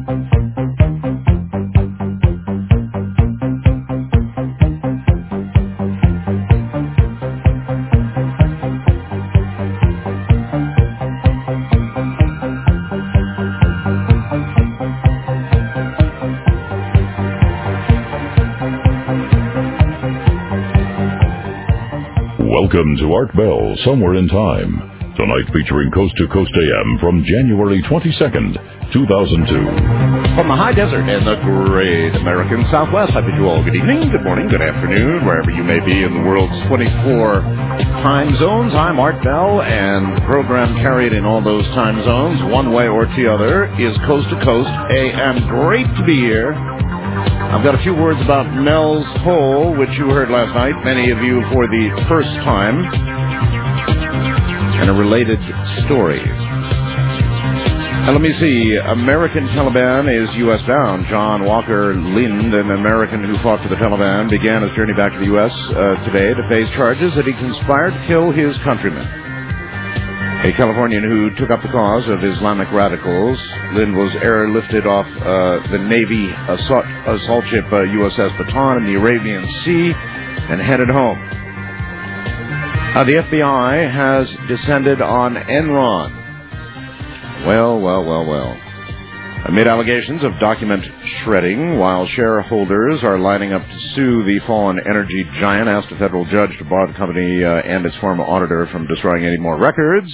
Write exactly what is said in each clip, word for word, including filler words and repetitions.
Welcome to Art Bell, Somewhere in Time. Tonight featuring Coast to Coast A M from January twenty-second, two thousand two. From the high desert and the great American Southwest, I bid you all good evening, good morning, good afternoon, wherever you may be in the world's twenty-four time zones. I'm Art Bell, and the program carried in all those time zones, one way or the other, is Coast to Coast A M. Great to be here. I've got a few words about Mel's Hole, which you heard last night, many of you for the first time, and a related story. Now, let me see. American Taliban is U S bound. John Walker Lind, an American who fought for the Taliban, began his journey back to the U S uh, today to face charges that he conspired to kill his countrymen. A Californian who took up the cause of Islamic radicals. Lind was airlifted off uh, the Navy assault, assault ship uh, U S S Bataan in the Arabian Sea and headed home. Uh, the F B I has descended on Enron. Well, well, well, well. Amid allegations of document shredding, while shareholders are lining up to sue the fallen energy giant, asked a federal judge to bar the company uh, and its former auditor from destroying any more records.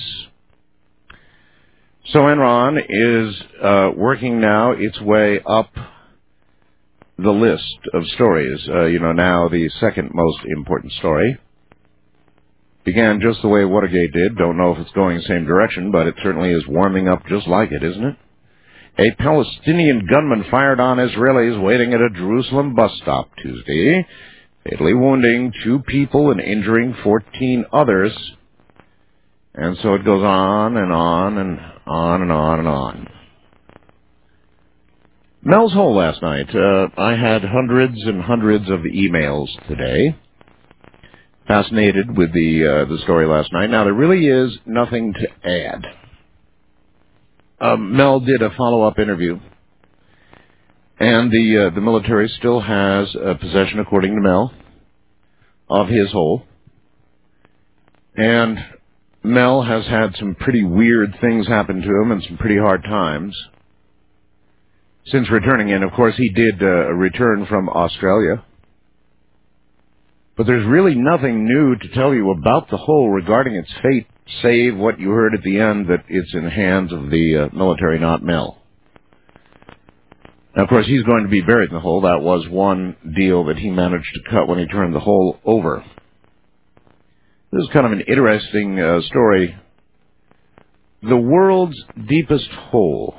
So Enron is uh, working now its way up the list of stories. Uh, you know, now the second most important story. Began just the way Watergate did. Don't know if it's going the same direction, but it certainly is warming up just like it, isn't it? A Palestinian gunman fired on Israelis waiting at a Jerusalem bus stop Tuesday, fatally wounding two people and injuring fourteen others. And so it goes on and on and on and on and on. Mel's Hole last night. Uh, I had hundreds and hundreds of emails today. Fascinated with the uh, the story last night. Now, there really is nothing to add. Um, Mel did a follow-up interview, and the uh, the military still has uh, possession, according to Mel, of his hole. And Mel has had some pretty weird things happen to him and some pretty hard times since returning in. Of course, he did uh, return from Australia. But there's really nothing new to tell you about the hole regarding its fate, save what you heard at the end, that it's in the hands of the uh, military, not Mel. Now, of course, he's going to be buried in the hole. That was one deal that he managed to cut when he turned the hole over. This is kind of an interesting uh, story. The world's deepest hole.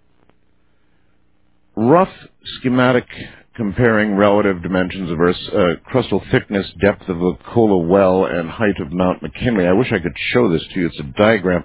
Rough schematic comparing relative dimensions of Earth's uh, crustal thickness, depth of the Kola well, and height of Mount McKinley. I wish I could show this to you. It's a diagram.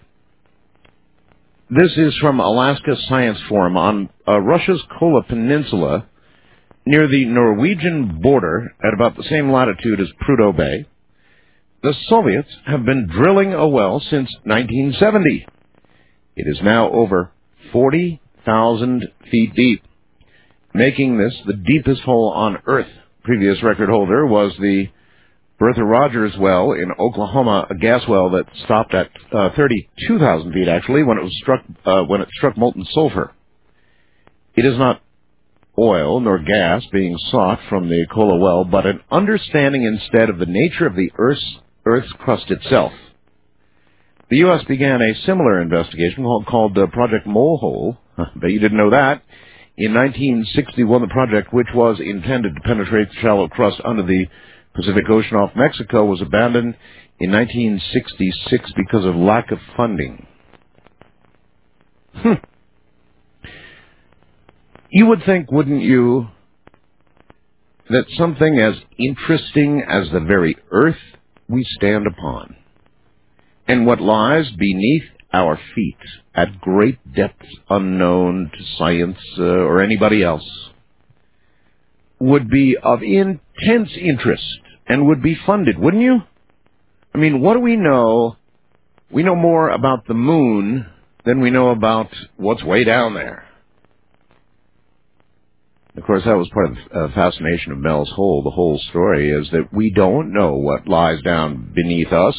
This is from Alaska Science Forum on uh, Russia's Kola Peninsula, near the Norwegian border, at about the same latitude as Prudhoe Bay. The Soviets have been drilling a well since nineteen seventy. It is now over forty thousand feet deep, making this the deepest hole on Earth. Previous record holder was the Bertha Rogers well in Oklahoma, a gas well that stopped at uh, thirty-two thousand feet, actually, when it was struck uh, when it struck molten sulfur. It is not oil nor gas being sought from the Kola well, but an understanding instead of the nature of the Earth's, Earth's crust itself. The U S began a similar investigation called, called uh, Project Molehole. I bet you didn't know that. In nineteen sixty-one, the project, which was intended to penetrate the shallow crust under the Pacific Ocean off Mexico, was abandoned in nineteen sixty-six because of lack of funding. Hmm. You would think, wouldn't you, that something as interesting as the very earth we stand upon, and what lies beneath our feet at great depths unknown to science uh, or anybody else, would be of intense interest and would be funded, wouldn't you? I mean, what do we know? We know more about the moon than we know about what's way down there. Of course, that was part of the uh, fascination of Mel's Hole. The whole story is that we don't know what lies down beneath us.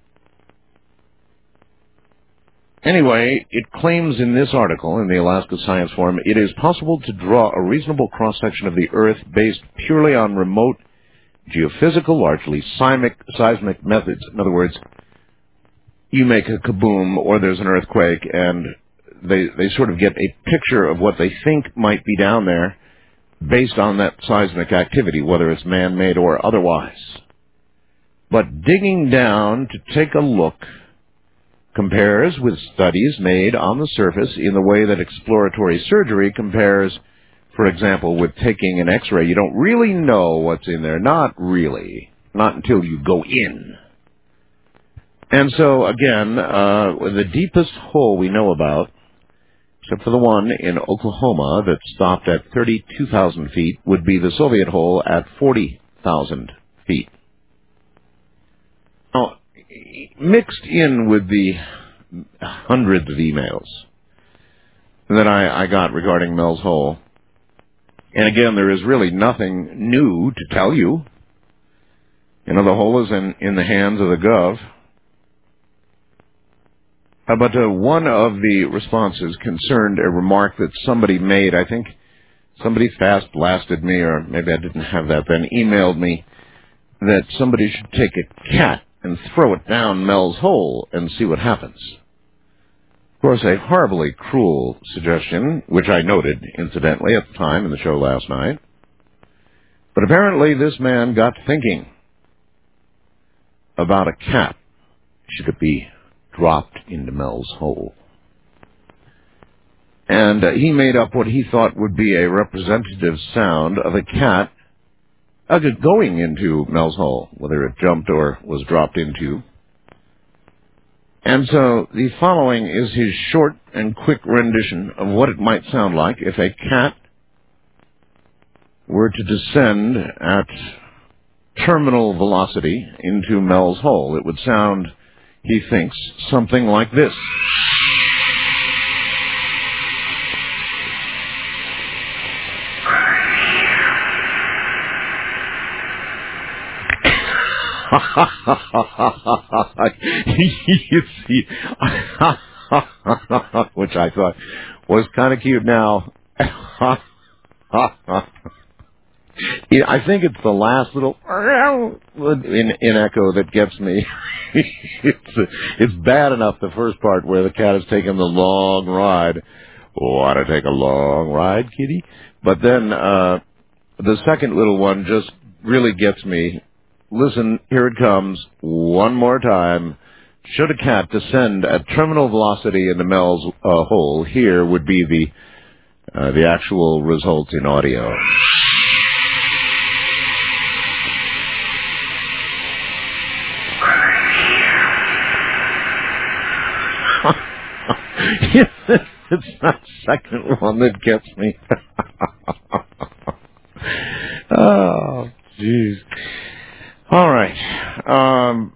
Anyway, it claims in this article, in the Alaska Science Forum, it is possible to draw a reasonable cross-section of the Earth based purely on remote geophysical, largely seismic, seismic methods. In other words, you make a kaboom or there's an earthquake, and they, they sort of get a picture of what they think might be down there based on that seismic activity, whether it's man-made or otherwise. But digging down to take a look compares with studies made on the surface in the way that exploratory surgery compares, for example, with taking an X-ray. You don't really know what's in there. Not really. Not until you go in. And so, again, uh, the deepest hole we know about, except for the one in Oklahoma that stopped at thirty-two thousand feet, would be the Soviet hole at forty thousand feet. Now, mixed in with the hundreds of emails that I, I got regarding Mel's Hole, and again, there is really nothing new to tell you. You know, the hole is in, in the hands of the Gov. Uh, but uh, one of the responses concerned a remark that somebody made. I think somebody fast blasted me, or maybe I didn't have that then, emailed me that somebody should take a cat and throw it down Mel's Hole and see what happens. Of course, a horribly cruel suggestion, which I noted, incidentally, at the time in the show last night. But apparently this man got thinking about a cat. Should it be dropped into Mel's Hole? And uh, he made up what he thought would be a representative sound of a cat Uh, going into Mel's Hole, whether it jumped or was dropped into. And so the following is his short and quick rendition of what it might sound like if a cat were to descend at terminal velocity into Mel's Hole. It would sound, he thinks, something like this. You see, which I thought was kind of cute now. Yeah, I think it's the last little in, in echo that gets me. it's, it's bad enough, the first part where the cat is taking the long ride. Want to take a long ride, kitty? But then uh, the second little one just really gets me. Listen, here it comes, one more time. Should a cat descend at terminal velocity into Mel's uh, Hole, here would be the uh, the actual results in audio. It's that second one that gets me. Oh, jeez. All right. Um,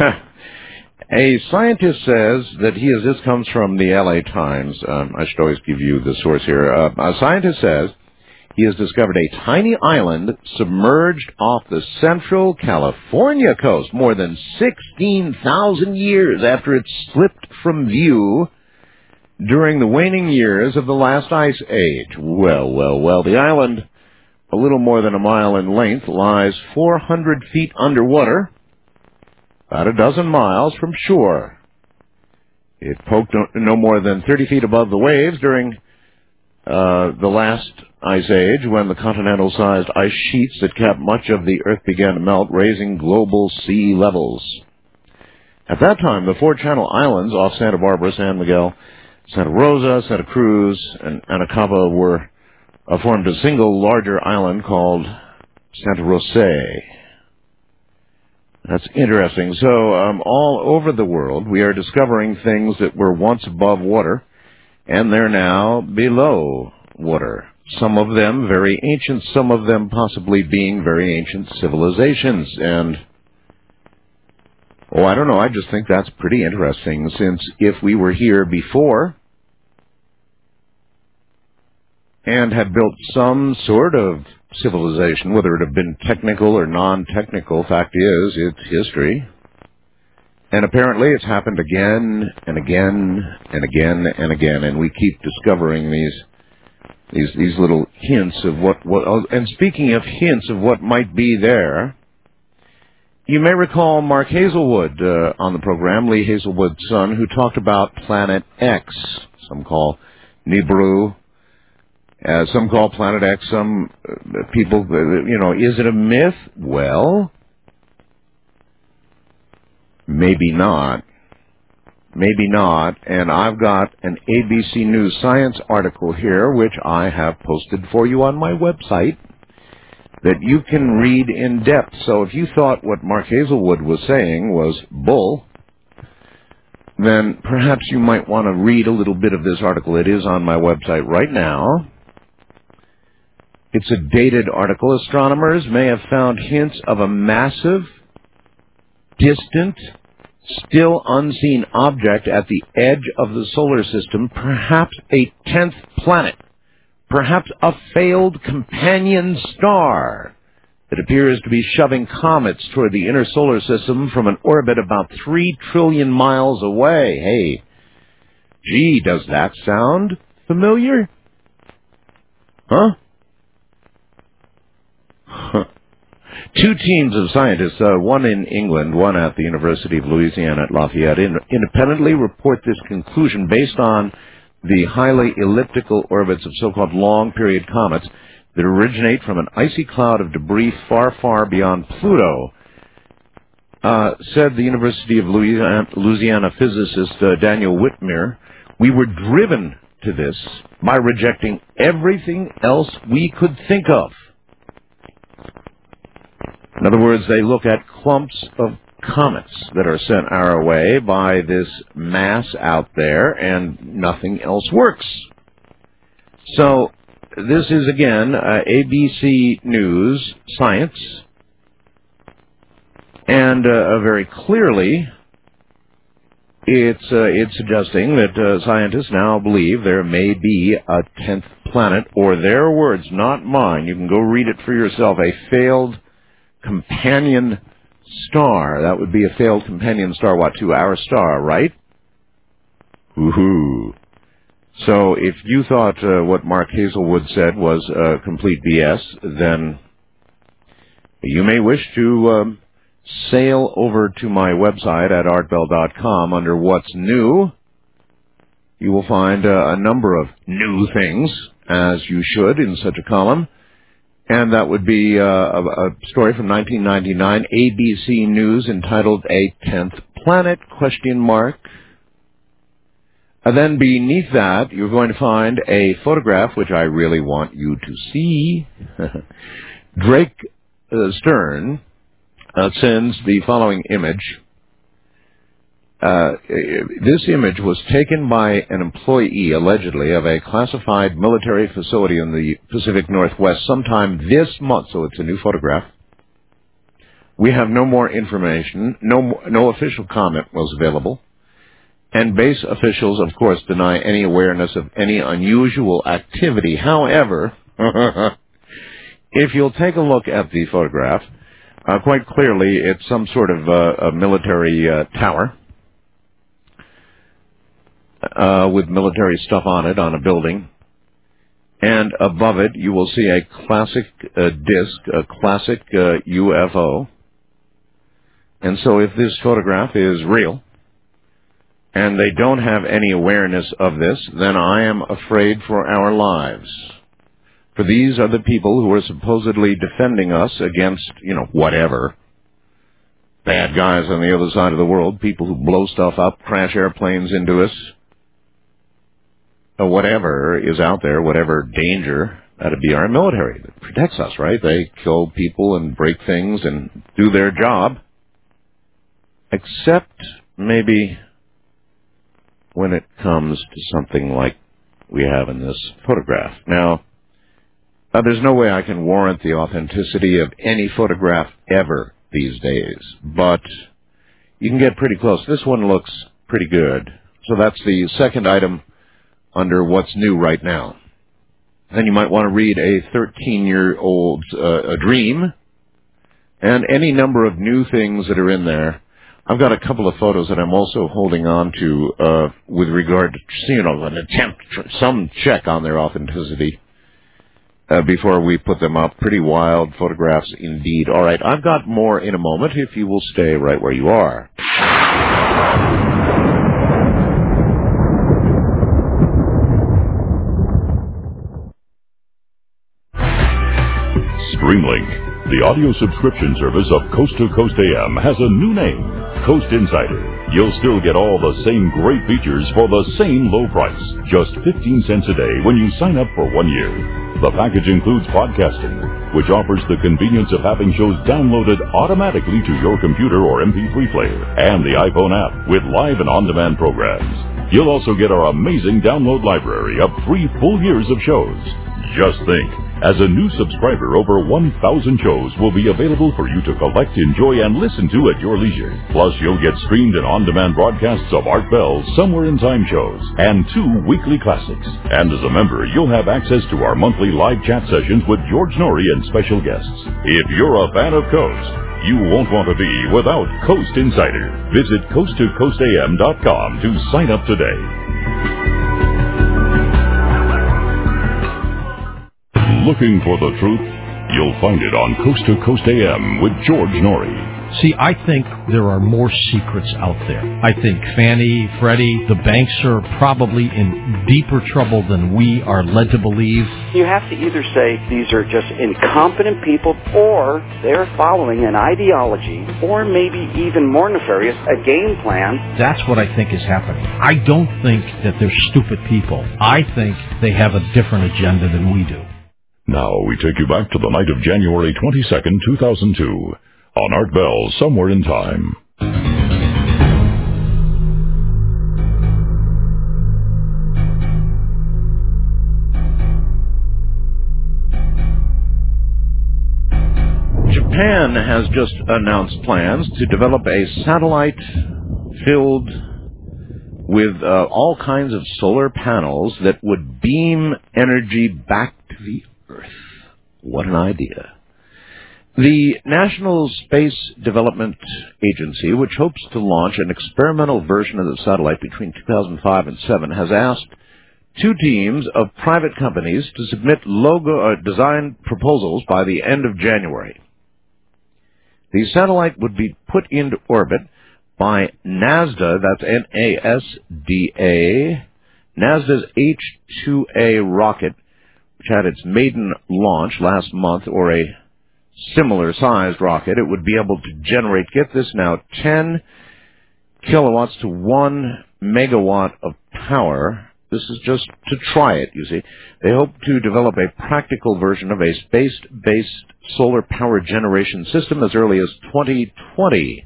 a scientist says that he is, this comes from the L A Times. Um, I should always give you the source here. Uh, a scientist says he has discovered a tiny island submerged off the central California coast more than sixteen thousand years after it slipped from view during the waning years of the last ice age. Well, well, well, the island, a little more than a mile in length, lies four hundred feet underwater, about a dozen miles from shore. It poked no more than thirty feet above the waves during uh, the last ice age, when the continental-sized ice sheets that capped much of the Earth began to melt, raising global sea levels. At that time, the four Channel Islands off Santa Barbara, San Miguel, Santa Rosa, Santa Cruz, and Anacapa were Uh, formed a single larger island called Santa Rosa. That's interesting. So um, all over the world, we are discovering things that were once above water, and they're now below water. Some of them very ancient, some of them possibly being very ancient civilizations. And, oh, I don't know, I just think that's pretty interesting, since if we were here before, and had built some sort of civilization, whether it had been technical or non-technical. Fact is, it's history. And apparently it's happened again and again and again and again, and we keep discovering these these these little hints of what, what oh, and speaking of hints of what might be there, you may recall Mark Hazelwood uh, on the program, Lee Hazelwood's son, who talked about Planet X. Some call Nibiru, uh, some call Planet X, some uh, people, uh, you know, is it a myth? Well, maybe not. Maybe not. And I've got an A B C News Science article here, which I have posted for you on my website, that you can read in depth. So if you thought what Mark Hazelwood was saying was bull, then perhaps you might want to read a little bit of this article. It is on my website right now. It's a dated article. Astronomers may have found hints of a massive, distant, still unseen object at the edge of the solar system, perhaps a tenth planet, perhaps a failed companion star that appears to be shoving comets toward the inner solar system from an orbit about three trillion miles away. Hey, gee, does that sound familiar? Huh? Two teams of scientists, uh, one in England, one at the University of Louisiana at Lafayette, in, independently report this conclusion based on the highly elliptical orbits of so-called long-period comets that originate from an icy cloud of debris far, far beyond Pluto. Uh, said the University of Louisiana, Louisiana physicist uh, Daniel Whitmer, we were driven to this by rejecting everything else we could think of. In other words, they look at clumps of comets that are sent our way by this mass out there, and nothing else works. So this is, again, uh, A B C News Science, and uh, very clearly it's, uh, it's suggesting that uh, scientists now believe there may be a tenth planet, or their words, not mine. You can go read it for yourself, a failed companion star. That would be a failed companion star, what, to our star, right? Woohoo. So if you thought uh, what Mark Hazelwood said was uh, complete B S, then you may wish to um, sail over to my website at art bell dot com. Under What's New, you will find uh, a number of new things, as you should in such a column. And that would be uh, a, a story from nineteen ninety-nine, A B C News, entitled A Tenth Planet, question mark. And then beneath that, you're going to find a photograph, which I really want you to see. Drake uh, Stern uh, sends the following image. Uh, this image was taken by an employee, allegedly, of a classified military facility in the Pacific Northwest sometime this month, so it's a new photograph. We have no more information. No, no official comment was available. And base officials, of course, deny any awareness of any unusual activity. However, if you'll take a look at the photograph, uh, quite clearly it's some sort of uh, a military uh, tower. Uh, with military stuff on it, on a building. And above it, you will see a classic uh, disc, a classic uh, U F O. And so if this photograph is real, and they don't have any awareness of this, then I am afraid for our lives. For these are the people who are supposedly defending us against, you know, whatever. Bad guys on the other side of the world, people who blow stuff up, crash airplanes into us. Whatever is out there, whatever danger, that'd be our military that protects us, right? They kill people and break things and do their job. Except maybe when it comes to something like we have in this photograph. Now, uh, there's no way I can warrant the authenticity of any photograph ever these days, but you can get pretty close. This one looks pretty good. So that's the second item under What's New right now. Then you might want to read a thirteen-year-old's uh, A Dream, and any number of new things that are in there. I've got a couple of photos that I'm also holding on to uh, with regard to, you know, an attempt, some check on their authenticity uh, before we put them up. Pretty wild photographs indeed. All right, I've got more in a moment if you will stay right where you are. Streamlink, the audio subscription service of Coast to Coast A M, has a new name, Coast Insider. You'll still get all the same great features for the same low price, just fifteen cents a day when you sign up for one year. The package includes podcasting, which offers the convenience of having shows downloaded automatically to your computer or M P three player, and the iPhone app with live and on-demand programs. You'll also get our amazing download library of three full years of shows. Just think, as a new subscriber, over one thousand shows will be available for you to collect, enjoy, and listen to at your leisure. Plus, you'll get streamed and on-demand broadcasts of Art Bell's Somewhere in Time shows and two weekly classics. And as a member, you'll have access to our monthly live chat sessions with George Norrie and special guests. If you're a fan of Coast, you won't want to be without Coast Insider. Visit coast to coast a m dot com to sign up today. Looking for the truth? You'll find it on Coast to Coast A M with George Norrie. See, I think there are more secrets out there. I think Fannie, Freddie, the banks are probably in deeper trouble than we are led to believe. You have to either say these are just incompetent people, or they're following an ideology, or maybe even more nefarious, a game plan. That's what I think is happening. I don't think that they're stupid people. I think they have a different agenda than we do. Now we take you back to the night of January twenty-second, two thousand two, on Art Bell's Somewhere in Time. Japan has just announced plans to develop a satellite filled with uh, all kinds of solar panels that would beam energy back to the Earth. What an idea. The National Space Development Agency, which hopes to launch an experimental version of the satellite between two thousand five and seven, has asked two teams of private companies to submit logo uh, design proposals by the end of January. The satellite would be put into orbit by NASDA, that's N A S D A, NASDA's H two A rocket, which had its maiden launch last month, or a similar-sized rocket. It would be able to generate, get this now, ten kilowatts to one megawatt of power. This is just to try it, you see. They hope to develop a practical version of a space-based solar power generation system as early as twenty twenty.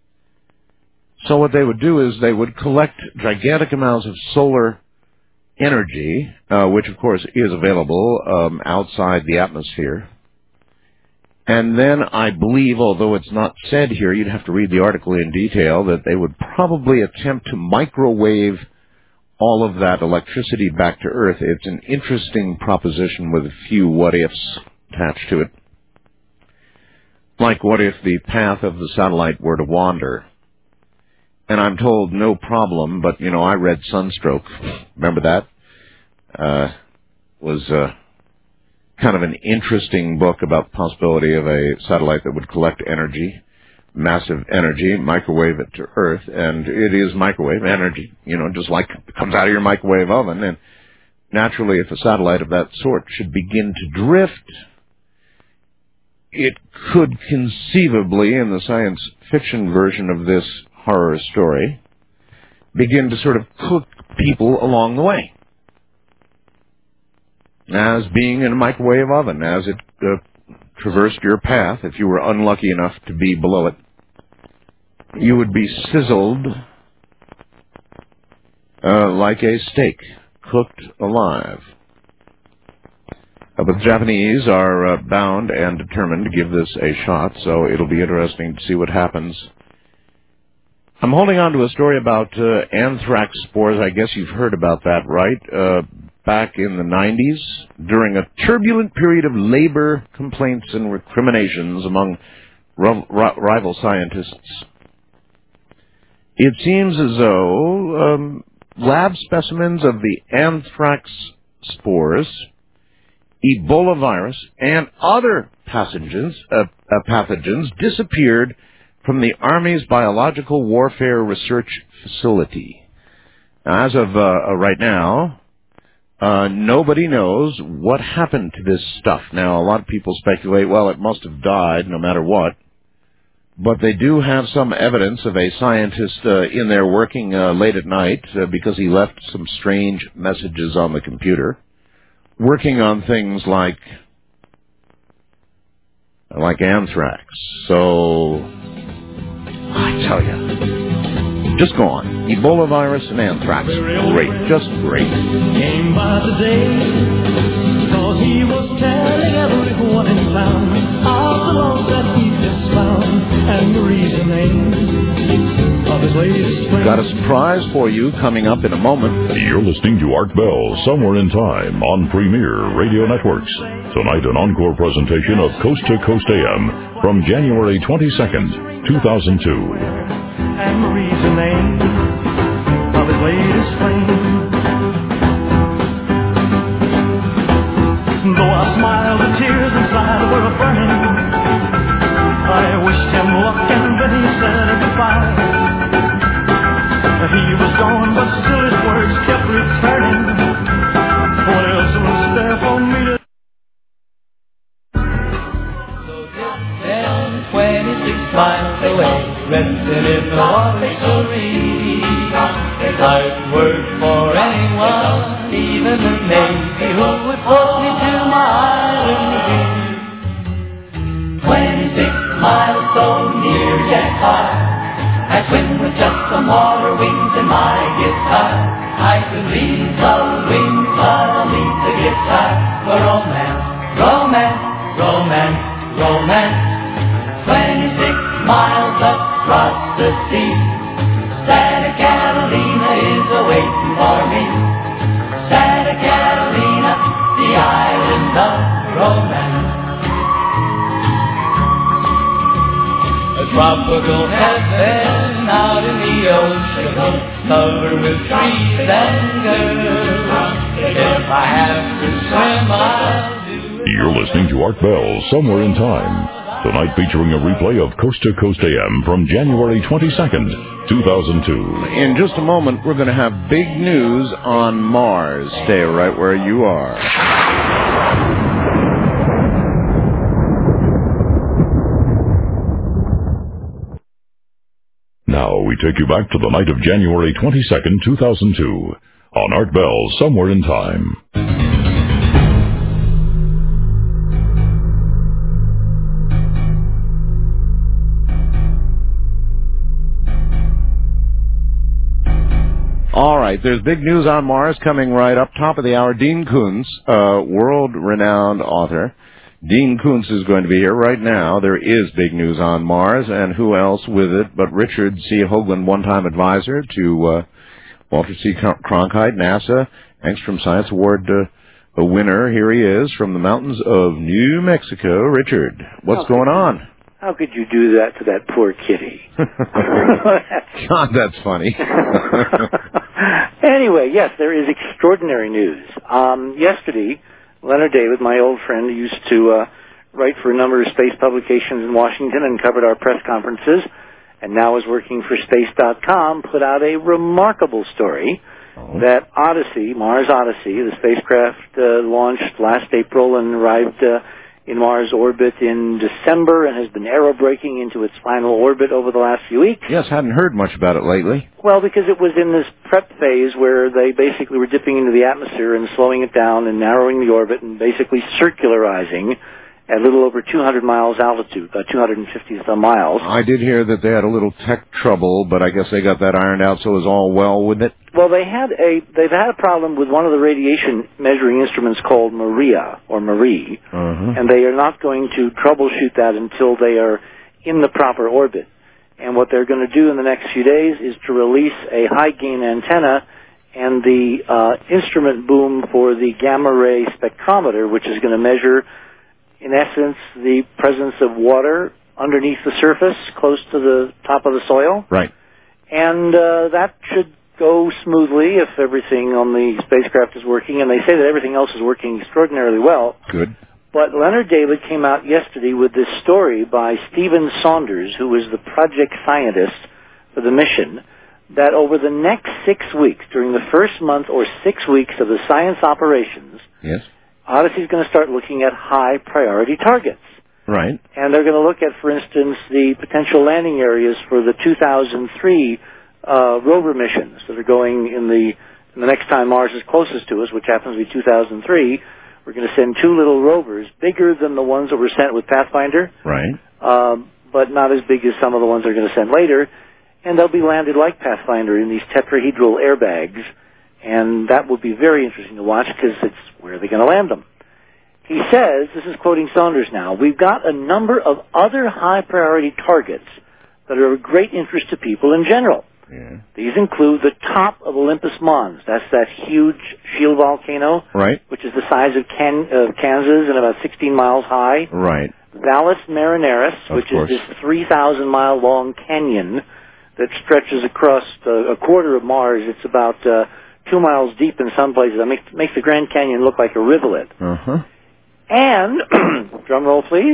So what they would do is they would collect gigantic amounts of solar energy, uh, which of course is available um, outside the atmosphere. And then I believe, although it's not said here, you'd have to read the article in detail, that they would probably attempt to microwave all of that electricity back to Earth. It's an interesting proposition with a few what-ifs attached to it. Like, what if the path of the satellite were to wander? And I'm told no problem, but, you know, I read Sunstroke. Remember that? Uh, was uh, kind of an interesting book about the possibility of a satellite that would collect energy, massive energy, microwave it to Earth, and it is microwave energy, you know, just like it comes out of your microwave oven. And naturally, if a satellite of that sort should begin to drift, it could conceivably, in the science fiction version of this horror story, begin to sort of cook people along the way, as being in a microwave oven, as it uh, traversed your path. If you were unlucky enough to be below it, you would be sizzled uh, like a steak, cooked alive. Uh, but the Japanese are uh, bound and determined to give this a shot, so it'll be interesting to see what happens. I'm holding on to a story about uh, anthrax spores. I guess you've heard about that, right? Uh, back in the nineties during a turbulent period of labor complaints and recriminations among rival scientists. It seems as though um, lab specimens of the anthrax spores, Ebola virus, and other pathogens, uh, uh, pathogens disappeared from the Army's Biological Warfare Research Facility. Now, as of uh, right now, uh, nobody knows what happened to this stuff. Now, a lot of people speculate, well, it must have died no matter what. But they do have some evidence of a scientist uh, in there working uh, late at night uh, because he left some strange messages on the computer, working on things like like anthrax. So, I tell you, just go on. Ebola virus and anthrax. Great, just great. Came by the day, cause he was telling everyone in town of the love that he just found and the reasoning of his latest plan. Got a surprise for you coming up in a moment. You're listening to Art Bell, Somewhere in Time, on Premier Radio Networks. Tonight, an encore presentation of Coast to Coast A M from January twenty-second, two thousand two. And the reasoning of his latest plan. Though I smiled, the tears inside were burning. I wished him luck and then he said goodbye. He was gone, but still his words kept returning. What else was there for me to so down twenty-six miles away, resting in the water so reedy. I'd work for anyone, even the Navy, who would put me to my island again. Twenty-six miles so near yet far, I swim with just some water wings in my guitar. I could leave the wings, but I'll leave the guitar for romance, romance, romance, romance. Twenty-six miles across the sea, Santa Catalina is awaiting for me. Santa Catalina, the island of romance. A tropical heaven out in the ocean, covered with trees and girls. If I have to swim, I'll do it. You're listening to Art Bell, Somewhere in Time. Tonight featuring a replay of Coast to Coast A M from January twenty-second, two thousand two. In just a moment, we're going to have big news on Mars. Stay right where you are. Now we take you back to the night of January twenty-second, two thousand two, on Art Bell, Somewhere in Time. All right, there's big news on Mars coming right up top of the hour. Dean Koontz, uh, world-renowned author. Dean Koontz is going to be here right now. There is big news on Mars, and who else with it but Richard C. Hoagland, one-time advisor to uh, Walter C. Cronkite, NASA, Angstrom Science Award uh, a winner. Here he is from the mountains of New Mexico. Richard, what's going on? How could you do that to that poor kitty? God, that's funny. Anyway, yes, there is extraordinary news. Um, yesterday, Leonard David, my old friend, who used to uh, write for a number of space publications in Washington and covered our press conferences, and now is working for Space dot com, put out a remarkable story oh. that Odyssey, Mars Odyssey, the spacecraft uh, launched last April and arrived uh, in Mars orbit in December and has been aerobraking into its final orbit over the last few weeks. Yes, hadn't heard much about it lately. Well, because it was in this prep phase where they basically were dipping into the atmosphere and slowing it down and narrowing the orbit and basically circularizing at a little over two hundred miles altitude, about two hundred fifty some miles. I did hear that they had a little tech trouble, but I guess they got that ironed out, so it was all well with it. Well, they had a they've had a problem with one of the radiation measuring instruments called Maria or Marie, uh-huh. and they are not going to troubleshoot that until they are in the proper orbit. And what they're going to do in the next few days is to release a high gain antenna and the uh, instrument boom for the gamma ray spectrometer, which is going to measure, in essence, the presence of water underneath the surface, close to the top of the soil. Right. And uh, that should go smoothly if everything on the spacecraft is working, and they say that everything else is working extraordinarily well. Good. But Leonard David came out yesterday with this story by Stephen Saunders, who was the project scientist for the mission, that over the next six weeks, during the first month or six weeks of the science operations, yes, Odyssey is going to start looking at high-priority targets. Right. And they're going to look at, for instance, the potential landing areas for the two thousand three uh, rover missions that are going in the, in the next time Mars is closest to us, which happens to be two thousand three. We're going to send two little rovers, bigger than the ones that were sent with Pathfinder, right, um, but not as big as some of the ones they're going to send later. And they'll be landed like Pathfinder in these tetrahedral airbags, and that will be very interesting to watch because it's where are they going to land them. He says, this is quoting Saunders now, we've got a number of other high-priority targets that are of great interest to people in general. Yeah. These include the top of Olympus Mons. That's that huge shield volcano, right, which is the size of Can- uh, Kansas and about sixteen miles high. Right. Valles Marineris, Of which course. is this three thousand mile long canyon that stretches across uh, a quarter of Mars. It's about uh, two miles deep in some places. That makes, makes the Grand Canyon look like a rivulet. Uh-huh. And, drum roll please,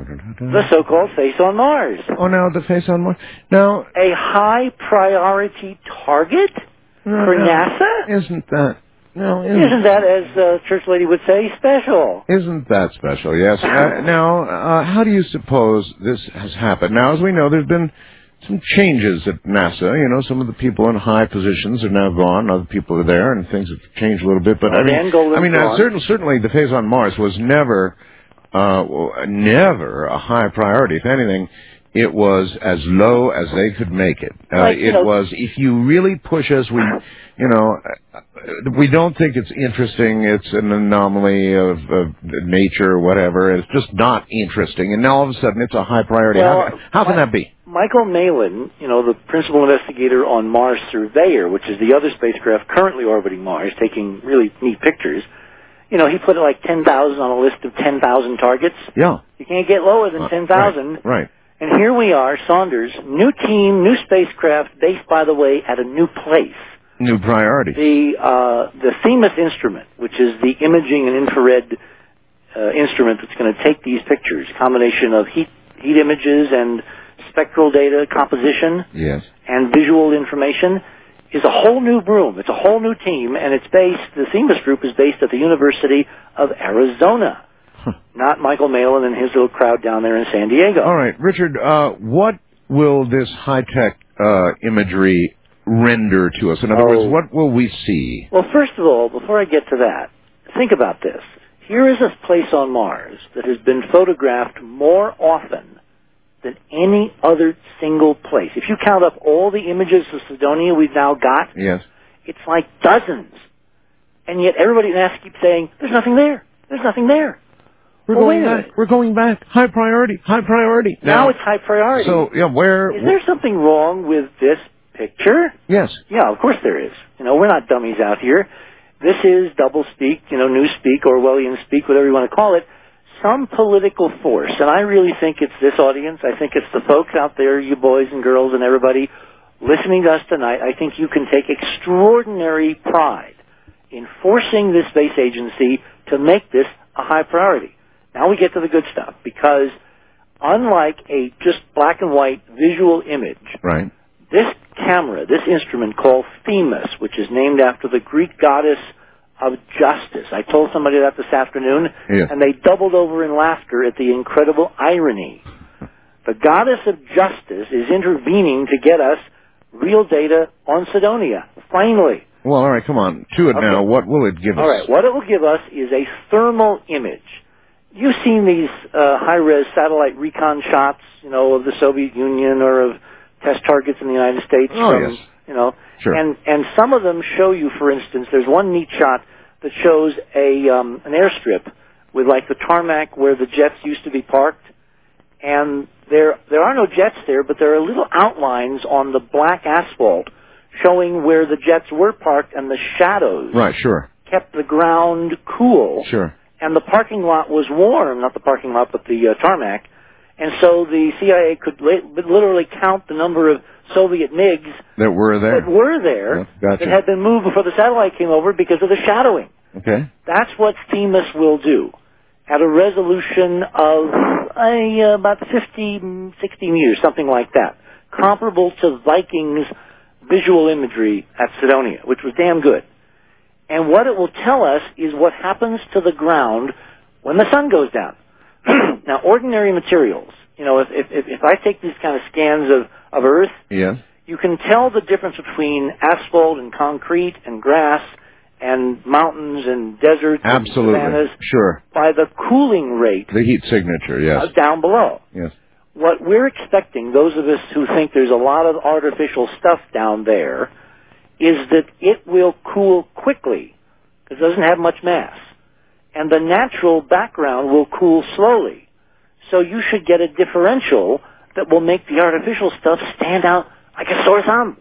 the so-called face on Mars. Oh, now the face on Mars. Now, a high-priority target no, for no, NASA? Isn't that... No, isn't, Isn't that, as the church lady would say, special? Isn't that special, yes. Uh, now, uh, how do you suppose this has happened? Now, as we know, there's been some changes at NASA. You know, some of the people in high positions are now gone. Other people are there, and things have changed a little bit. But, well, I mean, I mean uh, certain, certainly the phase on Mars was never, uh, never a high priority. If anything, it was as low as they could make it. Uh, like, it know, was, if you really push us, we, you know, we don't think it's interesting. It's an anomaly of, of nature or whatever. It's just not interesting. And now all of a sudden it's a high priority. Well, how, how can my, that be? Michael Malin, you know, the principal investigator on Mars Surveyor, which is the other spacecraft currently orbiting Mars, taking really neat pictures, you know, he put it like ten thousand on a list of ten thousand targets. Yeah. You can't get lower than ten thousand. Uh, right, right. And here we are, Saunders, new team, new spacecraft, based, by the way, at a new place. New priority. The uh, the Themis instrument, which is the imaging and infrared uh, instrument that's going to take these pictures, combination of heat heat images and spectral data composition, yes, and visual information, is a whole new room. It's a whole new team, and it's based. The Themis group is based at the University of Arizona. Huh. Not Michael Malin and his little crowd down there in San Diego. All right, Richard, uh, what will this high-tech uh, imagery render to us? In other oh. words, what will we see? Well, first of all, before I get to that, think about this. Here is a place on Mars that has been photographed more often than any other single place. If you count up all the images of Cydonia we've now got, yes, it's like dozens. And yet everybody in NASA keeps saying, there's nothing there. There's nothing there. We're well, going back. We're going back. High priority. High priority. Now, now it's high priority. So, yeah, where... Is there something wrong with this picture? Yes. Yeah, of course there is. You know, we're not dummies out here. This is double speak, you know, new speak, Orwellian speak, whatever you want to call it. Some political force, and I really think it's this audience. I think it's the folks out there, you boys and girls and everybody listening to us tonight. I think you can take extraordinary pride in forcing this space agency to make this a high priority. Now we get to the good stuff, because unlike a just black and white visual image, right, this camera, this instrument called Themis, which is named after the Greek goddess of justice. I told somebody that this afternoon, yes, and they doubled over in laughter at the incredible irony. The goddess of justice is intervening to get us real data on Cydonia, finally. Well, all right, come on. To it okay. now. What will it give us? All right, what it will give us is a thermal image. You've seen these uh, high-res satellite recon shots, you know, of the Soviet Union or of test targets in the United States. Oh, from, yes. You know, sure. And and some of them show you, for instance, there's one neat shot that shows a um, an airstrip with like the tarmac where the jets used to be parked, and there there are no jets there, but there are little outlines on the black asphalt showing where the jets were parked and the shadows Right, sure. kept the ground cool. Sure. And the parking lot was warm, not the parking lot, but the uh, tarmac. And so the C I A could la- literally count the number of Soviet MiGs That were there. that were there Yeah, gotcha. that had been moved before the satellite came over because of the shadowing. Okay. That's what Themis will do at a resolution of uh, about fifty, sixty meters, something like that, comparable to Viking's visual imagery at Cydonia, which was damn good. And what it will tell us is what happens to the ground when the sun goes down. Now, ordinary materials, you know, if, if, if I take these kind of scans of, of Earth, Yes. you can tell the difference between asphalt and concrete and grass and mountains and deserts Absolutely. and savannas Sure. by the cooling rate The heat signature, yes. uh, down below. Yes. What we're expecting, those of us who think there's a lot of artificial stuff down there, is that it will cool quickly because it doesn't have much mass. And the natural background will cool slowly. So you should get a differential that will make the artificial stuff stand out like a sore thumb.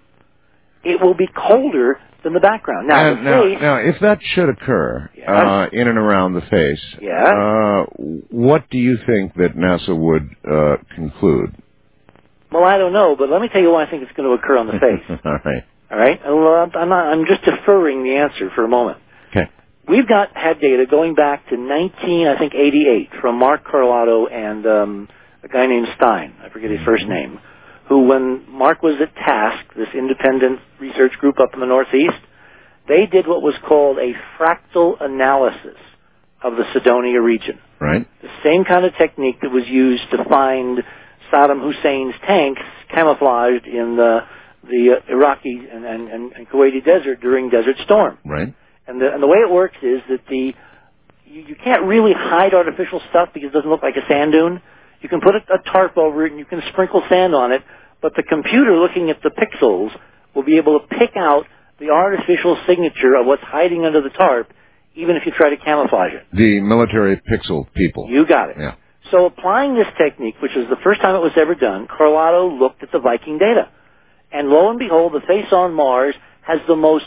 It will be colder than the background. Now, And the now, face, now, if that should occur Yes. uh, in and around the face, Yeah. uh, what do you think that NASA would uh, conclude? well, I don't know, but let me tell you why I think it's going to occur on the face. All right. All right? Well, I'm, not, I'm just deferring the answer for a moment. Okay. We've got had data going back to nineteen, I think, eighty-eight from Mark Carlotto and um, a guy named Stein. I forget his first name. Who, when Mark was at TASC, this independent research group up in the Northeast, they did what was called a fractal analysis of the Cydonia region. Right. The same kind of technique that was used to find Saddam Hussein's tanks camouflaged in the the uh, Iraqi and, and, and, and Kuwaiti desert during Desert Storm. Right. And the, and the way it works is that the you, you can't really hide artificial stuff because it doesn't look like a sand dune. You can put a, a tarp over it and you can sprinkle sand on it, but the computer looking at the pixels will be able to pick out the artificial signature of what's hiding under the tarp, even if you try to camouflage it. The military pixel people. You got it. Yeah. So applying this technique, which is the first time it was ever done, Carlotto looked at the Viking data. And lo and behold, the face on Mars has the most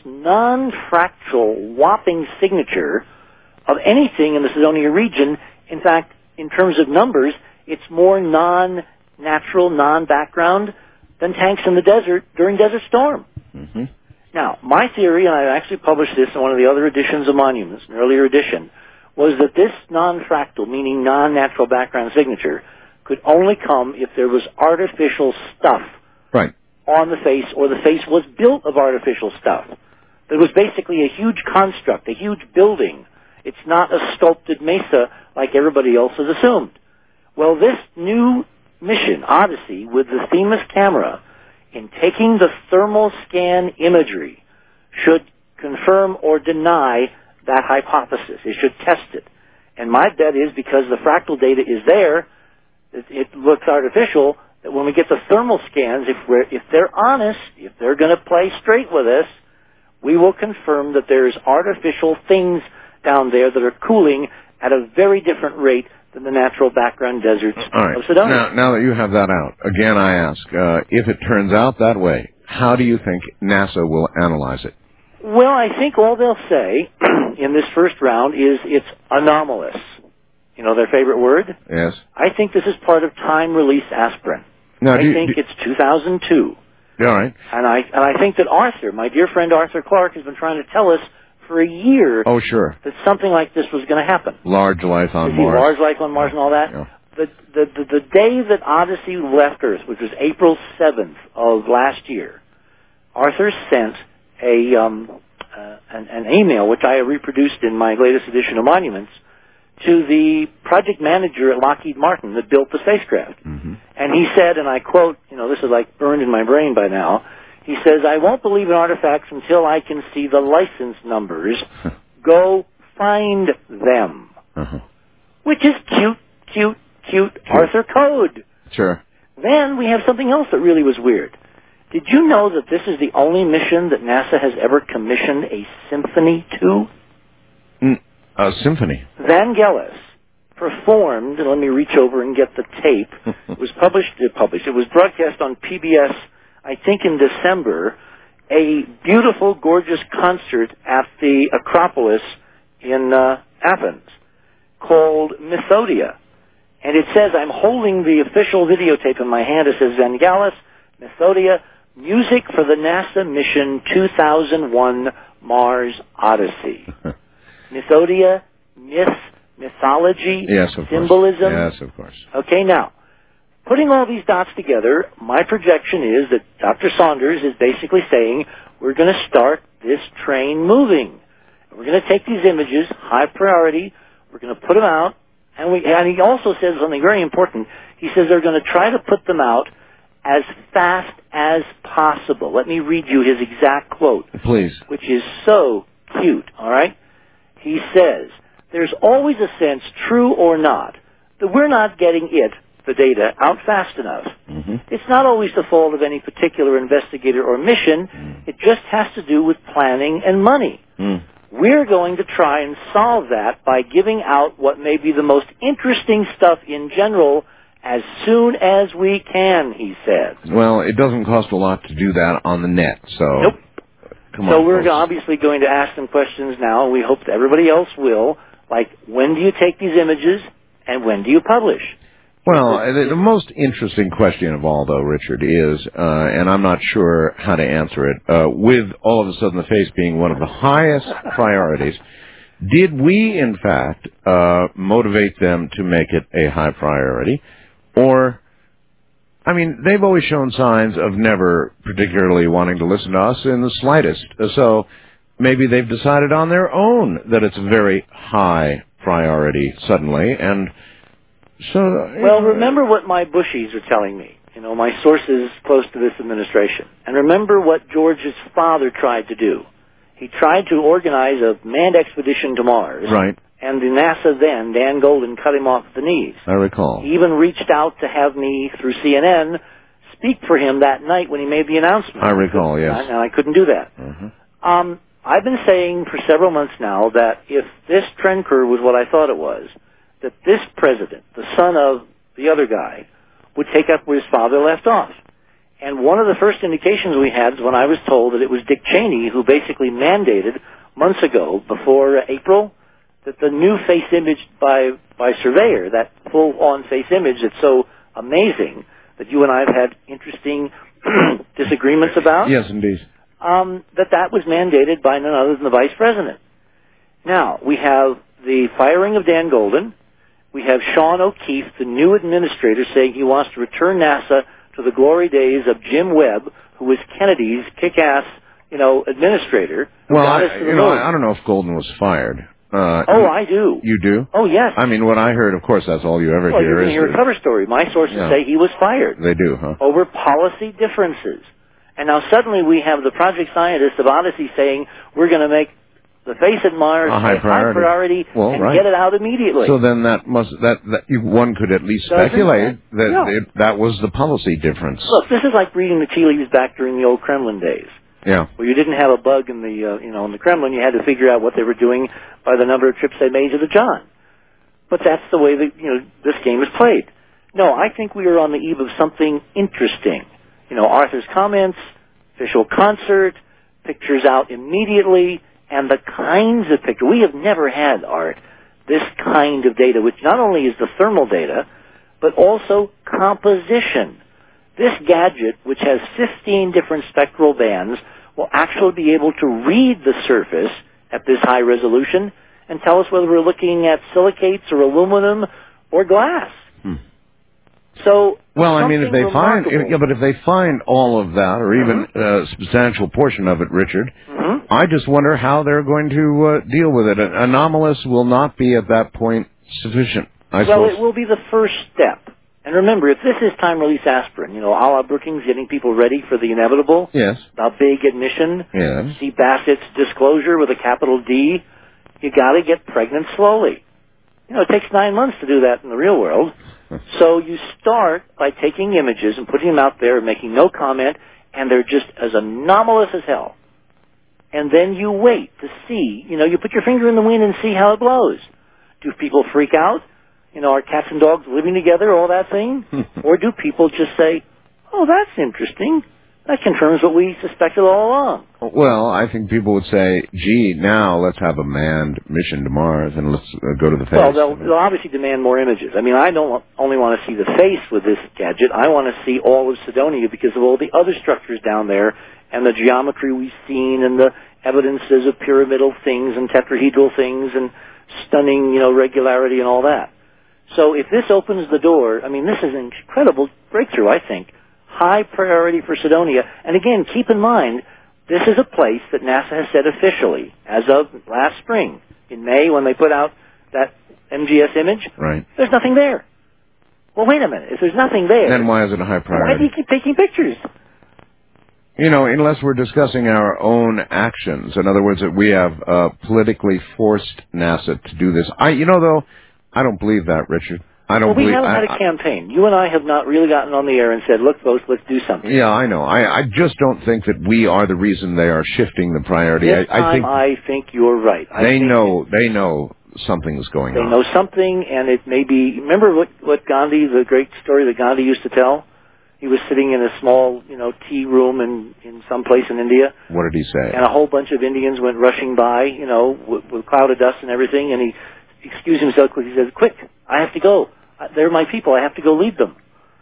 non-fractal, whopping signature of anything in the Cydonia region. In fact, in terms of numbers, it's more non-natural, non-background than tanks in the desert during Desert Storm. Mm-hmm. Now, my theory, and I actually published this in one of the other editions of Monuments, an earlier edition, was that this non-fractal, meaning non-natural background signature, could only come if there was artificial stuff Right. on the face, or the face was built of artificial stuff. It was basically a huge construct, a huge building. It's not a sculpted mesa like everybody else has assumed. Well, this new mission, Odyssey, with the Themis camera, in taking the thermal scan imagery, should confirm or deny that hypothesis. It should test it. And my bet is, because the fractal data is there, it, it looks artificial, that when we get the thermal scans, if we're, if they're honest, if they're going to play straight with us, we will confirm that there's artificial things down there that are cooling at a very different rate than the natural background deserts All right. of Cydonia. Now, now that you have that out, again I ask, uh, if it turns out that way, how do you think NASA will analyze it? Well, I think all they'll say in this first round is it's anomalous. You know their favorite word? Yes. I think this is part of time-release aspirin. Now, I do you, think do, it's two thousand two. all right. And I, and I think that Arthur, my dear friend Arthur Clarke, has been trying to tell us for a year Oh, sure. that something like this was going to happen. Large life on You see Mars. large life on Mars and all that. Yeah. The, the, the, the day that Odyssey left Earth, which was April seventh of last year, Arthur sent a um, uh, an, an email, which I reproduced in my latest edition of Monuments, to the project manager at Lockheed Martin that built the spacecraft. Mm-hmm. And he said, and I quote, you know, this is like burned in my brain by now, he says, "I won't believe in artifacts until I can see the license numbers. Go find them." Uh-huh. Which is cute, cute, cute Arthur code. Sure. Then we have something else that really was weird. Did you know that this is the only mission that NASA has ever commissioned a symphony to? Mm, a symphony. Vangelis performed, and let me reach over and get the tape. It was published, it published, it was broadcast on P B S, I think in December, a beautiful, gorgeous concert at the Acropolis in uh, Athens called Methodia. And it says, I'm holding the official videotape in my hand. It says, Vangelis, Methodia, music for the NASA mission two thousand one Mars Odyssey. Methodia, myth, mythology, yes, of symbolism. Course. Yes, of course. Okay, now, putting all these dots together, my projection is that Doctor Saunders is basically saying, we're going to start this train moving. We're going to take these images, high priority, we're going to put them out, and, we, and he also says something very important. He says they're going to try to put them out as fast as possible. Let me read you his exact quote. Please. Which is so cute, all right? He says, there's always a sense, true or not, that we're not getting it, the data, out fast enough. Mm-hmm. It's not always the fault of any particular investigator or mission. Mm. It just has to do with planning and money. Mm. We're going to try and solve that by giving out what may be the most interesting stuff in general as soon as we can, he said. Well, it doesn't cost a lot to do that on the net, so... Nope. Come so on, we're folks. obviously going to ask them questions now, and we hope that everybody else will, like, when do you take these images, and when do you publish? Well, the, the most interesting question of all, though, Richard, is, uh, and I'm not sure how to answer it, uh, with all of a sudden the face being one of the highest priorities, did we, in fact, uh, motivate them to make it a high priority? Or, I mean, they've always shown signs of never particularly wanting to listen to us in the slightest. So maybe they've decided on their own that it's a very high priority suddenly, and... So, well, remember what my bushies are telling me, you know, my sources close to this administration. And remember what George's father tried to do. He tried to organize a manned expedition to Mars. Right. And the NASA then, Dan Golden, cut him off at the knees. I recall. He even reached out to have me, through C N N, speak for him that night when he made the announcement. I recall, yes. And I couldn't do that. Mm-hmm. Um, I've been saying for several months now that if this trend curve was what I thought it was, that this president, the son of the other guy, would take up where his father left off. And one of the first indications we had was when I was told that it was Dick Cheney who basically mandated months ago, before uh, April, that the new face image by, by Surveyor, that full-on face image that's so amazing, that you and I have had interesting disagreements about. Yes, indeed. Um, that that was mandated by none other than the vice president. Now, we have the firing of Dan Golden. We have Sean O'Keefe, the new administrator, saying he wants to return NASA to the glory days of Jim Webb, who was Kennedy's kick-ass, you know, administrator. Well, I, you know, I don't know if Golden was fired. Uh, oh, I do. You do? Oh, yes. I mean, what I heard, of course, that's all you ever well, hear. You're going to is hear a cover story. My sources yeah. say he was fired. They do, huh? Over policy differences. And now suddenly we have the project scientists of Odyssey saying we're going to make the face at Mars a high priority, high priority well, and right. get it out immediately. So then that must that, that you, one could at least Doesn't speculate that, that yeah. it, that was the policy difference. Look, this is like reading the tea leaves back during the old Kremlin days. Yeah. Where you didn't have a bug in the uh, you know in the Kremlin, you had to figure out what they were doing by the number of trips they made to the John. But that's the way that you know this game is played. No, I think we are on the eve of something interesting. You know, Arthur's comments, official concert, pictures out immediately. And the kinds of pictures, we have never had, Art, this kind of data, which not only is the thermal data, but also composition. This gadget, which has fifteen different spectral bands, will actually be able to read the surface at this high resolution and tell us whether we're looking at silicates or aluminum or glass. Hmm. So, well, I mean, if they remarkable. find, if, yeah, but if they find all of that, or even mm-hmm. a substantial portion of it, Richard, mm-hmm. I just wonder how they're going to uh, deal with it. An anomalous will not be at that point sufficient. I well, suppose. It will be the first step. And remember, if this is time-release aspirin, you know, a la Brookings getting people ready for the inevitable, yes, a big admission, yes. see Bassett's disclosure with a capital D, you got to get pregnant slowly. You know, it takes nine months to do that in the real world. So you start by taking images and putting them out there and making no comment, and they're just as anomalous as hell. And then you wait to see, you know, you put your finger in the wind and see how it blows. Do people freak out? You know, are cats and dogs living together, all that thing? Or do people just say, oh, that's interesting. That confirms what we suspected all along. Well, I think people would say, gee, now let's have a manned mission to Mars and let's uh, go to the face. Well, they'll, they'll obviously demand more images. I mean, I don't only want to see the face with this gadget. I want to see all of Cydonia because of all the other structures down there and the geometry we've seen and the evidences of pyramidal things and tetrahedral things and stunning, you know, regularity and all that. So if this opens the door, I mean, this is an incredible breakthrough, I think. High priority for Cydonia. And again, keep in mind, this is a place that NASA has said officially, as of last spring, in May, when they put out that M G S image, right. There's nothing there. Well, wait a minute. If there's nothing there, then why is it a high priority? Why do you keep taking pictures? You know, unless we're discussing our own actions. In other words, that we have uh, politically forced NASA to do this. I, you know, though, I don't believe that, Richard. I don't well, we believe, haven't I, had a campaign. You and I have not really gotten on the air and said, look, folks, let's do something. Yeah, I know. I, I just don't think that we are the reason they are shifting the priority. This I, I time, think I think you're right. I they think know. They know something's going they on. They know something, and it may be... Remember what, what Gandhi, the great story that Gandhi used to tell? He was sitting in a small, you know, tea room in, in some place in India. What did he say? And a whole bunch of Indians went rushing by, you know, with, with a cloud of dust and everything, and he excused himself quickly. He said, quick, I have to go. They're my people. I have to go lead them.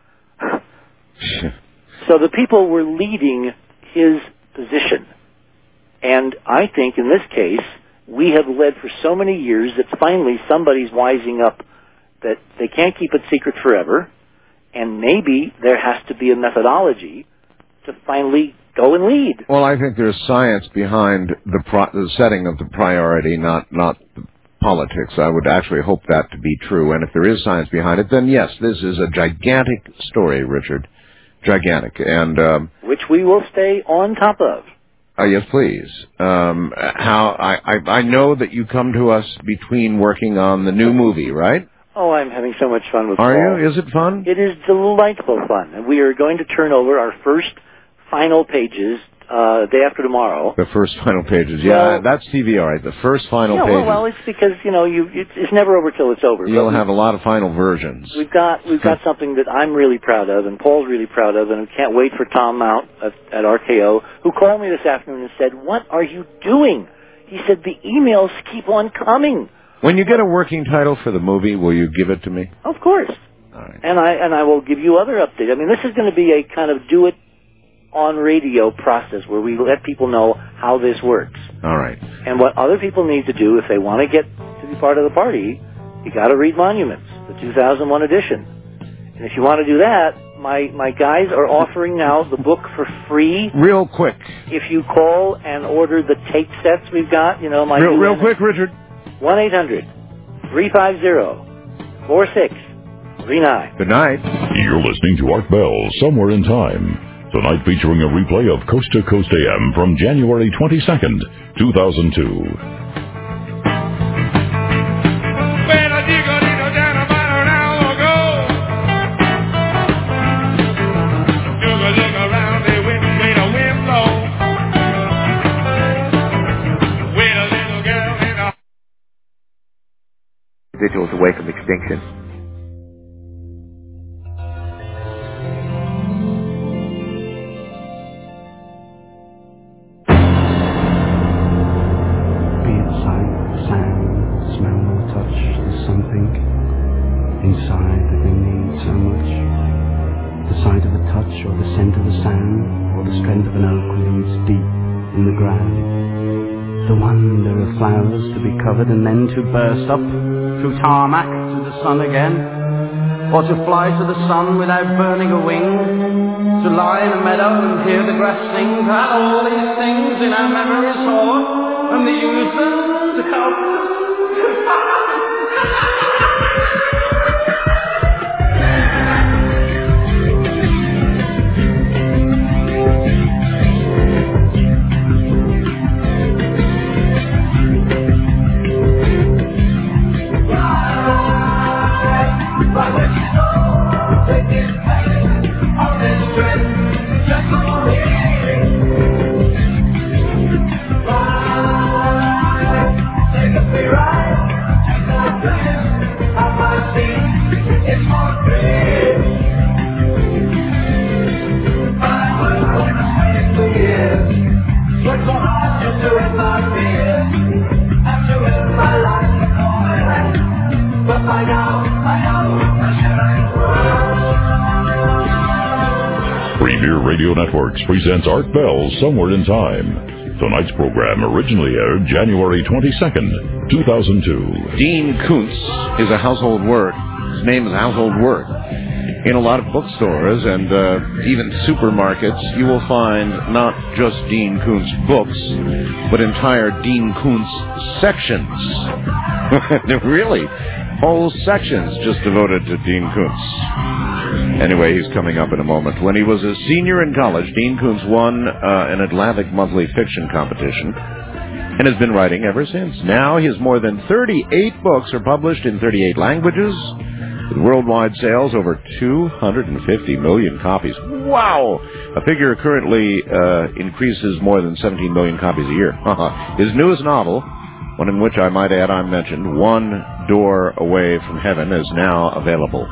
So the people were leading his position. And I think in this case, we have led for so many years that finally somebody's wising up that they can't keep it secret forever, and maybe there has to be a methodology to finally go and lead. Well, I think there's science behind the, pro- the setting of the priority, not not the politics. I would actually hope that to be true. And if there is science behind it, then yes, this is a gigantic story, Richard. Gigantic. And um, which we will stay on top of. Uh, yes, please. Um, how I, I I know that you come to us between working on the new movie, right? Oh, I'm having so much fun with Are Paul. you? Is it fun? It is delightful fun. And we are going to turn over our first final pages uh, day after tomorrow. The first final pages, yeah, well, that's T V, all right. The first final yeah, pages. Well, well, it's because you know you it's, it's never over till it's over. You'll but have a lot of final versions. We've got we've got something that I'm really proud of, and Paul's really proud of, and I can't wait for Tom Mount at, at R K O, who called me this afternoon and said, "What are you doing?" He said, "The emails keep on coming." When you get a working title for the movie, will you give it to me? Of course. All right. And I and I will give you other updates. I mean, this is going to be a kind of do it on radio process where we let people know how this works. All right. And what other people need to do if they want to get to be part of the party, you got to read Monuments, the two thousand one edition. And if you want to do that, my my guys are offering now the book for free. Real quick. If you call and order the tape sets we've got, you know, my real, real quick, Richard. one eight hundred three five zero four six three nine. Good night. You're listening to Art Bell, Somewhere in Time. Tonight featuring a replay of Coast to Coast A M from January twenty-second, two thousand two. Individuals away from extinction. Inside that they need so much. The sight of a touch, or the scent of the sand, or the strength of an oak roots deep in the ground. The wonder of flowers to be covered and then to burst up through tarmac to the sun again, or to fly to the sun without burning a wing, to lie in a meadow and hear the grass sing, to have all these things in our memories stored, and to use them to help us. It's more great. Beer Radio Networks presents Art Bell Somewhere in Time. Tonight's program originally aired January twenty-second, two thousand two. Dean Koontz is a household word. His name is a household word. In a lot of bookstores and uh, even supermarkets, you will find not just Dean Koontz books, but entire Dean Koontz sections. Really, whole sections just devoted to Dean Koontz. Anyway, he's coming up in a moment. When he was a senior in college, Dean Koontz won uh, an Atlantic Monthly Fiction competition and has been writing ever since. Now his more than thirty-eight books are published in thirty-eight languages, with worldwide sales over two hundred fifty million copies. Wow! A figure currently uh, increases more than seventeen million copies a year. His newest novel, one in which I might add I mentioned, One Door Away from Heaven, is now available.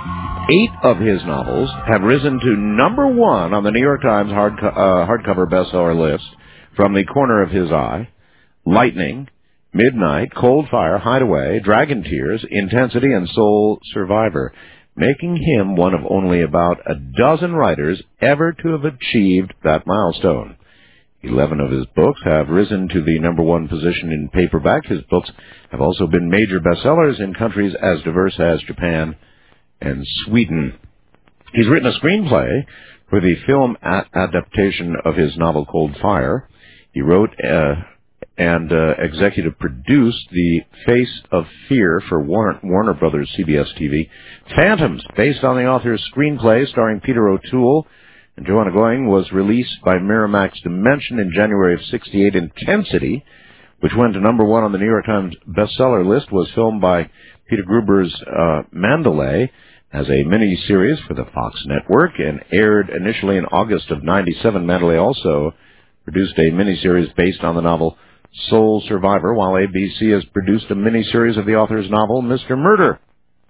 Eight of his novels have risen to number one on the New York Times hard, uh, hardcover bestseller list, From the Corner of His Eye, Lightning, Midnight, Cold Fire, Hideaway, Dragon Tears, Intensity, and Soul Survivor, making him one of only about a dozen writers ever to have achieved that milestone. Eleven of his books have risen to the number one position in paperback. His books have also been major bestsellers in countries as diverse as Japan and Sweden. He's written a screenplay for the film a- adaptation of his novel Cold Fire. He wrote uh, and uh, executive produced The Face of Fear for Warner, Warner Brothers C B S T V. Phantoms, based on the author's screenplay starring Peter O'Toole and Joanna Going, was released by Miramax Dimension in January of sixty-eight. Intensity, which went to number one on the New York Times bestseller list, was filmed by Peter Gruber's uh, Mandalay as a mini-series for the Fox network and aired initially in August of ninety-seven. Mandalay also produced a mini-series based on the novel Soul Survivor, while A B C has produced a mini-series of the author's novel Mister Murder.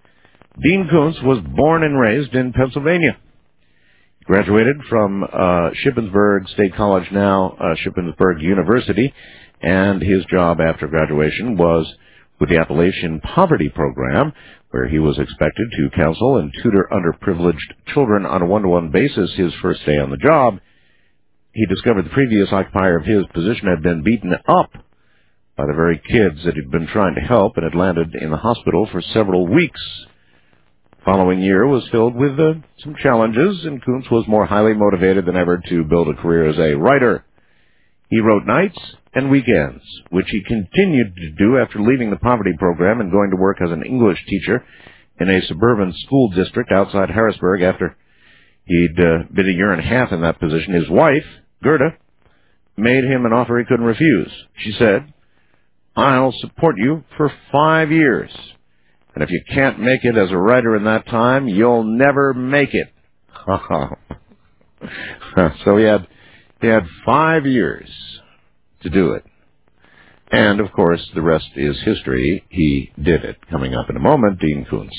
Dean Koontz was born and raised in Pennsylvania. He graduated from uh, Shippensburg State College, now uh, Shippensburg University, and his job after graduation was with the Appalachian Poverty Program, where he was expected to counsel and tutor underprivileged children on a one-to-one basis. His first day on the job, he discovered the previous occupier of his position had been beaten up by the very kids that he'd been trying to help and had landed in the hospital for several weeks. The following year was filled with uh, some challenges, and Koontz was more highly motivated than ever to build a career as a writer. He wrote nights and weekends, which he continued to do after leaving the poverty program and going to work as an English teacher in a suburban school district outside Harrisburg. After he'd uh, been a year and a half in that position, his wife, Gerda, made him an offer he couldn't refuse. She said, "I'll support you for five years, and if you can't make it as a writer in that time, you'll never make it." So he had he had five years to do it. And, of course, the rest is history. He did it. Coming up in a moment, Dean Koontz.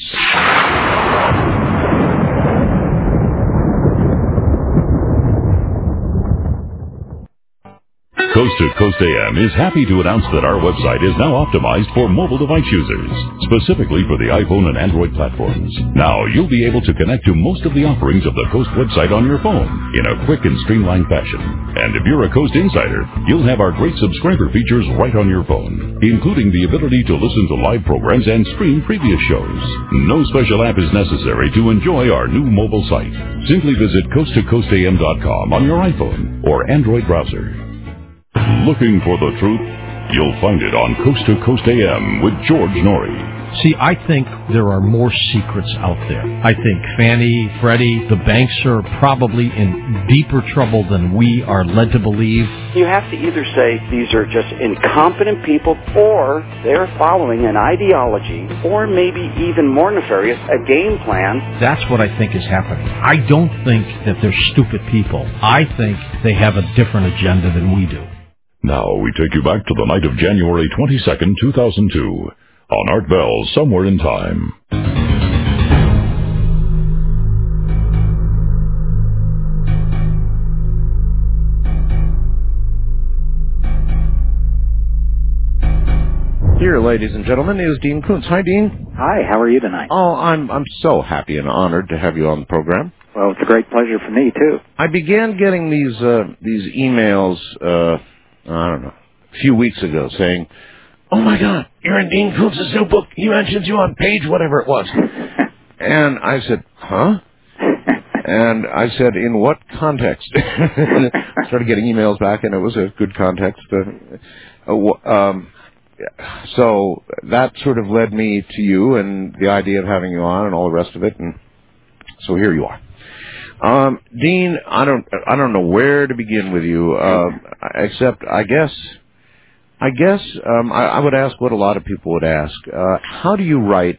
Coast to Coast A M is happy to announce that our website is now optimized for mobile device users, specifically for the iPhone and Android platforms. Now you'll be able to connect to most of the offerings of the Coast website on your phone in a quick and streamlined fashion. And if you're a Coast insider, you'll have our great subscriber features right on your phone, including the ability to listen to live programs and stream previous shows. No special app is necessary to enjoy our new mobile site. Simply visit coast to coast a m dot com on your iPhone or Android browser. Looking for the truth? You'll find it on Coast to Coast A M with George Norrie. See, I think there are more secrets out there. I think Fannie, Freddie, the banks are probably in deeper trouble than we are led to believe. You have to either say these are just incompetent people, or they're following an ideology, or maybe even more nefarious, a game plan. That's what I think is happening. I don't think that they're stupid people. I think they have a different agenda than we do. Now we take you back to the night of January twenty-second, two thousand two, on Art Bell Somewhere in Time. Here, ladies and gentlemen, is Dean Koontz. Hi, Dean. Hi, how are you tonight? Oh, I'm I'm so happy and honored to have you on the program. Well, Well, it's a great pleasure for me, too. I began getting these uh, these emails, uh, I don't know, a few weeks ago saying, oh, my God, you're in Dean Koontz's new book. He mentions you on page whatever it was. And I said, huh? And I said, in what context? I started getting emails back, and it was a good context. Uh, um, so that sort of led me to you and the idea of having you on and all the rest of it, and so here you are. Um, Dean, I don't, I don't know where to begin with you, uh, except I guess, I guess um, I, I would ask what a lot of people would ask. Uh, how do you write?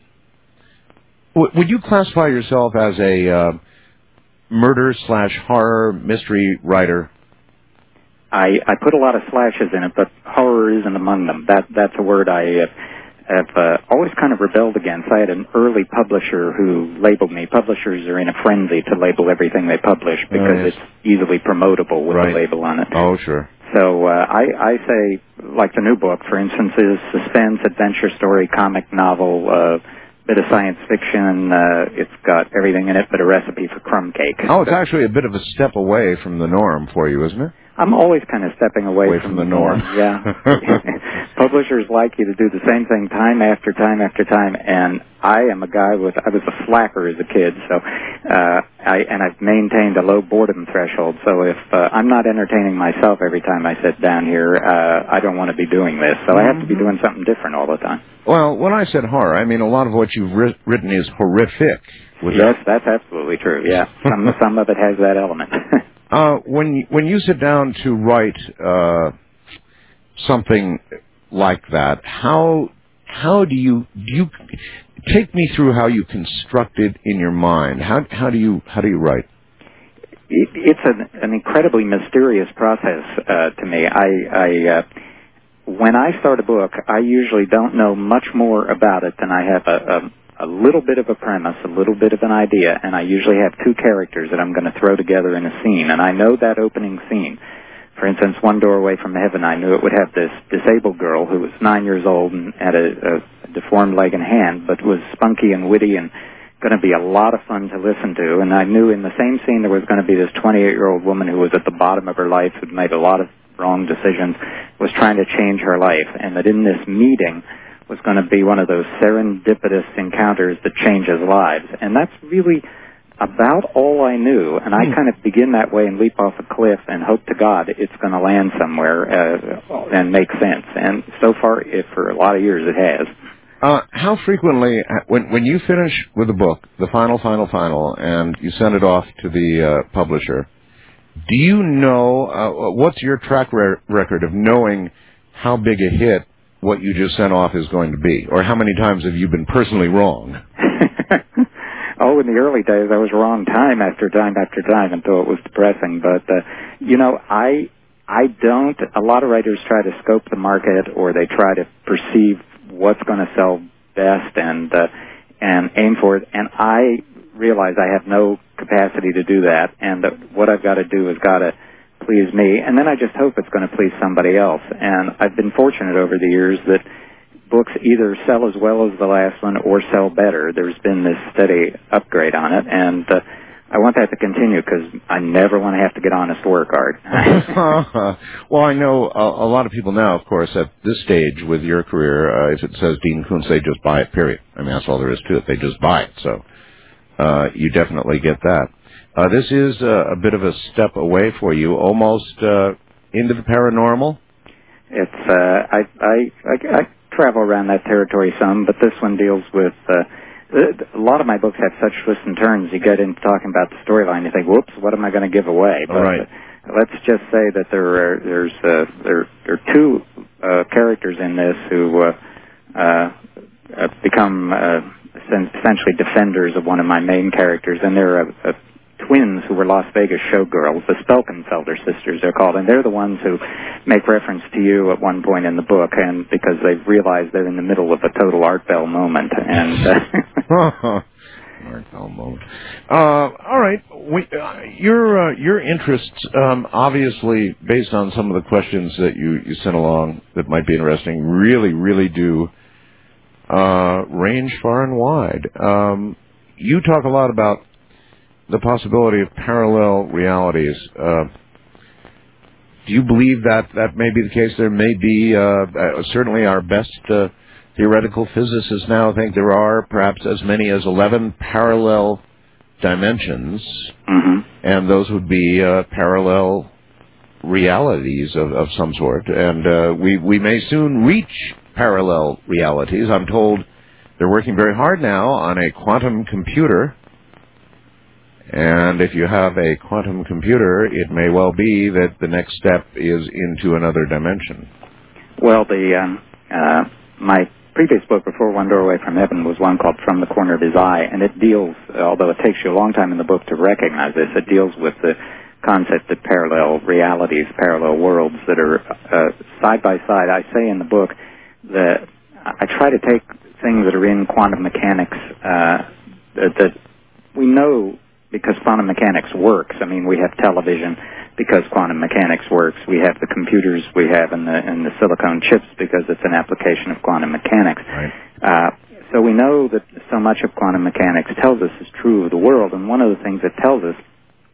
W- would you classify yourself as a uh, murder slash horror mystery writer? I, I put a lot of slashes in it, but horror isn't among them. That that's a word I uh, have uh, always kind of rebelled against. I had an early publisher who labeled me. Publishers are in a frenzy to label everything they publish because oh, yes. it's easily promotable with right. a label on it. Oh, sure. So uh, I, I say, like the new book, for instance, is suspense, adventure story, comic novel, uh, bit of science fiction. Uh, it's got everything in it but a recipe for crumb cake. Oh, it's actually a bit of a step away from the norm for you, isn't it? I'm always kind of stepping away, away from, from the norm. norm. Yeah. Publishers like you to do the same thing time after time after time, and I am a guy with, I was a slacker as a kid, so, uh, I, and I've maintained a low boredom threshold, so if, uh, I'm not entertaining myself every time I sit down here, uh, I don't want to be doing this, so mm-hmm. I have to be doing something different all the time. Well, when I said horror, I mean a lot of what you've ri- written is horrific. Yes, that's absolutely true, yeah. Some, some of it has that element. Uh, when when you sit down to write uh, something like that, how how do you do you take me through how you construct it in your mind? How how do you how do you write? It, it's an, an incredibly mysterious process uh, to me. I, I uh, when I start a book, I usually don't know much more about it than I have a, a a little bit of a premise, a little bit of an idea, and I usually have two characters that I'm going to throw together in a scene, and I know that opening scene. For instance, One Doorway from Heaven, I knew it would have this disabled girl who was nine years old and had a, a deformed leg and hand, but was spunky and witty and going to be a lot of fun to listen to, and I knew in the same scene there was going to be this twenty-eight-year-old woman who was at the bottom of her life, who'd made a lot of wrong decisions, was trying to change her life, and that in this meeting was going to be one of those serendipitous encounters that changes lives. And that's really about all I knew. And I kind of begin that way and leap off a cliff and hope to God it's going to land somewhere uh, and make sense. And so far, it, for a lot of years, it has. Uh, how frequently, when when you finish with a book, the final, final, final, and you send it off to the uh, publisher, do you know, uh, what's your track re- record of knowing how big a hit what you just sent off is going to be? Or how many times have you been personally wrong? Oh, in the early days, I was wrong time after time after time until it was depressing. But, uh, you know, I I don't, a lot of writers try to scope the market or they try to perceive what's going to sell best and, uh, and aim for it. And I realize I have no capacity to do that. And that what I've got to do is got to please me, and then I just hope it's going to please somebody else. And I've been fortunate over the years that books either sell as well as the last one or sell better. There's been this steady upgrade on it, and uh, I want that to continue because I never want to have to get honest work hard. Well, I know a, a lot of people now, of course, at this stage with your career, uh, if it says Dean Koontz, they just buy it, period. I mean, that's all there is to it. They just buy it, so uh, you definitely get that. Uh, this is uh, a bit of a step away for you, almost uh, into the paranormal. It's uh, I, I I I travel around that territory some, but this one deals with uh, a lot of my books have such twists and turns. You get into talking about the storyline, you think, "Whoops, what am I going to give away?" But, All right. Uh, let's just say that there are there's uh, there there are two uh, characters in this who uh, uh, become uh, essentially defenders of one of my main characters, and they're a, a twins who were Las Vegas showgirls, the Spelkenfelder sisters they're called, and they're the ones who make reference to you at one point in the book, and because they've realized they're in the middle of a total Art Bell moment. And uh, Art Bell moment. Uh, all right, we, uh, your uh, your interests, um, obviously, based on some of the questions that you, you sent along that might be interesting, really, really do uh, range far and wide. Um, you talk a lot about the possibility of parallel realities. Uh, do you believe that that may be the case? There may be, uh, uh, certainly our best uh, theoretical physicists now think there are perhaps as many as eleven parallel dimensions, mm-hmm. and those would be uh, parallel realities of, of some sort. And uh, we, we may soon reach parallel realities. I'm told they're working very hard now on a quantum computer. And if you have a quantum computer, it may well be that the next step is into another dimension. Well, the um, uh, my previous book, Before One Doorway from Heaven, was one called From the Corner of His Eye, and it deals, although it takes you a long time in the book to recognize this, it deals with the concept of parallel realities, parallel worlds that are uh, side by side. I say in the book that I try to take things that are in quantum mechanics uh, that, that we know because quantum mechanics works. I mean, we have television because quantum mechanics works. We have the computers we have in the in the silicon chips because it's an application of quantum mechanics. Right. Uh, so we know that so much of quantum mechanics tells us is true of the world, and one of the things it tells us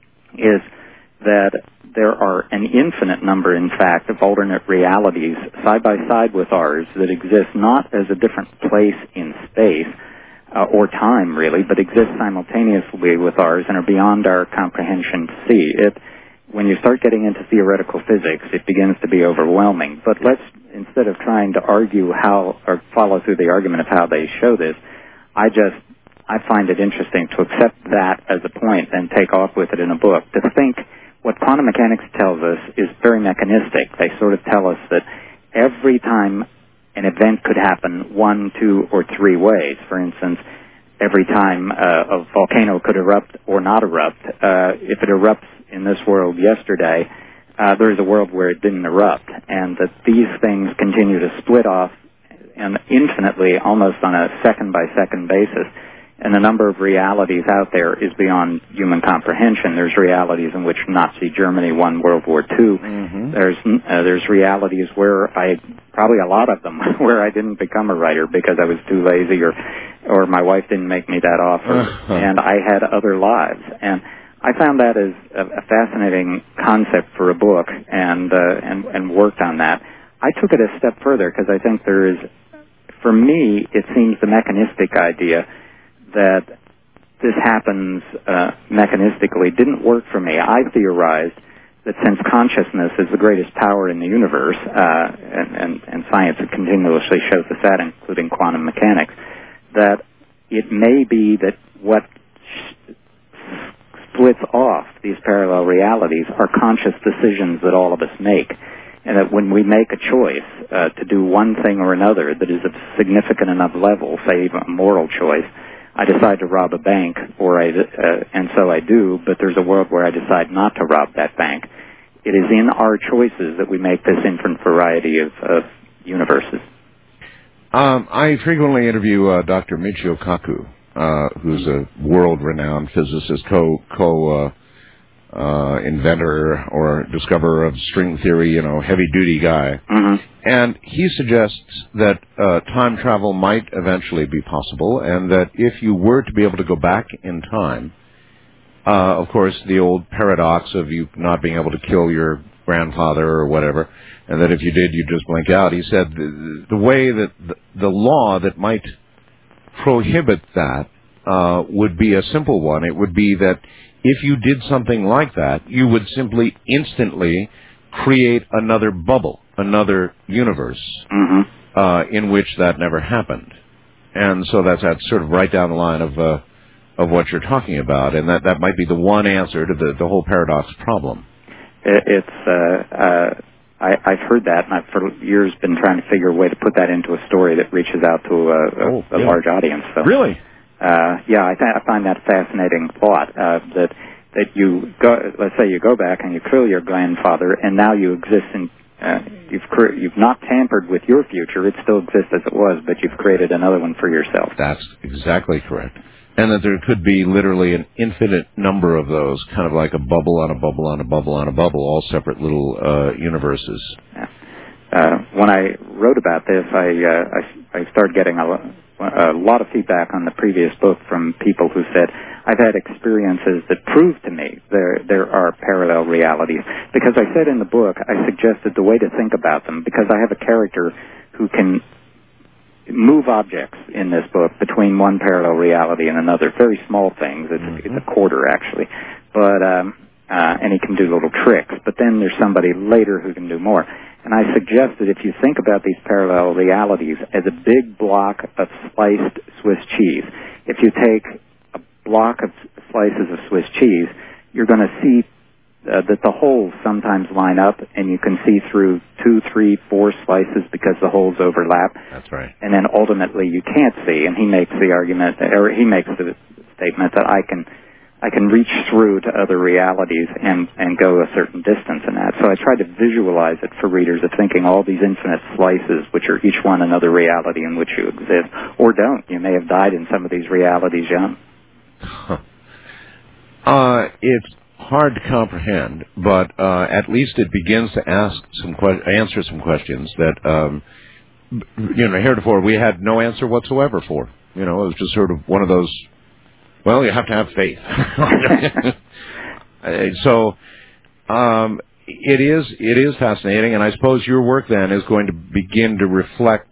is that there are an infinite number, in fact, of alternate realities side by side with ours that exist not as a different place in space uh, or time, really, but exist simultaneously with ours and are beyond our comprehension to see. It, when you start getting into theoretical physics, it begins to be overwhelming. But let's, instead of trying to argue how, or follow through the argument of how they show this, I just, I find it interesting to accept that as a point and take off with it in a book, to think what quantum mechanics tells us is very mechanistic. They sort of tell us that every time an event could happen one, two, or three ways. For instance, every time uh, a volcano could erupt or not erupt. Uh, if it erupts in this world yesterday, uh, there's a world where it didn't erupt, and that these things continue to split off and infinitely, almost on a second-by-second basis. And the number of realities out there is beyond human comprehension. There's realities in which Nazi Germany won World War Two. Mm-hmm. There's uh, there's realities where I, probably a lot of them, where I didn't become a writer because I was too lazy, or or my wife didn't make me that offer, uh-huh. and I had other lives. And I found that as a, a fascinating concept for a book, and uh, and and worked on that. I took it a step further because I think there is, for me, it seems the mechanistic idea that this happens uh, mechanistically didn't work for me. I theorized that since consciousness is the greatest power in the universe, uh, and, and, and science continuously shows us that, including quantum mechanics, that it may be that what sh- splits off these parallel realities are conscious decisions that all of us make. And that when we make a choice uh, to do one thing or another that is of significant enough level, say even a moral choice, I decide to rob a bank, or I, uh, and so I do, but there's a world where I decide not to rob that bank. It is in our choices that we make this infinite variety of, of universes. Um, I frequently interview uh, Doctor Michio Kaku, uh, who's a world-renowned physicist, co, co uh, uh, inventor or discoverer of string theory, you know, heavy-duty guy. Mm-hmm. And he suggests that uh, time travel might eventually be possible, and that if you were to be able to go back in time, uh, of course, the old paradox of you not being able to kill your grandfather or whatever, and that if you did, you'd just blink out. He said the, the way that the, the law that might prohibit that uh, would be a simple one. It would be that if you did something like that, you would simply instantly create another bubble, another universe, mm-hmm. uh, in which that never happened. And so that's, that's sort of right down the line of uh, of what you're talking about, and that, that might be the one answer to the, the whole paradox problem. It, it's uh, uh, I, I've heard that, and I've for years been trying to figure a way to put that into a story that reaches out to a, a, oh, a yeah. large audience. So, really? Uh, yeah, I, th- I find that a fascinating thought, uh, that that you go, let's say you go back and you kill your grandfather, and now you exist in, uh, you've cre- you've not tampered with your future, it still exists as it was, but you've created another one for yourself. That's exactly correct. And that there could be literally an infinite number of those, kind of like a bubble on a bubble on a bubble on a bubble, all separate little uh, universes. Yeah. Uh, when I wrote about this, I, uh, I, I started getting a, a lot of feedback on the previous book from people who said, I've had experiences that prove to me there there are parallel realities. Because I said in the book, I suggested the way to think about them, because I have a character who can move objects in this book between one parallel reality and another. Very small things. It's, mm-hmm. it's a quarter, actually. But um, uh, and he can do little tricks. But then there's somebody later who can do more. And I suggested if you think about these parallel realities as a big block of sliced Swiss cheese, if you take a block of slices of Swiss cheese, you're going to see uh, that the holes sometimes line up, and you can see through two, three, four slices because the holes overlap. That's right. And then ultimately you can't see, and he makes the argument, or he makes the statement that I can I can reach through to other realities and, and go a certain distance in that. So I tried to visualize it for readers of thinking all these infinite slices, which are each one another reality in which you exist, or don't. You may have died in some of these realities young. Huh. Uh, it's hard to comprehend, but uh, at least it begins to ask some que- answer some questions that, um, you know, heretofore we had no answer whatsoever for. You know, it was just sort of one of those, well, you have to have faith. So um, it is it is fascinating, and I suppose your work then is going to begin to reflect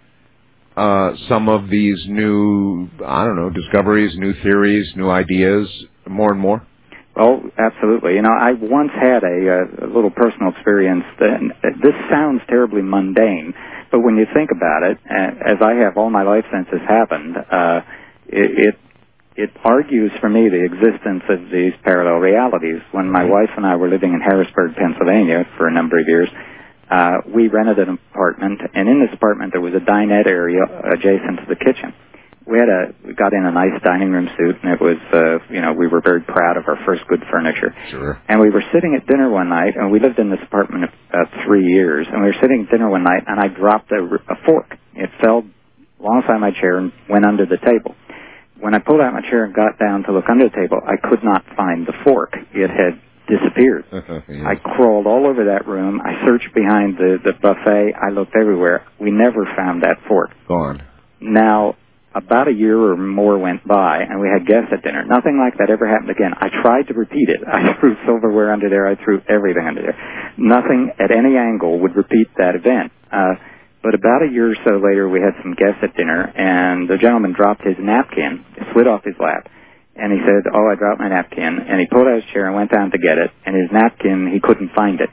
uh, some of these new, I don't know, discoveries, new theories, new ideas, more and more. Oh, absolutely. You know, I once had a, a little personal experience. That, this sounds terribly mundane, but when you think about it, as I have all my life since this happened, uh, it, it It argues for me the existence of these parallel realities. When my wife and I were living in Harrisburg, Pennsylvania for a number of years, uh, we rented an apartment, and in this apartment there was a dinette area adjacent to the kitchen. We had a, we got in a nice dining room suite, and it was, uh, you know, we were very proud of our first good furniture. Sure. And we were sitting at dinner one night, and we lived in this apartment about three years, and we were sitting at dinner one night, and I dropped a, a fork. It fell alongside my chair and went under the table. When I pulled out my chair and got down to look under the table, I could not find the fork. It had disappeared. Yes. I crawled all over that room. I searched behind the, the buffet. I looked everywhere. We never found that fork. Gone. Now, about a year or more went by, and we had guests at dinner. Nothing like that ever happened again. I tried to repeat it. I threw silverware under there. I threw everything under there. Nothing at any angle would repeat that event. Uh, But about a year or so later, we had some guests at dinner, and the gentleman dropped his napkin, slid off his lap, and he said, "Oh, I dropped my napkin." And he pulled out his chair and went down to get it, and his napkin, he couldn't find it.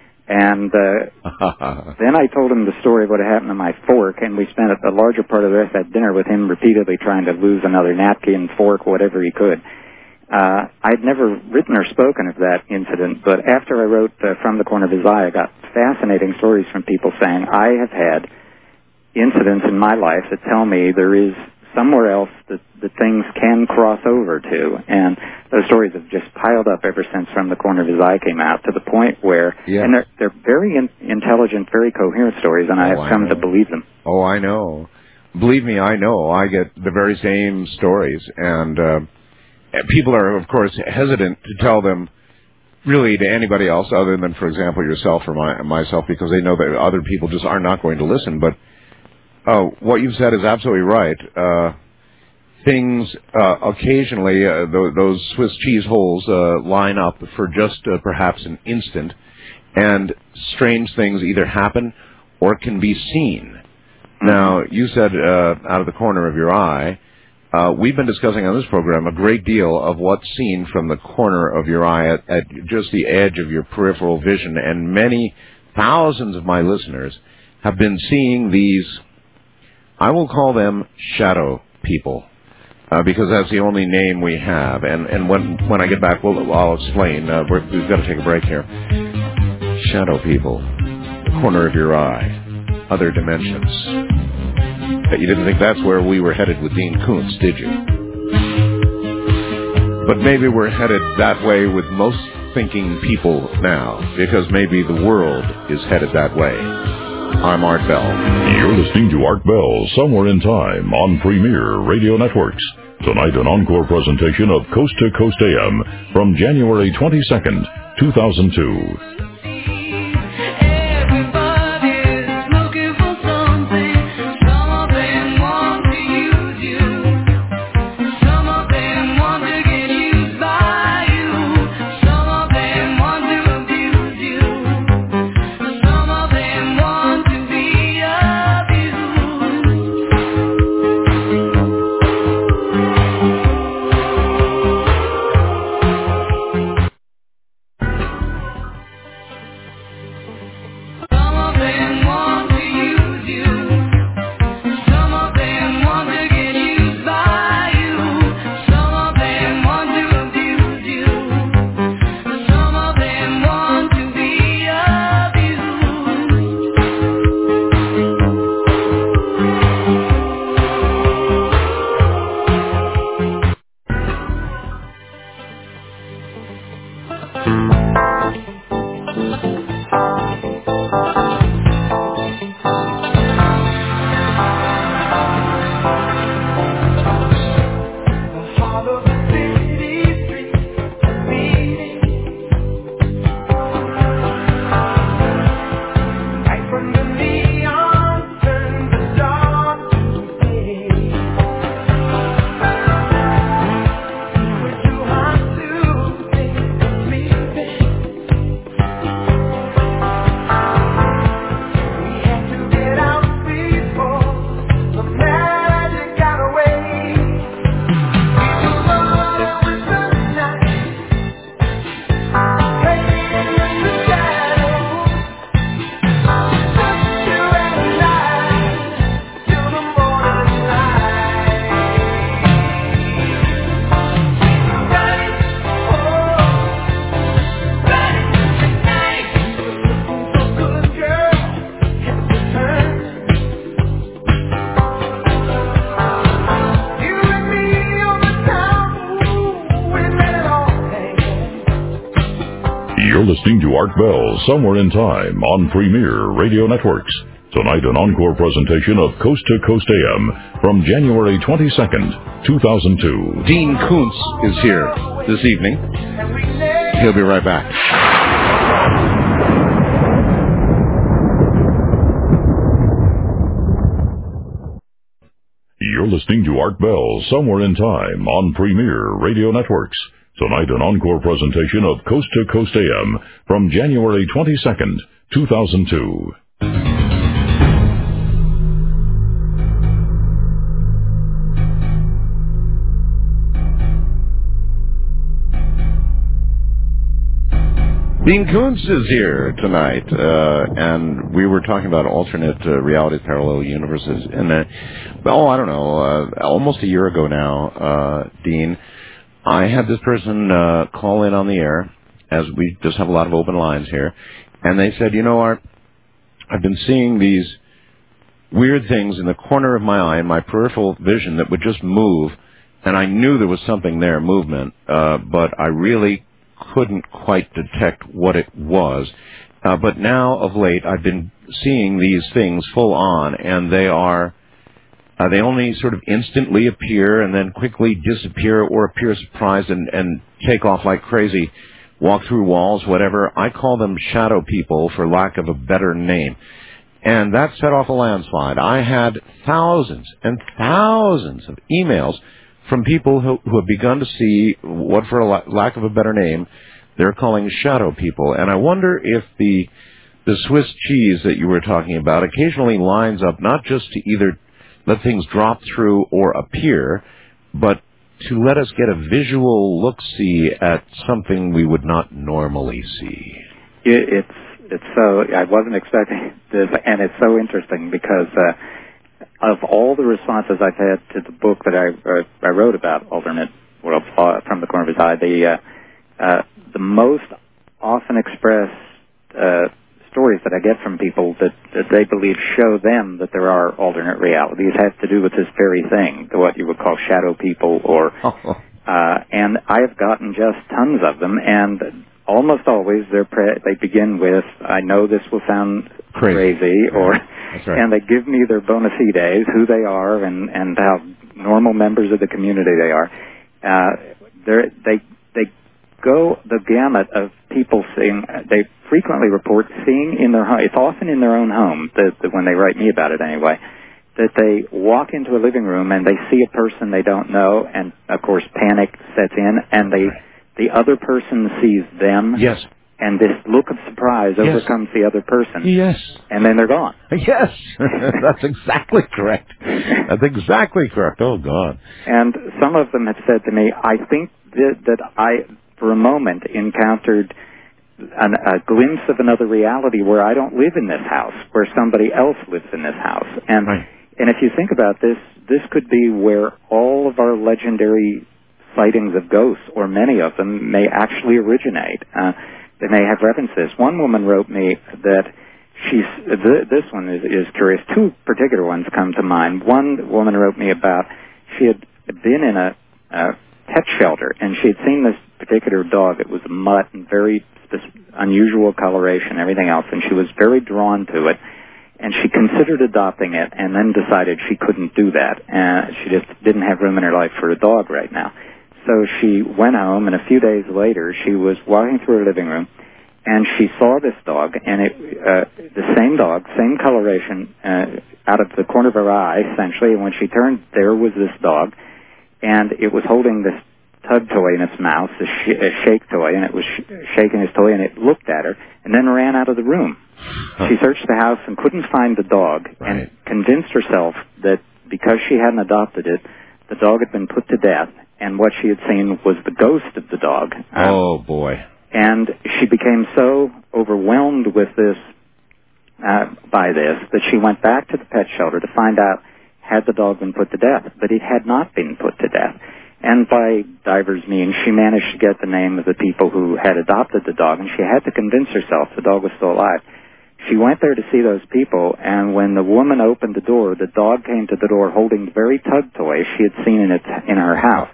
And uh, then I told him the story of what had happened to my fork, and we spent a larger part of the rest of that dinner with him repeatedly trying to lose another napkin, fork, whatever he could. Uh, I'd never written or spoken of that incident, but after I wrote uh, From the Corner of His Eye, I got fascinating stories from people saying, I have had incidents in my life that tell me there is somewhere else that, that things can cross over to. And those stories have just piled up ever since From the Corner of His Eye came out, to the point where, yeah. and they're, they're very in, intelligent, very coherent stories, and oh, I have come I to believe them. Oh, I know. Believe me, I know. I get the very same stories, and uh, people are, of course, hesitant to tell them really to anybody else other than, for example, yourself or my, myself, because they know that other people just are not going to listen. But uh, what you've said is absolutely right. Uh, things uh, occasionally, uh, th- those Swiss cheese holes uh, line up for just uh, perhaps an instant, and strange things either happen or can be seen. Mm-hmm. Now, you said uh, out of the corner of your eye, Uh, we've been discussing on this program a great deal of what's seen from the corner of your eye at, at just the edge of your peripheral vision, and many thousands of my listeners have been seeing these, I will call them shadow people, uh, because that's the only name we have. And, and when when I get back, we'll, I'll explain. Uh, we're, we've got to take a break here. Shadow people, the corner of your eye, other dimensions. You didn't think that's where we were headed with Dean Koontz, did you? But maybe we're headed that way with most thinking people now, because maybe the world is headed that way. I'm Art Bell. You're listening to Art Bell, Somewhere in Time, on Premier Radio Networks. Tonight, an encore presentation of Coast to Coast A M from January twenty-second, two thousand two. Some of them want to You're listening to Art Bell, Somewhere in Time, on Premier Radio Networks. Tonight, an encore presentation of Coast to Coast A M from January twenty-second, two thousand two. Dean Koontz is here this evening. He'll be right back. You're listening to Art Bell, Somewhere in Time, on Premier Radio Networks. Tonight, an encore presentation of Coast to Coast A M from January twenty-second, two thousand two. Dean Koontz is here tonight, uh, and we were talking about alternate uh, reality parallel universes. And, uh, oh, I don't know, uh, almost a year ago now, uh, Dean, I had this person uh, call in on the air, as we just have a lot of open lines here, and they said, you know, Art, I've been seeing these weird things in the corner of my eye, in my peripheral vision, that would just move, and I knew there was something there, movement, uh, but I really couldn't quite detect what it was. Uh, but now, of late, I've been seeing these things full on, and they are... Uh, they only sort of instantly appear and then quickly disappear or appear surprised and, and take off like crazy, walk through walls, whatever. I call them shadow people, for lack of a better name. And that set off a landslide. I had thousands and thousands of emails from people who, who have begun to see what, for a la- lack of a better name, they're calling shadow people. And I wonder if the the Swiss cheese that you were talking about occasionally lines up not just to either let things drop through or appear, but to let us get a visual look-see at something we would not normally see. It, it's it's so I wasn't expecting this, and it's so interesting because uh, of all the responses I've had to the book that I uh, I wrote about alternate worlds uh, from the corner of his eye, the uh, uh, the most often expressed uh, stories that I get from people that, that they believe show them that there are alternate realities have to do with this very thing, what you would call shadow people, or uh, and I have gotten just tons of them, and almost always they're pre- they begin with, I know this will sound crazy, crazy or That's right. and they give me their bona fides, who they are, and, and how normal members of the community they are. Uh, they're, they they go the gamut of people seeing. They frequently report seeing in their home. It's often in their own home, that, that when they write me about it anyway, that they walk into a living room and they see a person they don't know, and of course panic sets in, and they the other person sees them. Yes. And this look of surprise Yes. overcomes the other person. Yes. And then they're gone. Yes. That's exactly correct. That's exactly correct. Oh, God. And some of them have said to me, I think that, that I, for a moment, encountered an, a glimpse of another reality where I don't live in this house, where somebody else lives in this house. And right. and if you think about this, this could be where all of our legendary sightings of ghosts, or many of them, may actually originate. Uh, they may have references. One woman wrote me that she's, th- this one is, is curious. Two particular ones come to mind. One woman wrote me about, she had been in a, a pet shelter, and she had seen this particular dog. It was a mutt and very unusual coloration, everything else, and she was very drawn to it. And she considered adopting it, and then decided she couldn't do that. Uh, she just didn't have room in her life for a dog right now. so she went home, and a few days later, she was walking through her living room, and she saw this dog, and it uh, the same dog, same coloration, uh, out of the corner of her eye, essentially, and when she turned, there was this dog, and it was holding this tug toy in its mouth, a, sh- a shake toy, and it was sh- shaking his toy, and it looked at her, and then ran out of the room. Huh. She searched the house and couldn't find the dog, right. and convinced herself that because she hadn't adopted it, the dog had been put to death, and what she had seen was the ghost of the dog. Oh, um, boy. And she became so overwhelmed with this, uh, by this, that she went back to the pet shelter to find out had the dog been put to death, but it had not been put to death. And by divers means, she managed to get the name of the people who had adopted the dog, and she had to convince herself the dog was still alive. She went there to see those people, and when the woman opened the door, the dog came to the door holding the very tug toy she had seen in its in her house.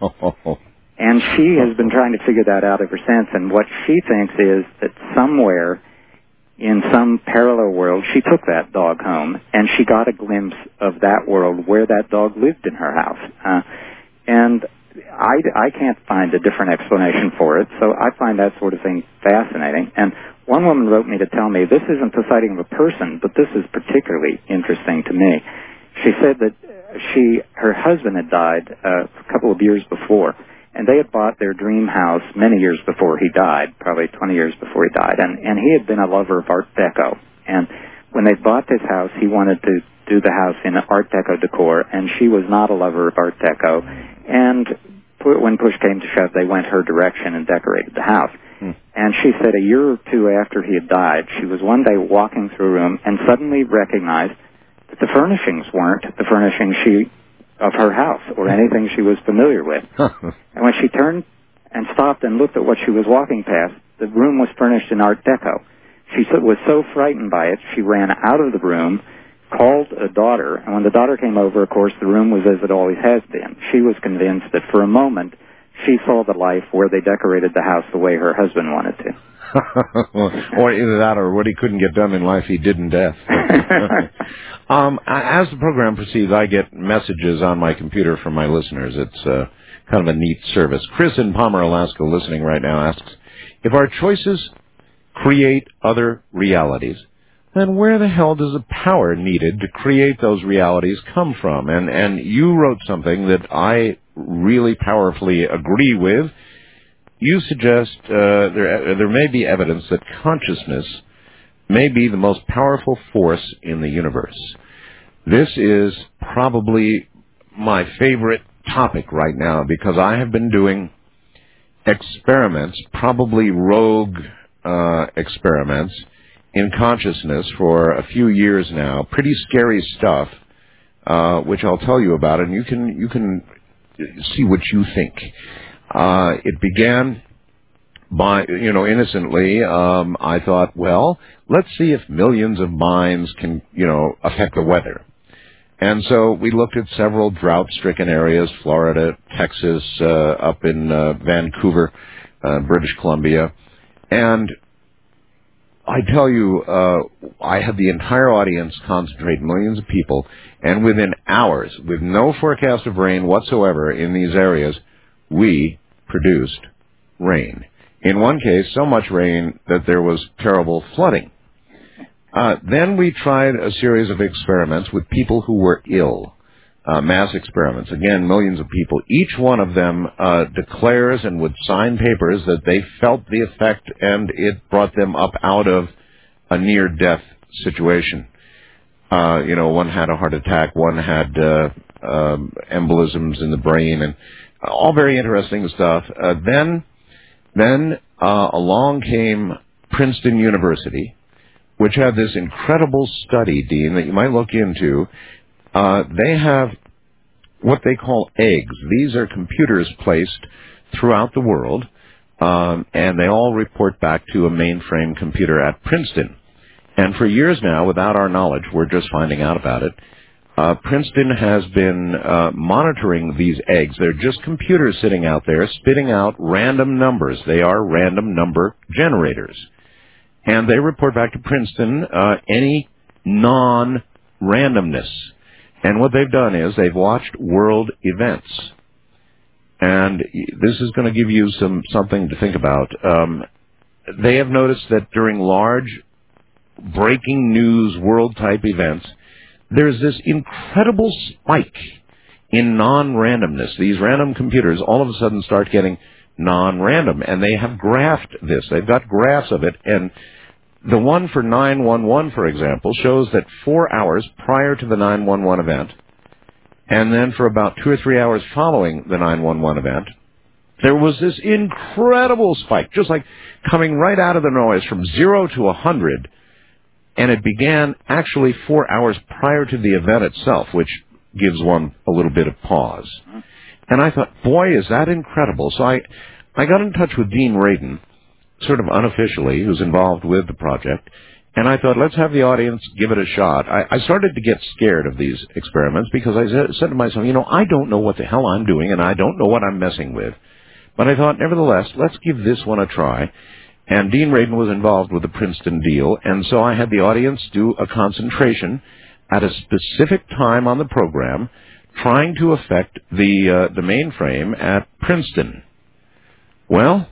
And she has been trying to figure that out ever since, and what she thinks is that somewhere in some parallel world, she took that dog home, and she got a glimpse of that world where that dog lived in her house. Uh, and I, I can't find a different explanation for it, so I find that sort of thing fascinating. And one woman wrote me to tell me, this isn't the sighting of a person, but this is particularly interesting to me. She said that she, her husband had died uh, a couple of years before, and they had bought their dream house many years before he died, probably twenty years before he died, and, and he had been a lover of Art Deco. And when they bought this house, he wanted to do the house in Art Deco decor, and she was not a lover of Art Deco. And when push came to shove, they went her direction and decorated the house. Hmm. And she said a year or two after he had died, she was one day walking through a room and suddenly recognized that the furnishings weren't the furnishings she of her house or anything she was familiar with. And when she turned and stopped and looked at what she was walking past, the room was furnished in Art Deco. She was so frightened by it, she ran out of the room, called a daughter, and when the daughter came over, of course, the room was as it always has been. She was convinced that for a moment she saw the life where they decorated the house the way her husband wanted to. Or either that or what he couldn't get done in life, he did in death. um, as the program proceeds, I get messages on my computer from my listeners. It's uh, kind of a neat service. Chris in Palmer, Alaska, listening right now, asks, if our choices create other realities, then where the hell does the power needed to create those realities come from? And and you wrote something that I really powerfully agree with. You suggest uh, there there may be evidence that consciousness may be the most powerful force in the universe. This is probably my favorite topic right now because I have been doing experiments, probably rogue uh, experiments, in consciousness for a few years now. Pretty scary stuff, uh, which I'll tell you about, and you can you can see what you think. Uh, it began by, you know, innocently. Um, I thought, well, let's see if millions of minds can, you know, affect the weather. And so we looked at several drought-stricken areas, Florida, Texas, uh, up in uh, Vancouver, uh, British Columbia, and I tell you, uh, I had the entire audience concentrate, millions of people, and within hours, with no forecast of rain whatsoever in these areas, we produced rain. In one case, so much rain that there was terrible flooding. Uh, then we tried a series of experiments with people who were ill, uh, mass experiments. Again, millions of people. Each one of them uh, declares and would sign papers that they felt the effect and it brought them up out of a near-death situation. Uh, you know, one had a heart attack, one had uh, um, embolisms in the brain, and all very interesting stuff. Uh, then, then uh, along came Princeton University, which had this incredible study, Dean, that you might look into. Uh, they have what they call eggs. These are computers placed throughout the world, um, and they all report back to a mainframe computer at Princeton. And for years now, without our knowledge, we're just finding out about it, uh, Princeton has been uh, monitoring these eggs. They're just computers sitting out there spitting out random numbers. They are random number generators. And they report back to Princeton uh, any non-randomness. And what they've done is they've watched world events. and this is going to give you some something to think about. Um, they have noticed that during large breaking news world-type events, there's this incredible spike in non-randomness. These random computers all of a sudden start getting non-random, and they have graphed this. They've got graphs of it, and the one for nine one one, for example, shows that four hours prior to the nine one one event, and then for about two or three hours following the nine one one event, there was this incredible spike, just like coming right out of the noise from zero to a hundred, and it began actually four hours prior to the event itself, which gives one a little bit of pause. And I thought, boy, is that incredible. So I, I got in touch with Dean Radin, sort of unofficially, who's involved with the project, and I thought, let's have the audience give it a shot. I, I started to get scared of these experiments because I said, said to myself, you know, I don't know what the hell I'm doing, and I don't know what I'm messing with. But I thought, nevertheless, let's give this one a try. And Dean Radin was involved with the Princeton deal, and so I had the audience do a concentration at a specific time on the program, trying to affect the uh, the mainframe at Princeton. Well,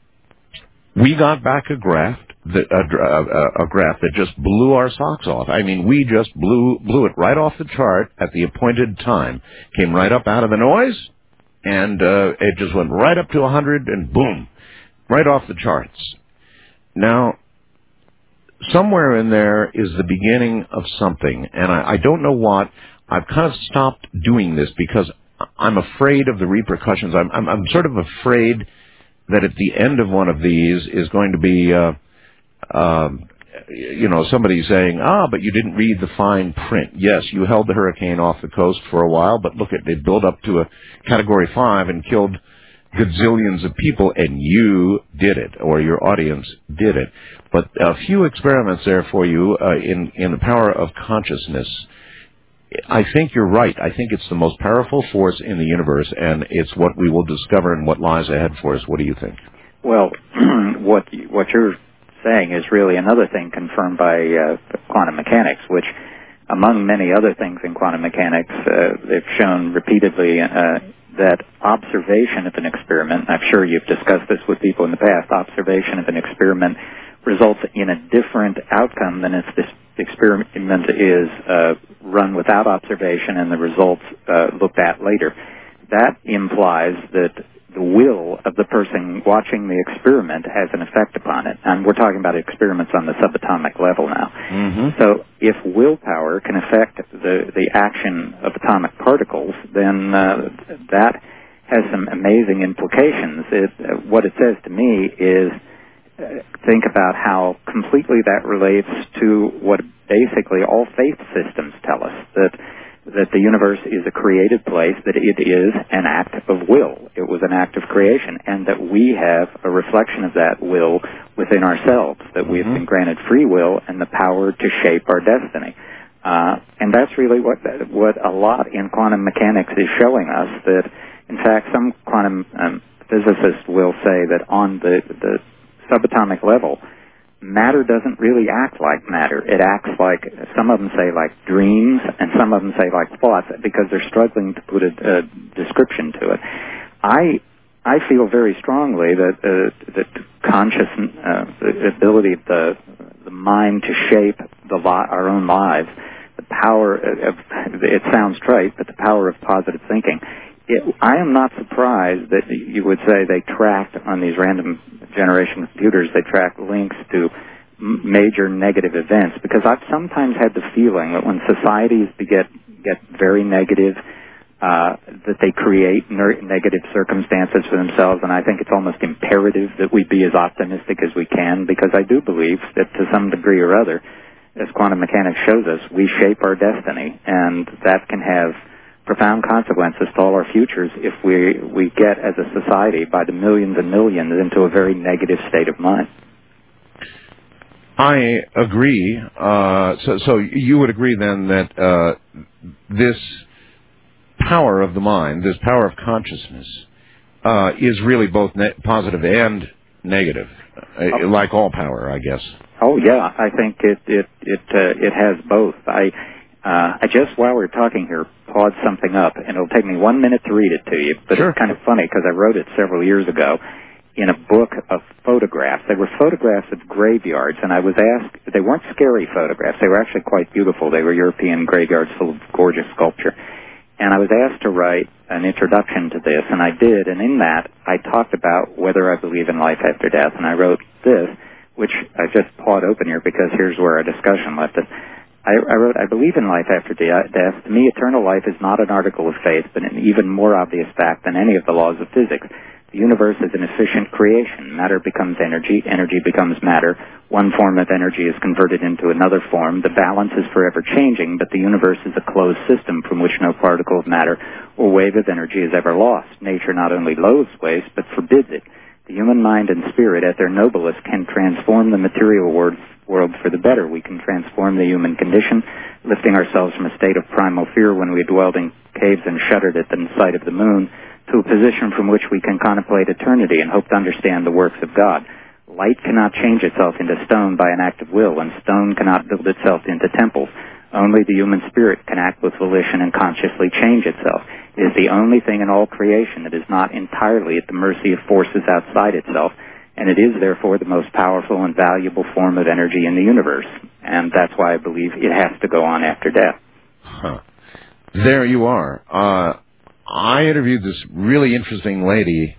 we got back a graph that a, a, a graph that just blew our socks off. I mean, we just blew blew it right off the chart at the appointed time. Came right up out of the noise, and uh, it just went right up to one hundred, and boom, right off the charts. Now, somewhere in there is the beginning of something, and I, I don't know what. I've kind of stopped doing this because I'm afraid of the repercussions. I'm, I'm, I'm sort of afraid that at the end of one of these is going to be, uh, um, you know, somebody saying, ah, but you didn't read the fine print. Yes, you held the hurricane off the coast for a while, but look, it, it built up to a Category five and killed gazillions of people, and you did it, or your audience did it. But a few experiments there for you uh, in, in the power of consciousness. I think you're right. I think it's the most powerful force in the universe, and it's what we will discover and what lies ahead for us. What do you think? Well, what you, what you're saying is really another thing confirmed by uh, quantum mechanics, which, among many other things in quantum mechanics, uh, they've shown repeatedly uh, that observation of an experiment, I'm sure you've discussed this with people in the past, observation of an experiment results in a different outcome than if this experiment is uh, run without observation and the results uh, looked at later. That implies that the will of the person watching the experiment has an effect upon it. And we're talking about experiments on the subatomic level now. Mm-hmm. So if willpower can affect the, the action of atomic particles, then uh, that has some amazing implications. It, uh, what it says to me is uh, think about how completely that relates to what basically all faith systems tell us, that that the universe is a created place, that it is an act of will. It was an act of creation, and that we have a reflection of that will within ourselves, that we have been granted free will and the power to shape our destiny. Uh, and that's really what what a lot in quantum mechanics is showing us, that, in fact, some quantum um, physicists will say that on the, the subatomic level, matter doesn't really act like matter. It acts like, some of them say like dreams, and some of them say like thoughts, because they're struggling to put a, a description to it. I I feel very strongly that uh, that conscious uh, the ability of the the mind to shape the li- our own lives, the power of, it sounds trite, but the power of positive thinking. It, I am not surprised that you would say they tracked on these random generation computers, they track links to m- major negative events, because I've sometimes had the feeling that when societies get get very negative, uh, that they create ner- negative circumstances for themselves, and I think it's almost imperative that we be as optimistic as we can, because I do believe that to some degree or other, as quantum mechanics shows us, we shape our destiny, and that can have profound consequences to all our futures if we we get as a society by the millions and millions into a very negative state of mind. I agree. Uh, so, so you would agree then that uh, this power of the mind, this power of consciousness, uh, is really both ne- positive and negative, uh, like all power, I guess. Oh yeah, I think it it it uh, it has both. I. Uh, I just, while we we're talking here, pawed something up, and it'll take me one minute to read it to you, but sure. It's kind of funny because I wrote it several years ago in a book of photographs. They were photographs of graveyards, and I was asked, they weren't scary photographs, they were actually quite beautiful. They were European graveyards full of gorgeous sculpture. And I was asked to write an introduction to this, and I did, and in that, I talked about whether I believe in life after death, and I wrote this, which I just pawed open here because here's where our discussion left us. I, I wrote, I believe in life after de- death. To me, eternal life is not an article of faith, but an even more obvious fact than any of the laws of physics. The universe is an efficient creation. Matter becomes energy. Energy becomes matter. One form of energy is converted into another form. The balance is forever changing, but the universe is a closed system from which no particle of matter or wave of energy is ever lost. Nature not only loathes waste, but forbids it. The human mind and spirit, at their noblest, can transform the material world for the better. We can transform the human condition, lifting ourselves from a state of primal fear when we dwelled in caves and shuddered at the sight of the moon, to a position from which we can contemplate eternity and hope to understand the works of God. Light cannot change itself into stone by an act of will, and stone cannot build itself into temples. Only the human spirit can act with volition and consciously change itself. It is the only thing in all creation that is not entirely at the mercy of forces outside itself, and it is therefore the most powerful and valuable form of energy in the universe. And that's why I believe it has to go on after death. Huh. There you are. Uh, I interviewed this really interesting lady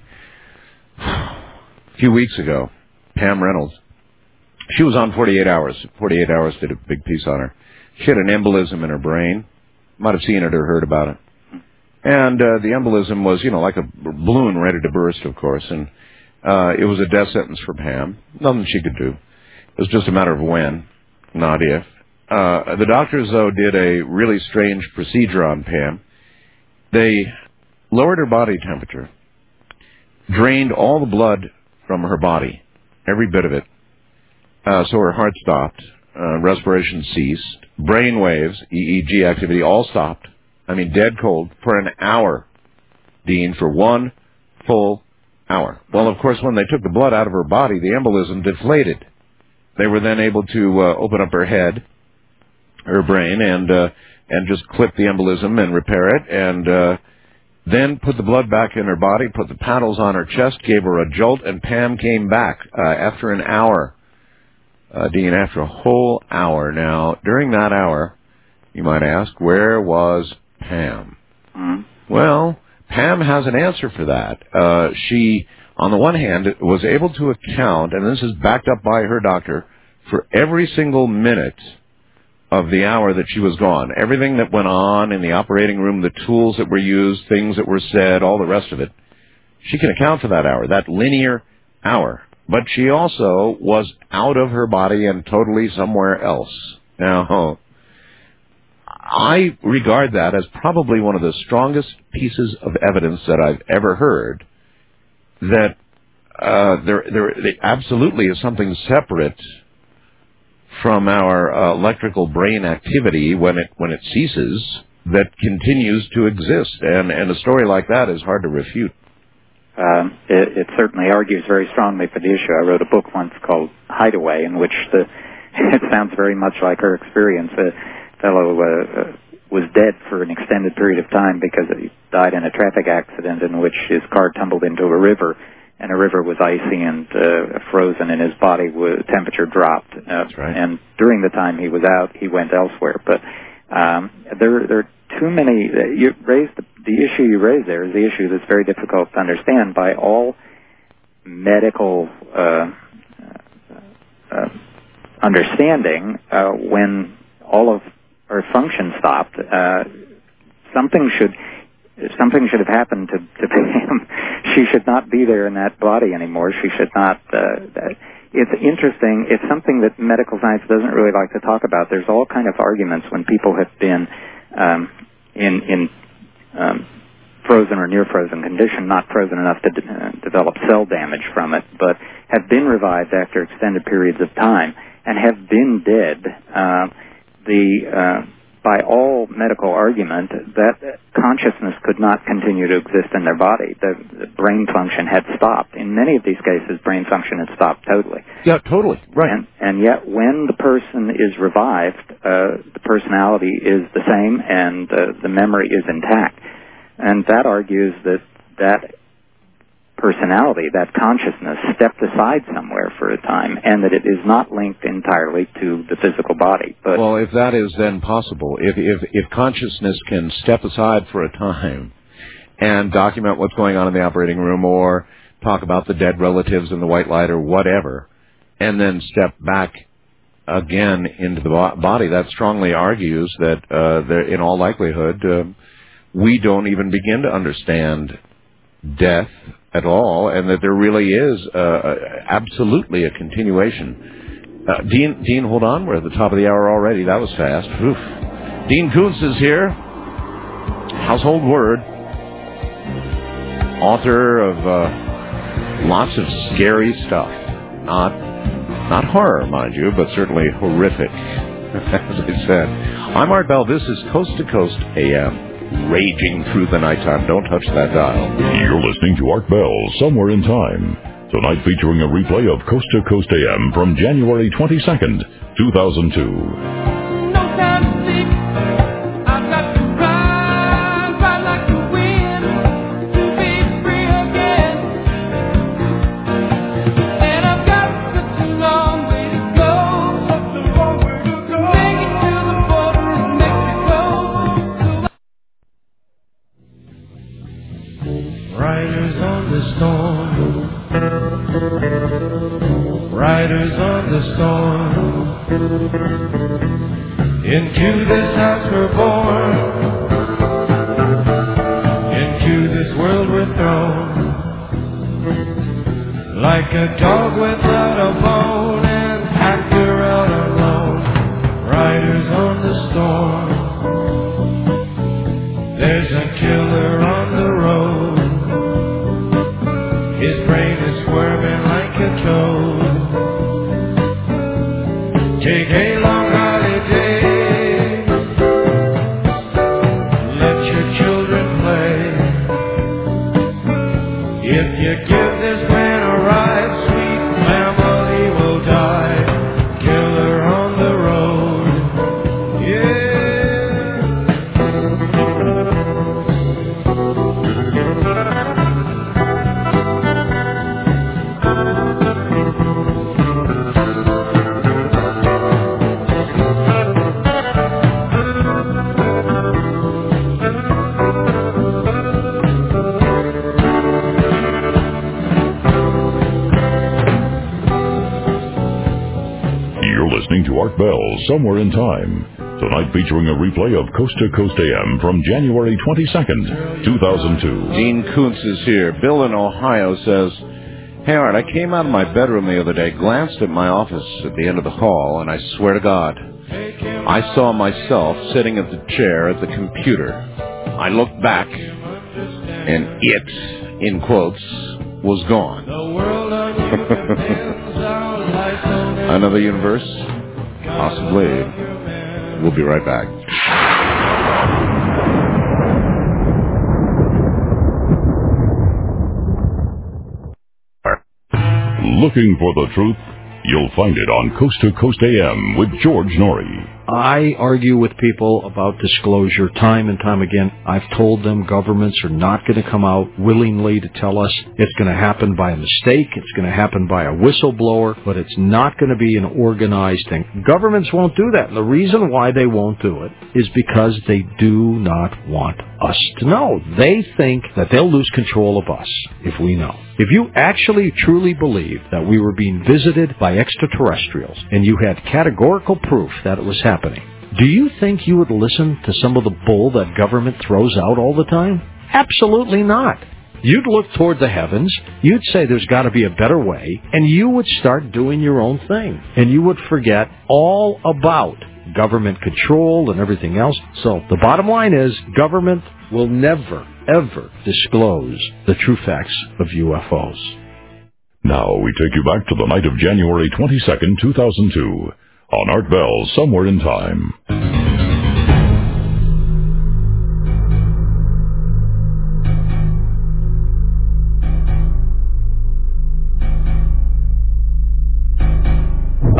a few weeks ago, Pam Reynolds. She was on forty-eight hours. forty-eight hours did a big piece on her. She had an embolism in her brain. Might have seen it or heard about it. And uh, the embolism was, you know, like a balloon ready to burst, of course. And uh, it was a death sentence for Pam. Nothing she could do. It was just a matter of when, not if. Uh, the doctors, though, did a really strange procedure on Pam. They lowered her body temperature, drained all the blood from her body, every bit of it, uh, so her heart stopped, uh, respiration ceased, brain waves, E E G activity, all stopped. I mean, dead cold for an hour, Dean, for one full hour. Well, of course, when they took the blood out of her body, the embolism deflated. They were then able to uh, open up her head, her brain, and uh, and just clip the embolism and repair it, and uh, then put the blood back in her body, put the paddles on her chest, gave her a jolt, and Pam came back uh, after an hour. Uh, Dean, after a whole hour. Now, during that hour, you might ask, where was Pam? Mm-hmm. Well, Pam has an answer for that. Uh, she, on the one hand, was able to account, and this is backed up by her doctor, for every single minute of the hour that she was gone. Everything that went on in the operating room, the tools that were used, things that were said, all the rest of it. She can account for that hour, that linear hour. But she also was out of her body and totally somewhere else. Now, I regard that as probably one of the strongest pieces of evidence that I've ever heard that uh, there, there, there absolutely is something separate from our uh, electrical brain activity when it when it ceases that continues to exist, and and a story like that is hard to refute. Um, it, it certainly argues very strongly for the issue. I wrote a book once called Hideaway, in which the it sounds very much like her experience. A fellow uh, was dead for an extended period of time because he died in a traffic accident in which his car tumbled into a river, and the river was icy and uh, frozen, and his body was, temperature dropped. Uh, That's right. And during the time he was out, he went elsewhere. But um, there, there are too many. Uh, you raised the, the issue you raised there is the issue that's very difficult to understand by all medical uh, uh, understanding. Uh, when all of her function stopped, uh, something should. Something should have happened to, to Pam. She should not be there in that body anymore. She should not. Uh, it's interesting. It's something that medical science doesn't really like to talk about. There's all kind of arguments when people have been um, in in um, frozen or near frozen condition, not frozen enough to de- uh, develop cell damage from it, but have been revived after extended periods of time and have been dead. Uh, the uh, by all medical argument, that consciousness could not continue to exist in their body. The, the brain function had stopped. In many of these cases, brain function had stopped totally. Yeah, totally. Right. And, and yet, when the person is revived, uh, the personality is the same and uh, the memory is intact. And that argues that that personality, that consciousness, stepped aside somewhere for a time, and that it is not linked entirely to the physical body. But well, if that is then possible, if if if consciousness can step aside for a time and document what's going on in the operating room, or talk about the dead relatives in the white light, or whatever, and then step back again into the bo- body, that strongly argues that uh, there, in all likelihood, uh, we don't even begin to understand death at all, and that there really is uh, absolutely a continuation. Uh, Dean, Dean, hold on. We're at the top of the hour already. That was fast. Oof. Dean Koontz is here. Household word. Author of uh, lots of scary stuff. Not, not horror, mind you, but certainly horrific, as I said. I'm Art Bell. This is Coast to Coast A M. Raging through the nighttime. Don't touch that dial. You're listening to Art Bell, Somewhere in Time. Tonight featuring a replay of Coast to Coast A M from January twenty-second, two thousand two. Riders on the storm, into this house we're born, into this world we're thrown, like a dog without a bone, and actor out alone. Riders on the storm, there's a killer on the road, his brain is squirming like a toad. Take a long holiday, let your children play. If you give this man a ride, sweet family will die. Killer on the road, To Art Bell, Somewhere in Time. Tonight featuring a replay of Coast to Coast A M from January twenty-second, two thousand two. Dean Koontz is here. Bill in Ohio says, "Hey Art, I came out of my bedroom the other day, glanced at my office at the end of the hall, and I swear to God, I saw myself sitting at the chair at the computer. I looked back, and it, in quotes, was gone." Another universe? Possibly. We'll be right back. Looking for the truth? You'll find it on Coast to Coast A M with George Norrie. I argue with people about disclosure time and time again. I've told them governments are not going to come out willingly to tell us it's going to happen by a mistake, it's going to happen by a whistleblower, but it's not going to be an organized thing. Governments won't do that, and the reason why they won't do it is because they do not want us to know. They think that they'll lose control of us if we know. If you actually truly believed that we were being visited by extraterrestrials and you had categorical proof that it was happening, do you think you would listen to some of the bull that government throws out all the time? Absolutely not. You'd look toward the heavens, you'd say there's got to be a better way, and you would start doing your own thing. And you would forget all about government control and everything else. So the bottom line is government will never, ever disclose the true facts of U F Os. Now we take you back to the night of January twenty-second, two thousand two, on Art Bell, Somewhere in Time.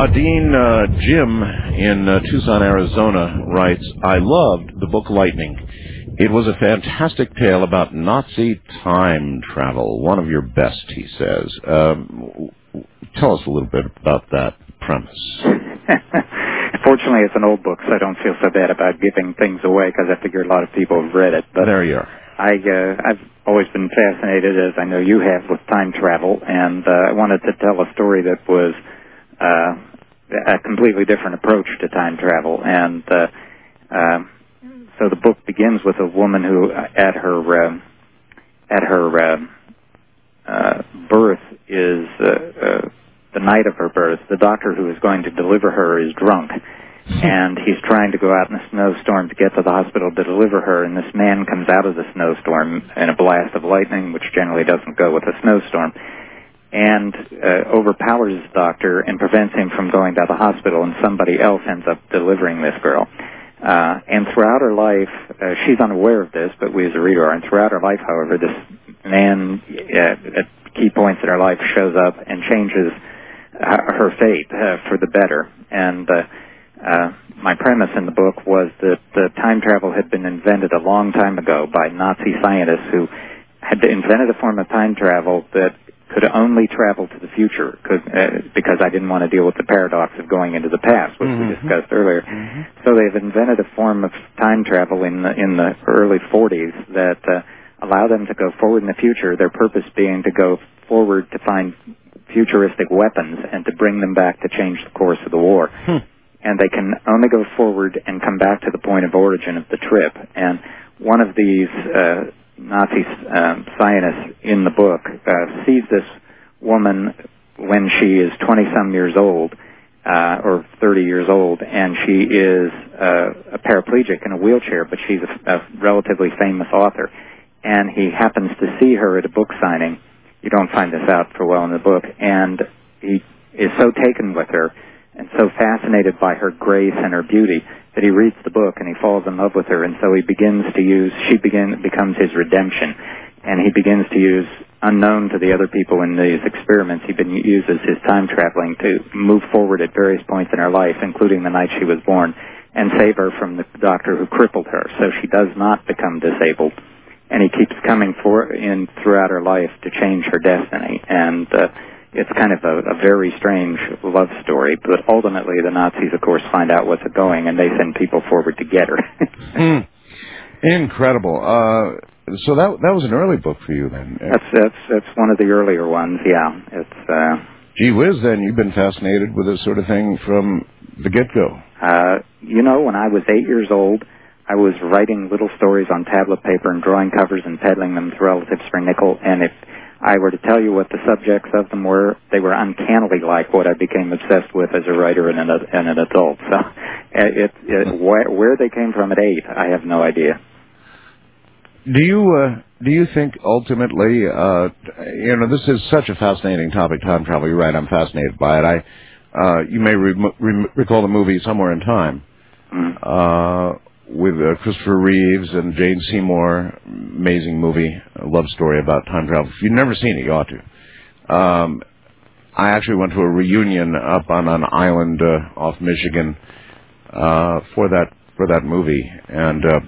Uh, Dean, uh, Jim in uh, Tucson, Arizona writes, I loved the book Lightning. It was a fantastic tale about Nazi time travel. One of your best, he says. Um, tell us a little bit about that premise. Fortunately, it's an old book, so I don't feel so bad about giving things away because I figure a lot of people have read it. But there you are. I, uh, I've always been fascinated, as I know you have, with time travel, and uh, I wanted to tell a story that was uh, a completely different approach to time travel. And uh, uh, so the book begins with a woman who, at her uh, at her uh, uh, birth, is uh, uh, the night of her birth. The doctor who is going to deliver her is drunk, and he's trying to go out in a snowstorm to get to the hospital to deliver her, and this man comes out of the snowstorm in a blast of lightning, which generally doesn't go with a snowstorm, and uh, overpowers the doctor and prevents him from going to the hospital, and somebody else ends up delivering this girl. Uh, and throughout her life, uh, she's unaware of this, but we as a reader are, and throughout her life, however, this man uh, at key points in her life shows up and changes her fate uh, for the better. And uh, uh, my premise in the book was that uh, time travel had been invented a long time ago by Nazi scientists who had invented a form of time travel that could only travel to the future, could, uh, because I didn't want to deal with the paradox of going into the past, which mm-hmm. we discussed earlier. Mm-hmm. So they've invented a form of time travel in the, in the early forties that uh, allow them to go forward in the future, their purpose being to go forward to find futuristic weapons and to bring them back to change the course of the war. Hmm. And they can only go forward and come back to the point of origin of the trip. And one of these uh, Nazi um, scientists in the book uh, sees this woman when she is twenty-some years old, uh, or thirty years old, and she is uh, a paraplegic in a wheelchair, but she's a, a relatively famous author. And he happens to see her at a book signing. You don't find this out for well in the book. And he is so taken with her and so fascinated by her grace and her beauty that he reads the book and he falls in love with her. And so he begins to use, she begin, becomes his redemption. And he begins to use, unknown to the other people in these experiments, he been, uses his time traveling to move forward at various points in her life, including the night she was born, and save her from the doctor who crippled her. So she does not become disabled. And he keeps coming for in throughout her life to change her destiny. And uh, it's kind of a, a very strange love story. But ultimately, the Nazis, of course, find out what's going, and they send people forward to get her. mm. Incredible. Uh, so that that was an early book for you, then? That's that's that's one of the earlier ones. Yeah. It's. Uh, Gee whiz, then you've been fascinated with this sort of thing from the get-go. Uh, you know, when I was eight years old, I was writing little stories on tablet paper and drawing covers and peddling them to relatives for a nickel, and if I were to tell you what the subjects of them were, they were uncannily like what I became obsessed with as a writer and an, and an adult. So it, it, where, where they came from at eight, I have no idea. Do you uh, do you think ultimately, uh, you know, this is such a fascinating topic, time travel. You're right, I'm fascinated by it. I, uh, you may re- re- recall the movie Somewhere in Time. Mm. Uh, with uh, Christopher Reeves and Jane Seymour, amazing movie, a love story about time travel. If you've never seen it, you ought to. Um, I actually went to a reunion up on an island uh, off Michigan uh, for that for that movie, and uh,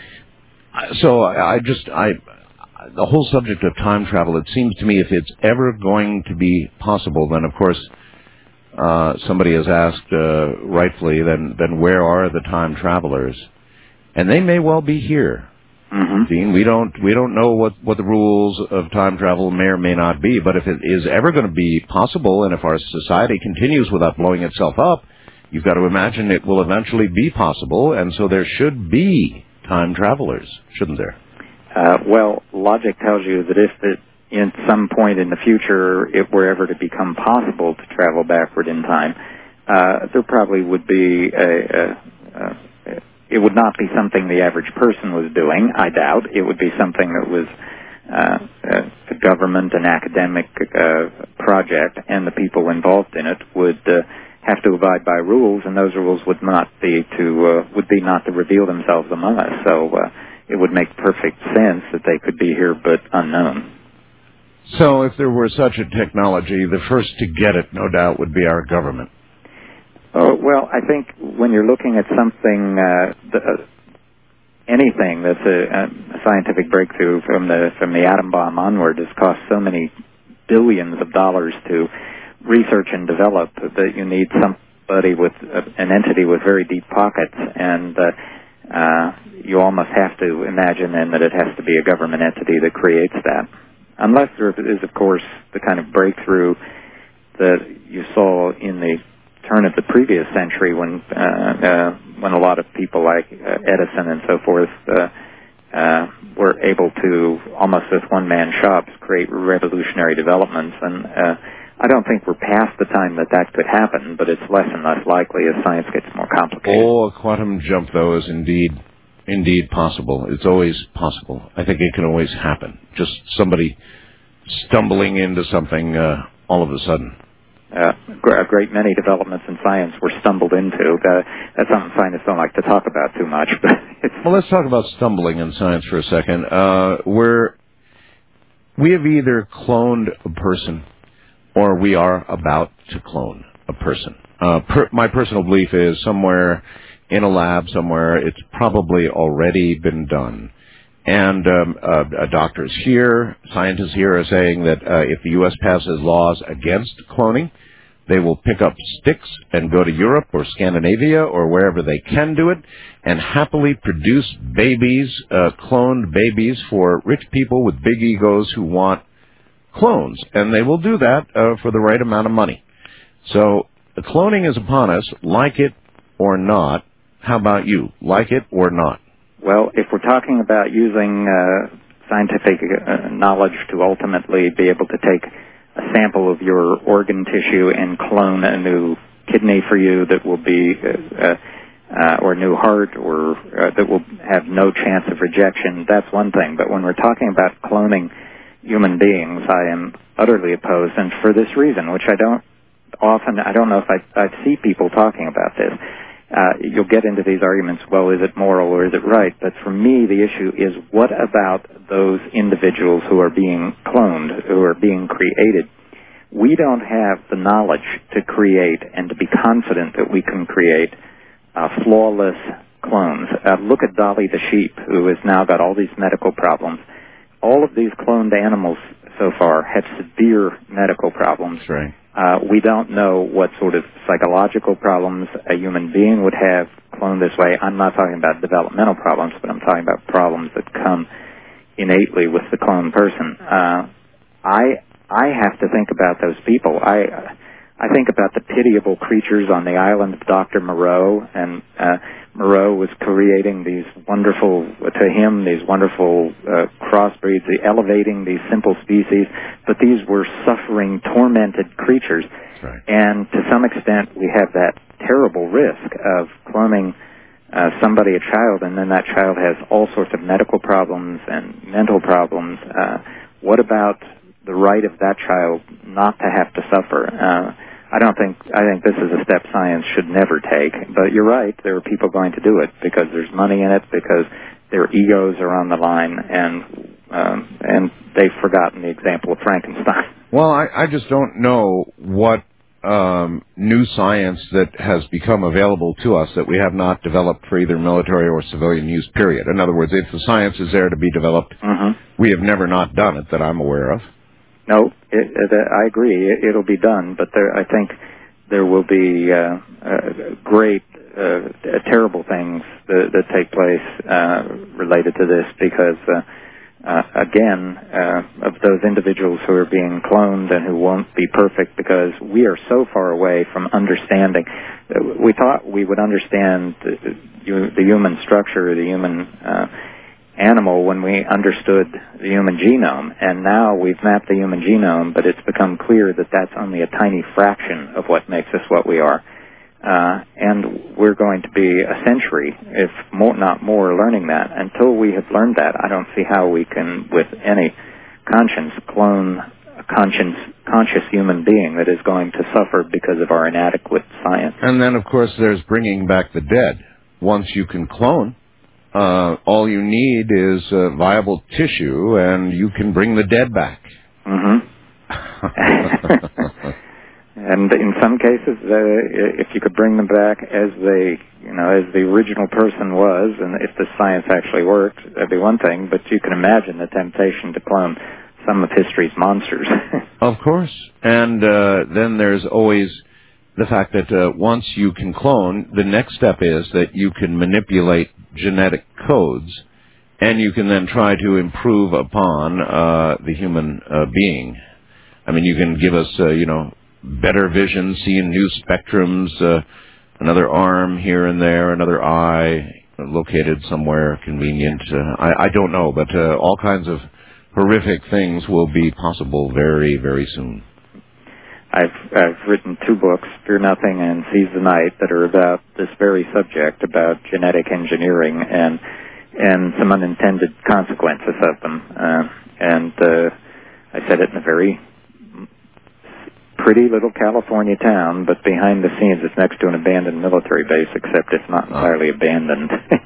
so I, I just I the whole subject of time travel. It seems to me if it's ever going to be possible, then of course uh, somebody has asked uh, rightfully, then then where are the time travelers? And they may well be here, mm-hmm. Dean. We don't we don't know what, what the rules of time travel may or may not be. But if it is ever going to be possible, and if our society continues without blowing itself up, you've got to imagine it will eventually be possible. And so there should be time travelers, shouldn't there? Uh, well, logic tells you that if it, in some point in the future it were ever to become possible to travel backward in time, uh, there probably would be a... a, a It would not be something the average person was doing, I doubt. It would be something that was uh, a government and academic uh, project, and the people involved in it would uh, have to abide by rules, and those rules would not be to uh, would be not to reveal themselves among us. So uh, it would make perfect sense that they could be here but unknown. So if there were such a technology, the first to get it, no doubt, would be our government. Oh, well, I think when you're looking at something, uh, the, uh, anything that's a, a scientific breakthrough from the from the atom bomb onward has cost so many billions of dollars to research and develop that you need somebody with uh, an entity with very deep pockets, and uh, uh, you almost have to imagine then that it has to be a government entity that creates that. Unless there is, of course, the kind of breakthrough that you saw in the turn of the previous century when uh, uh, when a lot of people like uh, Edison and so forth uh, uh, were able to, almost with one-man shops, create revolutionary developments. And uh, I don't think we're past the time that that could happen, but it's less and less likely as science gets more complicated. Oh, a quantum jump, though, is indeed, indeed possible. It's always possible. I think it can always happen. Just somebody stumbling into something uh, all of a sudden. Uh, a great many developments in science were stumbled into. Uh, that's something scientists don't like to talk about too much. But it's well, let's talk about stumbling in science for a second. Uh, we're, we have either cloned a person or we are about to clone a person. Uh, per, my personal belief is somewhere in a lab somewhere it's probably already been done. And um, uh, doctors here, scientists here are saying that uh, if the U S passes laws against cloning, they will pick up sticks and go to Europe or Scandinavia or wherever they can do it and happily produce babies, uh, cloned babies for rich people with big egos who want clones. And they will do that uh, for the right amount of money. So the cloning is upon us, like it or not. How about you? Like it or not? Well, if we're talking about using uh, scientific uh, knowledge to ultimately be able to take a sample of your organ tissue and clone a new kidney for you that will be, uh, uh, or a new heart, or uh, that will have no chance of rejection, that's one thing. But when we're talking about cloning human beings, I am utterly opposed, and for this reason, which I don't often, I don't know if I, I see people talking about this. Uh, you'll get into these arguments, well, is it moral or is it right? But for me, the issue is what about those individuals who are being cloned, who are being created? We don't have the knowledge to create and to be confident that we can create uh, flawless clones. Uh, look at Dolly the sheep, who has now got all these medical problems. All of these cloned animals so far have severe medical problems. That's right. Uh, we don't know what sort of psychological problems a human being would have cloned this way. I'm not talking about developmental problems, but I'm talking about problems that come innately with the cloned person. Uh, I I have to think about those people. I I think about the pitiable creatures on the island of Doctor Moreau, and uh, Moreau was creating these wonderful, to him, these wonderful uh, crossbreeds, elevating these simple species, but these were suffering, tormented creatures. Right. And to some extent, we have that terrible risk of cloning uh, somebody, a child, and then that child has all sorts of medical problems and mental problems. Uh, what about the right of that child not to have to suffer? Uh, I don't think, I think this is a step science should never take, but you're right, there are people going to do it because there's money in it, because their egos are on the line, and um, and they've forgotten the example of Frankenstein. Well, I, I just don't know what um, new science that has become available to us that we have not developed for either military or civilian use, period. In other words, if the science is there to be developed, mm-hmm. we have never not done it that I'm aware of. No, it, it, I agree. It, it'll be done, but there, I think there will be uh, uh, great, uh, terrible things that, that take place uh, related to this because, uh, uh, again, uh, of those individuals who are being cloned and who won't be perfect because we are so far away from understanding. We thought we would understand the, the human structure, the human uh animal when we understood the human genome, and now we've mapped the human genome, but it's become clear that that's only a tiny fraction of what makes us what we are. Uh, and we're going to be a century, if more, not more, learning that. Until we have learned that, I don't see how we can, with any conscience, clone a conscience, conscious human being that is going to suffer because of our inadequate science. And then, of course, there's bringing back the dead. Once you can clone, Uh, all you need is uh, viable tissue, and you can bring the dead back. Mm-hmm. and and in some cases, uh, if you could bring them back as they, you know, as the original person was, and if the science actually worked, that'd be one thing. But you can imagine the temptation to clone some of history's monsters. Of course. And uh, then there's always the fact that uh, once you can clone, the next step is that you can manipulate genetic codes, and you can then try to improve upon uh, the human uh, being. I mean, you can give us, uh, you know, better vision, seeing new spectrums, uh, another arm here and there, another eye located somewhere convenient. Uh, I, I don't know, but uh, all kinds of horrific things will be possible very, very soon. I've I've written two books, Fear Nothing and Seize the Night, that are about this very subject, about genetic engineering and and some unintended consequences of them. Uh, and uh, I said it in a very pretty little California town, but behind the scenes it's next to an abandoned military base, except it's not entirely abandoned.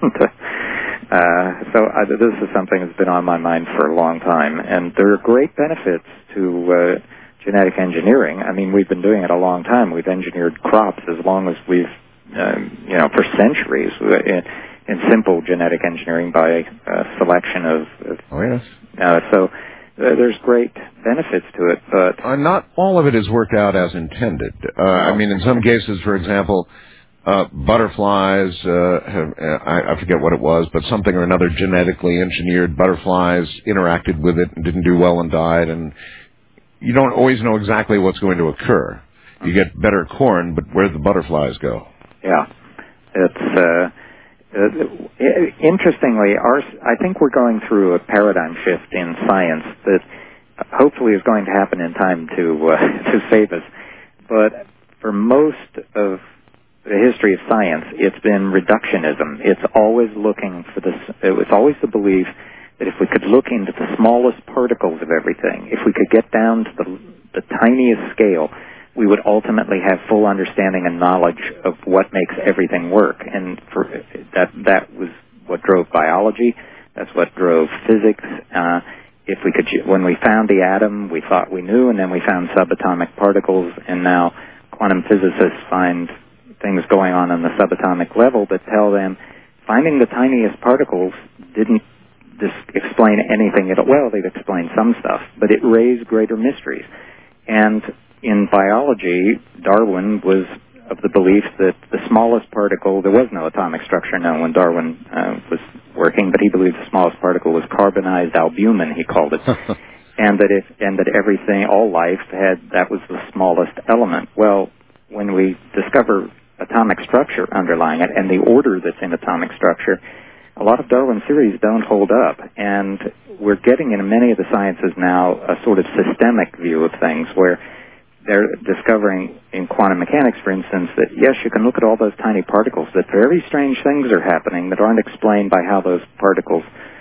uh, so I, this is something that's been on my mind for a long time, and there are great benefits to uh, genetic engineering. I mean, we've been doing it a long time. We've engineered crops as long as we've, uh, you know, for centuries in, in simple genetic engineering by uh, selection of, of oh, yes. Uh, so uh, there's great benefits to it, but uh, not all of it is worked out as intended. Uh, I mean, in some cases, for example, uh, butterflies, uh, have, uh, I, I forget what it was, but something or another genetically engineered butterflies interacted with it and didn't do well and died, and you don't always know exactly what's going to occur. You get better corn, but where do the butterflies go? Yeah. It's, uh, uh, interestingly, our, I think we're going through a paradigm shift in science that hopefully is going to happen in time to, uh, to save us. But for most of the history of science, it's been reductionism. It's always looking for this, it's always the belief that if we could look into the smallest particles of everything, if we could get down to the, the tiniest scale, we would ultimately have full understanding and knowledge of what makes everything work. And for that, that was what drove biology. That's what drove physics. Uh, if we could, when we found the atom, we thought we knew, and then we found subatomic particles, and now quantum physicists find things going on on the subatomic level that tell them finding the tiniest particles didn't This explain anything at all. Well, they've explained some stuff, but it raised greater mysteries. And in biology, Darwin was of the belief that the smallest particle, there was no atomic structure known when Darwin uh, was working, but he believed the smallest particle was carbonized albumin, he called it, and that if and that everything, all life had, that was the smallest element. Well, when we discover atomic structure underlying it and the order that's in atomic structure, a lot of Darwin's theories don't hold up, and we're getting in many of the sciences now a sort of systemic view of things where they're discovering in quantum mechanics, for instance, that yes, you can look at all those tiny particles, that very strange things are happening that aren't explained by how those particles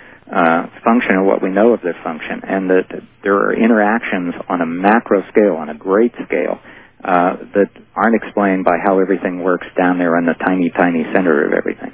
uh, function or what we know of their function, and that there are interactions on a macro scale, on a great scale, uh, that aren't explained by how everything works down there in the tiny, tiny center of everything.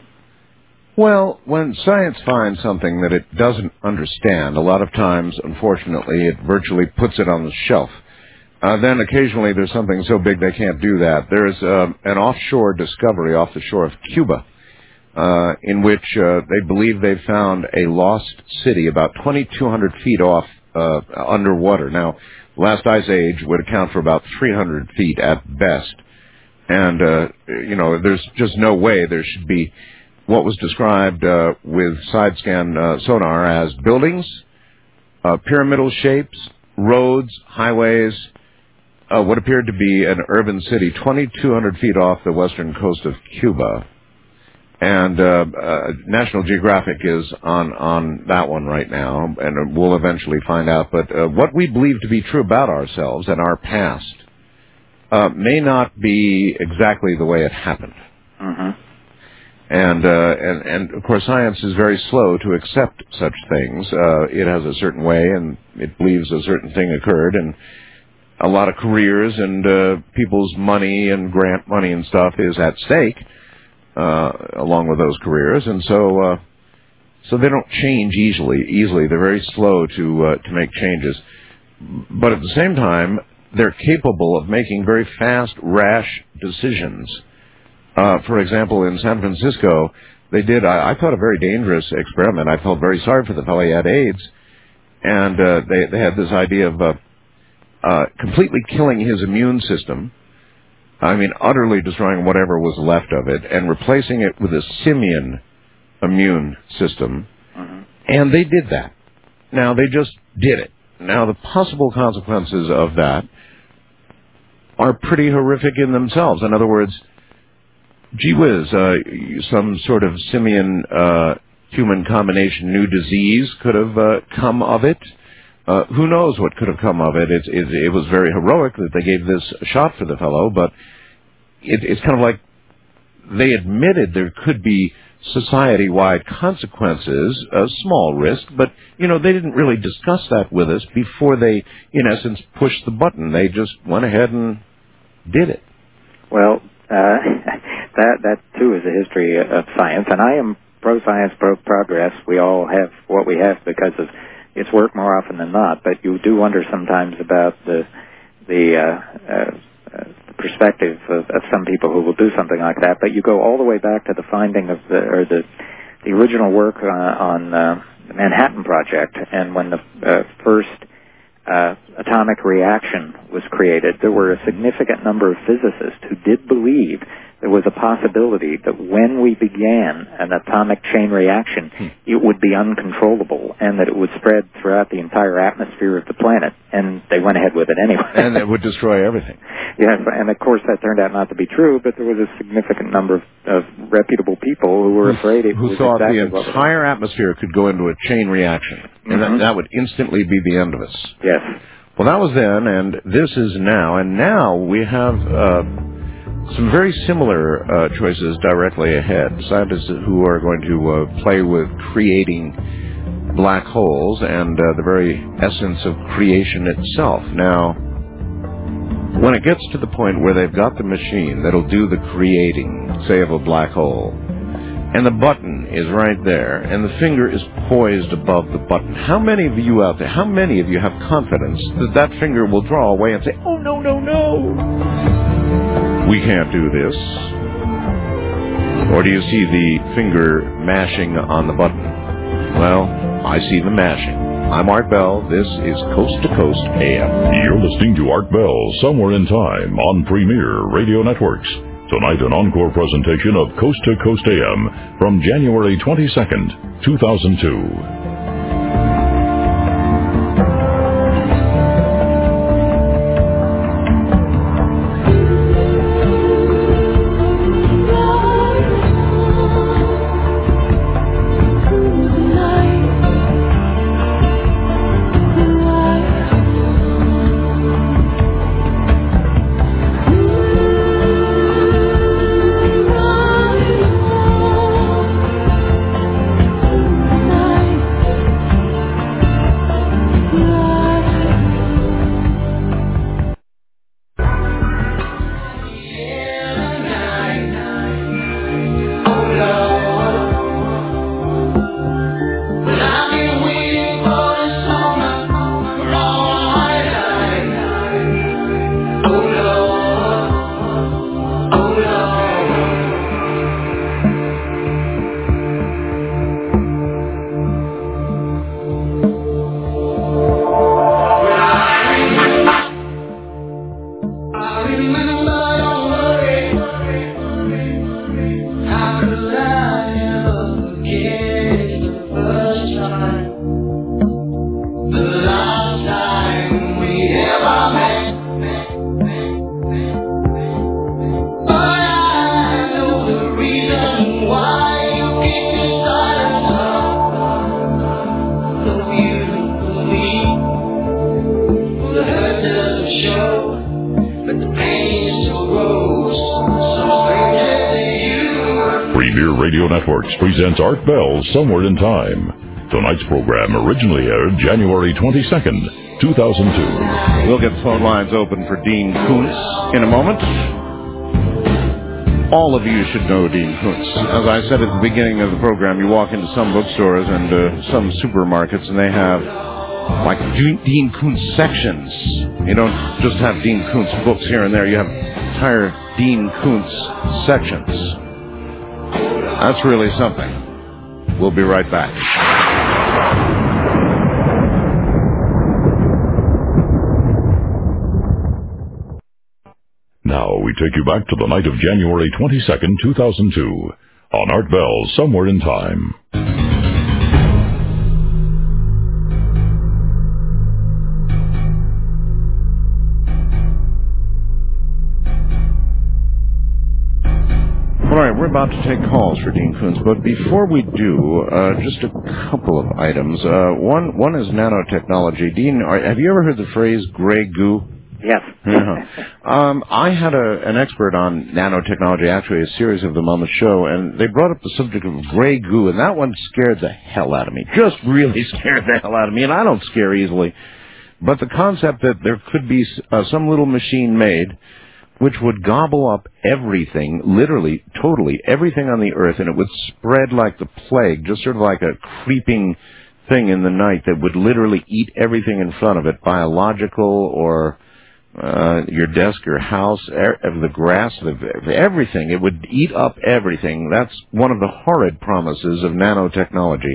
Well, when science finds something that it doesn't understand, a lot of times, unfortunately, it virtually puts it on the shelf. Uh, then occasionally there's something so big they can't do that. There's uh, an offshore discovery off the shore of Cuba uh, in which uh, they believe they've found a lost city about twenty-two hundred feet off uh, underwater. Now, last ice age would account for about three hundred feet at best. And, uh, you know, there's just no way there should be what was described uh, with side-scan uh, sonar as buildings, uh, pyramidal shapes, roads, highways, uh, what appeared to be an urban city twenty-two hundred feet off the western coast of Cuba. And uh, uh, National Geographic is on, on that one right now, and we'll eventually find out. But uh, what we believe to be true about ourselves and our past uh, may not be exactly the way it happened. Mm-hmm. And, uh, and, and, of course, science is very slow to accept such things. Uh, it has a certain way, and it believes a certain thing occurred, and a lot of careers and uh, people's money and grant money and stuff is at stake, uh, along with those careers. And so, uh, so they don't change easily. Easily, they're very slow to uh, to make changes. But at the same time, they're capable of making very fast, rash decisions. Uh, for example, in San Francisco, they did, I, I thought, a very dangerous experiment. I felt very sorry for the fellow. He had AIDS, and uh, they, they had this idea of uh, uh, completely killing his immune system. I mean, utterly destroying whatever was left of it, and replacing it with a simian immune system. Mm-hmm. And they did that. Now, they just did it. Now, the possible consequences of that are pretty horrific in themselves. In other words, gee whiz, uh, some sort of simian-human uh, combination new disease could have uh, come of it. Uh, who knows what could have come of it? It, it? it was very heroic that they gave this shot for the fellow, but it, it's kind of like they admitted there could be society-wide consequences, a small risk, but, you know, they didn't really discuss that with us before they, in essence, pushed the button. They just went ahead and did it. Well, uh, that, that, too, is a history of science, and I am pro-science, pro-progress. We all have what we have because of its work more often than not, but you do wonder sometimes about the, the, uh, uh, uh perspective of, of some people who will do something like that. But you go all the way back to the finding of the, or the, the original work uh, on uh, the Manhattan Project, and when the uh, first uh, atomic reaction was created, there were a significant number of physicists who did believe there was a possibility that when we began an atomic chain reaction, hmm. it would be uncontrollable and that it would spread throughout the entire atmosphere of the planet. And they went ahead with it anyway. And it would destroy everything. Yes, and of course that turned out not to be true, but there was a significant number of, of reputable people who were afraid it who was thought exactly the entire atmosphere could go into a chain reaction, and mm-hmm. that, that would instantly be the end of us. Yes. Well, that was then, and this is now, and now we have uh, some very similar uh, choices directly ahead. Scientists who are going to uh, play with creating black holes and uh, the very essence of creation itself. Now, when it gets to the point where they've got the machine that'll do the creating, say, of a black hole, and the button is right there, and the finger is poised above the button, how many of you out there, how many of you have confidence that that finger will draw away and say, oh, no, no, no, we can't do this? Or do you see the finger mashing on the button? Well, I see the mashing. I'm Art Bell. This is Coast to Coast A M. You're listening to Art Bell, Somewhere in Time, on Premier Radio Networks. Tonight, an encore presentation of Coast to Coast A M from January twenty-second, two thousand two. Presents Art Bell, Somewhere in Time. Tonight's program originally aired January twenty-second, two thousand two. We'll get the phone lines open for Dean Koontz in a moment. All of you should know Dean Koontz. As I said at the beginning of the program, you walk into some bookstores and uh, some supermarkets, and they have like Dean Koontz sections. You don't just have Dean Koontz books here and there. You have entire Dean Koontz sections. That's really something. We'll be right back. Now we take you back to the night of January twenty-second, two thousand two, on Art Bell's Somewhere in Time. All right, we're about to take calls for Dean Koontz, but before we do, uh, just a couple of items. Uh, one one is nanotechnology. Dean, are, have you ever heard the phrase gray goo? Yes. uh-huh. um, I had a, an expert on nanotechnology, actually a series of them on the show, and they brought up the subject of gray goo, and that one scared the hell out of me. Just really scared the hell out of me, and I don't scare easily. But the concept that there could be uh, some little machine made which would gobble up everything, literally, totally, everything on the earth, and it would spread like the plague, just sort of like a creeping thing in the night that would literally eat everything in front of it, biological or uh, your desk, your house, er, the grass, the, everything. It would eat up everything. That's one of the horrid promises of nanotechnology.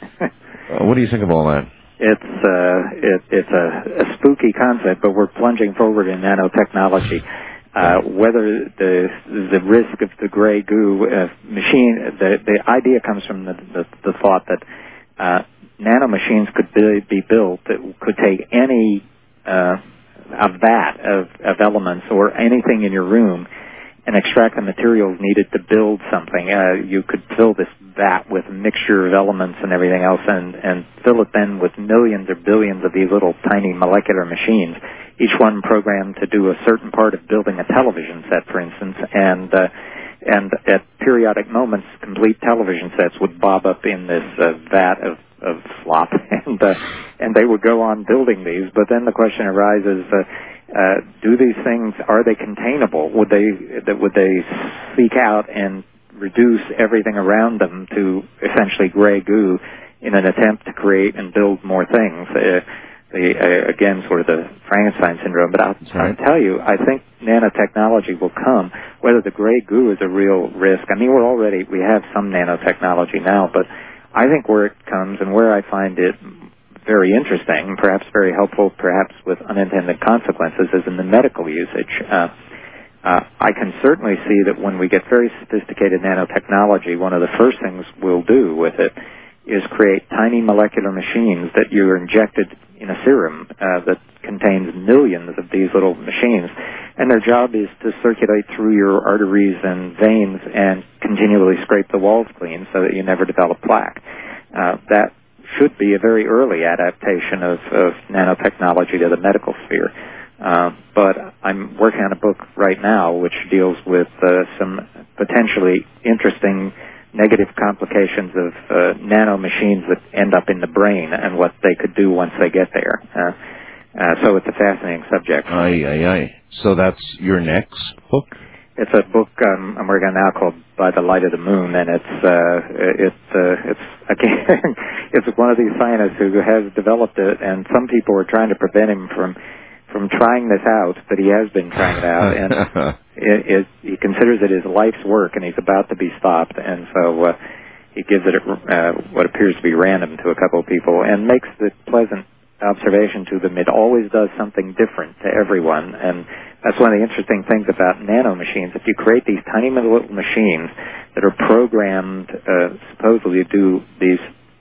uh, what do you think of all that? It's uh, it, it's a, a spooky concept, but we're plunging forward in nanotechnology. Uh, whether the the risk of the gray goo uh, machine, the the idea comes from the the, the thought that uh, nanomachines could be, be built that could take any uh, a vat of, of elements or anything in your room and extract the materials needed to build something. Uh, you could fill this vat with a mixture of elements and everything else, and and fill it then with millions or billions of these little tiny molecular machines, each one programmed to do a certain part of building a television set, for instance, and uh, and at periodic moments, complete television sets would bob up in this uh, vat of, of slop, and uh, and they would go on building these. But then the question arises: uh, uh, do these things, are they containable? Would they would they seek out and reduce everything around them to essentially gray goo in an attempt to create and build more things? Uh, The, uh, again, sort of the Frankenstein syndrome. But I'll, right. I'll tell you, I think nanotechnology will come. Whether the gray goo is a real risk, I mean, we're already, we have some nanotechnology now, but I think where it comes and where I find it very interesting, perhaps very helpful, perhaps with unintended consequences, is in the medical usage. Uh, uh, I can certainly see that when we get very sophisticated nanotechnology, one of the first things we'll do with it is create tiny molecular machines that you're injected in a serum uh, that contains millions of these little machines, and their job is to circulate through your arteries and veins and continually scrape the walls clean so that you never develop plaque. Uh, that should be a very early adaptation of, of nanotechnology to the medical sphere. Uh, but I'm working on a book right now which deals with uh, some potentially interesting negative complications of uh, nanomachines that end up in the brain and what they could do once they get there. Uh, uh, so it's a fascinating subject. Aye, aye, aye. So that's your next book? It's a book um, I'm working on now called By the Light of the Moon, and it's uh, it's uh, it's again it's one of these scientists who has developed it, and some people are trying to prevent him from from trying this out, but he has been trying it out, and it, it, he considers it his life's work, and he's about to be stopped, and so uh, he gives it uh, what appears to be random to a couple of people, and makes the pleasant observation to them: it always does something different to everyone, and that's one of the interesting things about nanomachines. If you create these tiny little machines that are programmed uh, supposedly to do these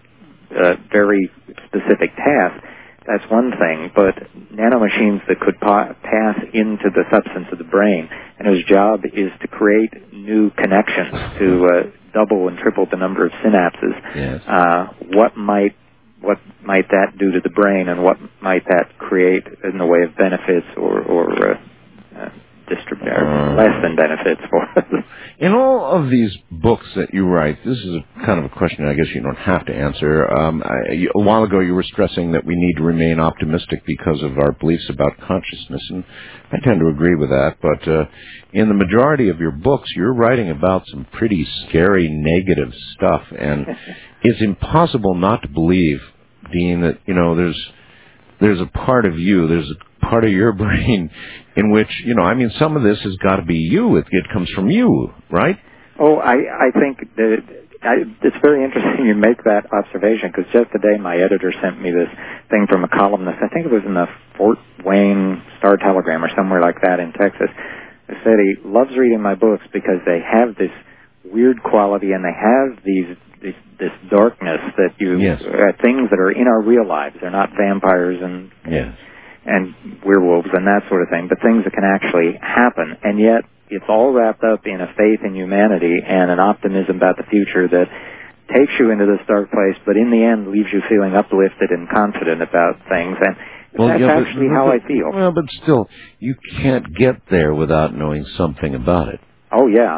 uh, very specific tasks, that's one thing, but nanomachines that could pa- pass into the substance of the brain, and whose job is to create new connections, to uh, double and triple the number of synapses. Yes. Uh, what might what might that do to the brain, and what might that create in the way of benefits or, or uh, uh, distrib- uh, less than benefits for us? In all of these books that you write, this is a kind of a question I guess you don't have to answer. Um, I, you, a while ago you were stressing that we need to remain optimistic because of our beliefs about consciousness, and I tend to agree with that. But uh, in the majority of your books, you're writing about some pretty scary, negative stuff, and it's impossible not to believe, Dean, that, you know, there's there's a part of you, there's a part of your brain in which, you know, I mean, some of this has got to be you. It, it comes from you, right? Oh, I, I think that I, it's very interesting you make that observation, because just today my editor sent me this thing from a columnist. I think it was in the Fort Wayne Star-Telegram or somewhere like that in Texas. He said he loves reading my books because they have this weird quality, and they have these this, this darkness that you yes. uh, things that are in our real lives. They're not vampires and yes. and werewolves and that sort of thing, but things that can actually happen. And yet it's all wrapped up in a faith in humanity and an optimism about the future that takes you into this dark place, but in the end leaves you feeling uplifted and confident about things. And well, that's yeah, actually but, how but, I feel. Well, but still, you can't get there without knowing something about it. Oh, yeah.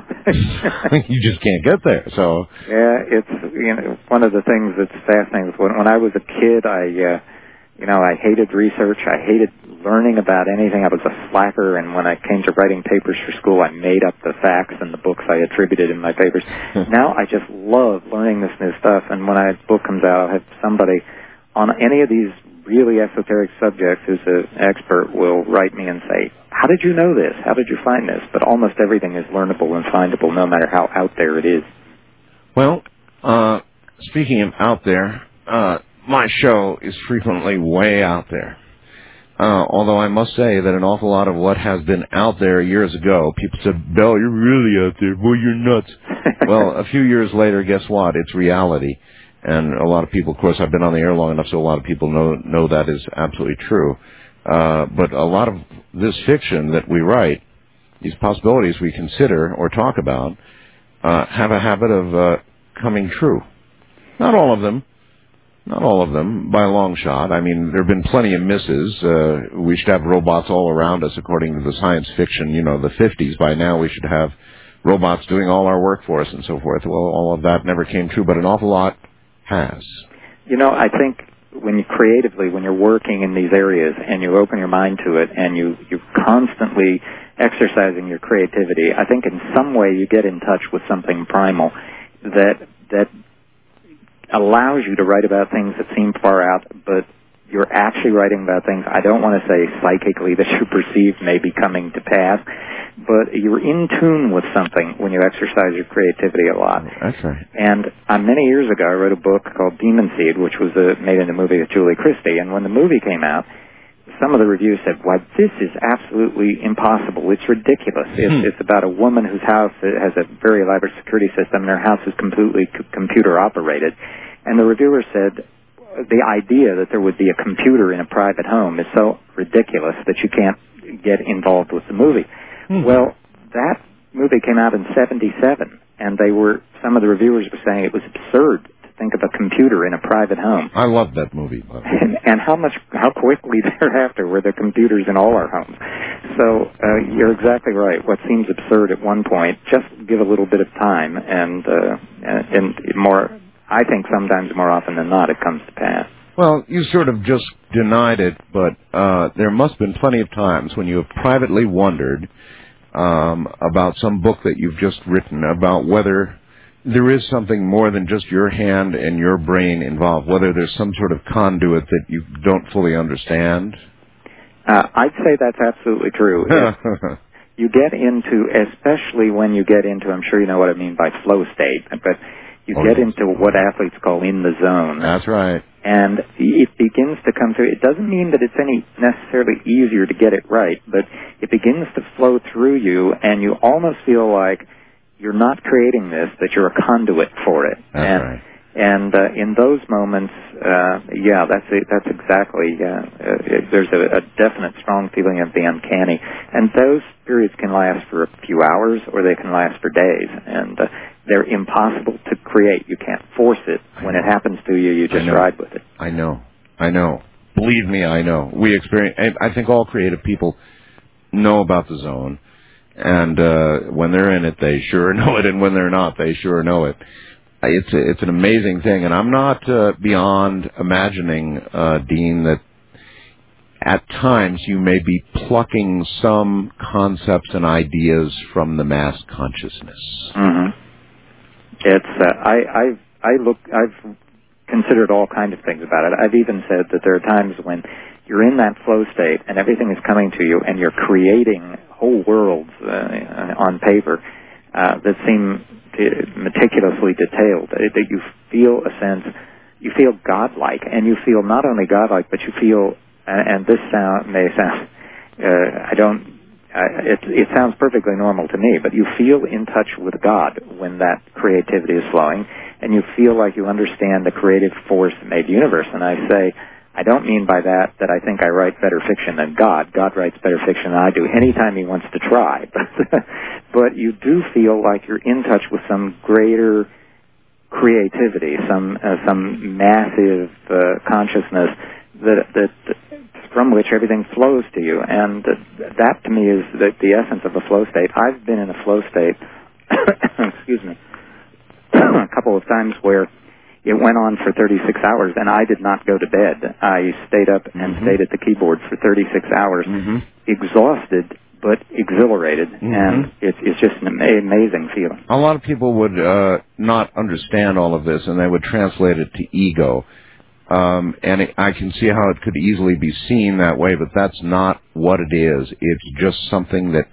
You just can't get there, so... Yeah, it's, you know, one of the things that's fascinating. When, when I was a kid, I, uh, you know, I hated research. I hated learning about anything. I was a slacker, and when I came to writing papers for school, I made up the facts and the books I attributed in my papers. Now I just love learning this new stuff, and when a book comes out, I'll have somebody on any of these really esoteric subjects who's an expert will write me and say, how did you know this? How did you find this? But almost everything is learnable and findable, no matter how out there it is. Well, uh, speaking of out there, uh, my show is frequently way out there. Uh, although I must say that an awful lot of what has been out there years ago, people said, Bell, you're really out there. Boy, you're nuts. Well, a few years later, guess what? It's reality. And a lot of people, of course, I've been on the air long enough, so a lot of people know know that is absolutely true. Uh, but a lot of this fiction that we write, these possibilities we consider or talk about, uh, have a habit of uh, coming true. Not all of them. Not all of them, by a long shot. I mean, there have been plenty of misses. Uh, we should have robots all around us, according to the science fiction, you know, the fifties. By now, we should have robots doing all our work for us and so forth. Well, all of that never came true, but an awful lot has. You know, I think when you creatively, when you're working in these areas and you open your mind to it and you, you're constantly exercising your creativity, I think in some way you get in touch with something primal that that allows you to write about things that seem far out, but you're actually writing about things, I don't want to say psychically, that you perceive may be coming to pass, but you're in tune with something when you exercise your creativity a lot. That's right. And uh, many years ago, I wrote a book called Demon Seed, which was uh, made into a movie with Julie Christie, and when the movie came out, some of the reviews said, why, this is absolutely impossible. It's ridiculous. It's, Hmm. it's about a woman whose house has a very elaborate security system, and her house is completely c- computer-operated. And the reviewer said, the idea that there would be a computer in a private home is so ridiculous that you can't get involved with the movie. Hmm. Well, that movie came out in seventy-seven, and they were, some of the reviewers were saying it was absurd to think of a computer in a private home. I love that movie. And, and how much, how quickly thereafter were there computers in all our homes. So uh, you're exactly right. What seems absurd at one point, just give a little bit of time, and uh, and more. I think sometimes more often than not it comes to pass. Well, you sort of just denied it, but uh, there must have been plenty of times when you have privately wondered um, about some book that you've just written, about whether there is something more than just your hand and your brain involved, whether there's some sort of conduit that you don't fully understand. Uh, I'd say that's absolutely true. You get into, especially when you get into, I'm sure you know what I mean by flow state, but you oh, get yes. into what athletes call in the zone. That's right. And it begins to come through. It doesn't mean that it's any necessarily easier to get it right, but it begins to flow through you, and you almost feel like you're not creating this, that you're a conduit for it. That's and, right. And uh, in those moments, uh, yeah, that's it, that's exactly, uh, uh, it, there's a, a definite strong feeling of the uncanny. And those periods can last for a few hours, or they can last for days. And uh, they're impossible to create. You can't force it. When it happens to you, you just ride with it. I know. I know. Believe me, I know. We experience, and I think all creative people know about the zone. And uh, when they're in it, they sure know it. And when they're not, they sure know it. It's a, it's an amazing thing, and I'm not uh, beyond imagining, uh, Dean, that at times you may be plucking some concepts and ideas from the mass consciousness. Mm-hmm. It's uh, I I I look I've considered all kinds of things about it. I've even said that there are times when you're in that flow state, and everything is coming to you, and you're creating whole worlds uh, on paper uh, that seem meticulously detailed, that you feel a sense, you feel godlike, and you feel not only godlike, but you feel, and this sound may sound, uh, I don't, Uh, it, it sounds perfectly normal to me, but you feel in touch with God when that creativity is flowing, and you feel like you understand the creative force that made the universe. And I say, I don't mean by that that I think I write better fiction than God. God writes better fiction than I do anytime he wants to try. But you do feel like you're in touch with some greater creativity, some uh, some massive uh, consciousness that that from which everything flows to you. And that, to me, is the, the essence of a flow state. I've been in a flow state, excuse me, a couple of times where it went on for thirty-six hours, and I did not go to bed. I stayed up and mm-hmm. stayed at the keyboard for thirty-six hours, mm-hmm. exhausted but exhilarated, mm-hmm. and it's, it's just an ama- amazing feeling. A lot of people would uh, not understand all of this, and they would translate it to ego. Um, and it, I can see how it could easily be seen that way, but that's not what it is. It's just something that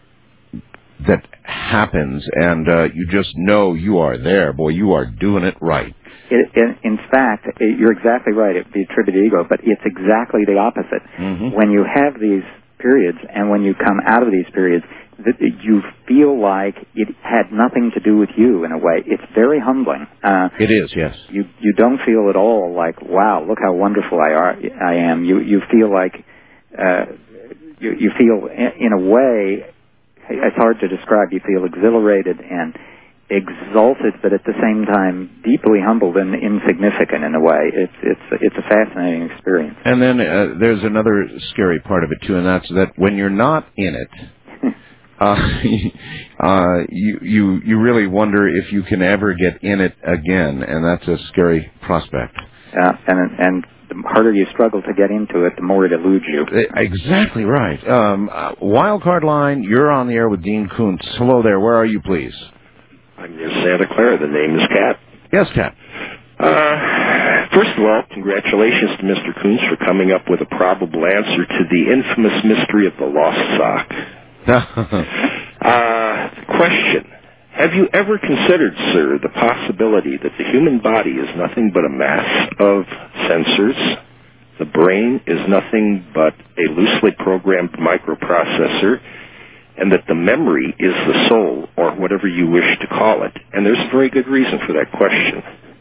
that happens, and uh, you just know you are there. Boy, you are doing it right. It, in, in fact, it, you're exactly right. It would be attributed to ego, but it's exactly the opposite. Mm-hmm. When you have these periods, and when you come out of these periods, that you feel like it had nothing to do with you in a way. It's very humbling. Uh, it is, yes. You you don't feel at all like, wow, look how wonderful I are. I am. You you feel like uh, you you feel in, in a way. It's hard to describe. You feel exhilarated and exalted, but at the same time deeply humbled and insignificant in a way. It's it's it's a fascinating experience. And then uh, there's another scary part of it too, and that's that when you're not in it. Uh, uh, you, you, you really wonder if you can ever get in it again, and that's a scary prospect. Yeah, and, and the harder you struggle to get into it, the more it eludes you. Exactly right. Um, uh, Wildcard line, you're on the air with Dean Koontz. Hello there, where are you, please? I'm near Santa Clara. The name is Cat. Yes, Cat. Uh, first of all, congratulations to Mister Koontz for coming up with a probable answer to the infamous mystery of the lost sock. uh, question. Have you ever considered, sir, the possibility that the human body is nothing but a mass of sensors? The brain is nothing but a loosely programmed microprocessor, and that the memory is the soul, or whatever you wish to call it. And there's a very good reason for that question.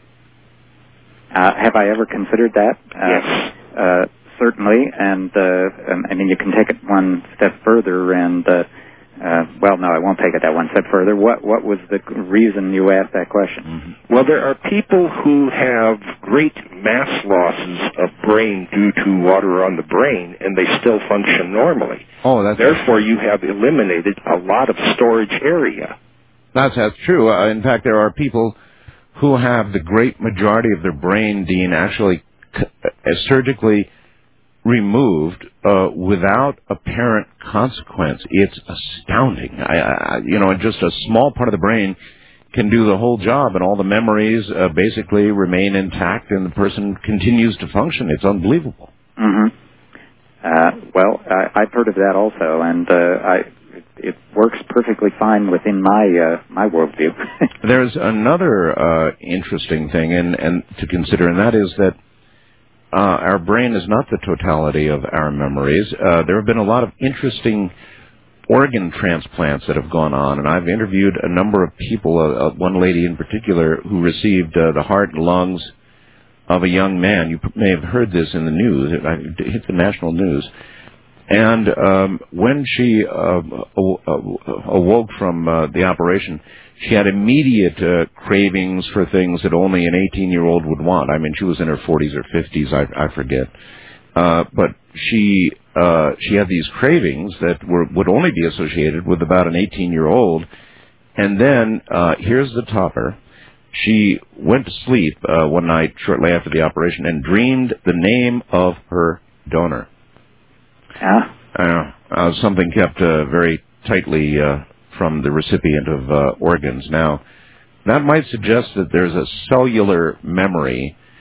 Uh, have I ever considered that? Uh, yes. Uh, Certainly, and uh, um, I mean, you can take it one step further, and uh, uh, well, no, I won't take it that one step further. What what was the reason you asked that question? Mm-hmm. Well, there are people who have great mass losses of brain due to water on the brain, and they still function normally. Oh, that's therefore you have eliminated a lot of storage area. That's that's true. Uh, in fact, there are people who have the great majority of their brain, Dean, actually c- uh, surgically removed uh, without apparent consequence. It's astounding. I, I, you know, just a small part of the brain can do the whole job, and all the memories uh, basically remain intact, and the person continues to function. It's unbelievable. Mm-hmm. Uh, well, I, I've heard of that also, and uh, I, it, it works perfectly fine within my uh, my worldview. There's another uh, interesting thing, and, and to consider, and that is that Uh, our brain is not the totality of our memories. Uh, there have been a lot of interesting organ transplants that have gone on, and I've interviewed a number of people, uh, uh, one lady in particular, who received uh, the heart and lungs of a young man. You may have heard this in the news. It hit the national news. And um, when she uh, awoke from uh, the operation, she had immediate uh, cravings for things that only an eighteen-year-old would want. I mean, she was in her forties or fifties, I, I forget. Uh, but she uh, she had these cravings that were would only be associated with about an eighteen-year-old. And then, uh, here's the topper. She went to sleep uh, one night shortly after the operation and dreamed the name of her donor. Yeah. Uh, uh, something kept uh, very tightly uh, from the recipient of uh, organs. Now, that might suggest that there's a cellular memory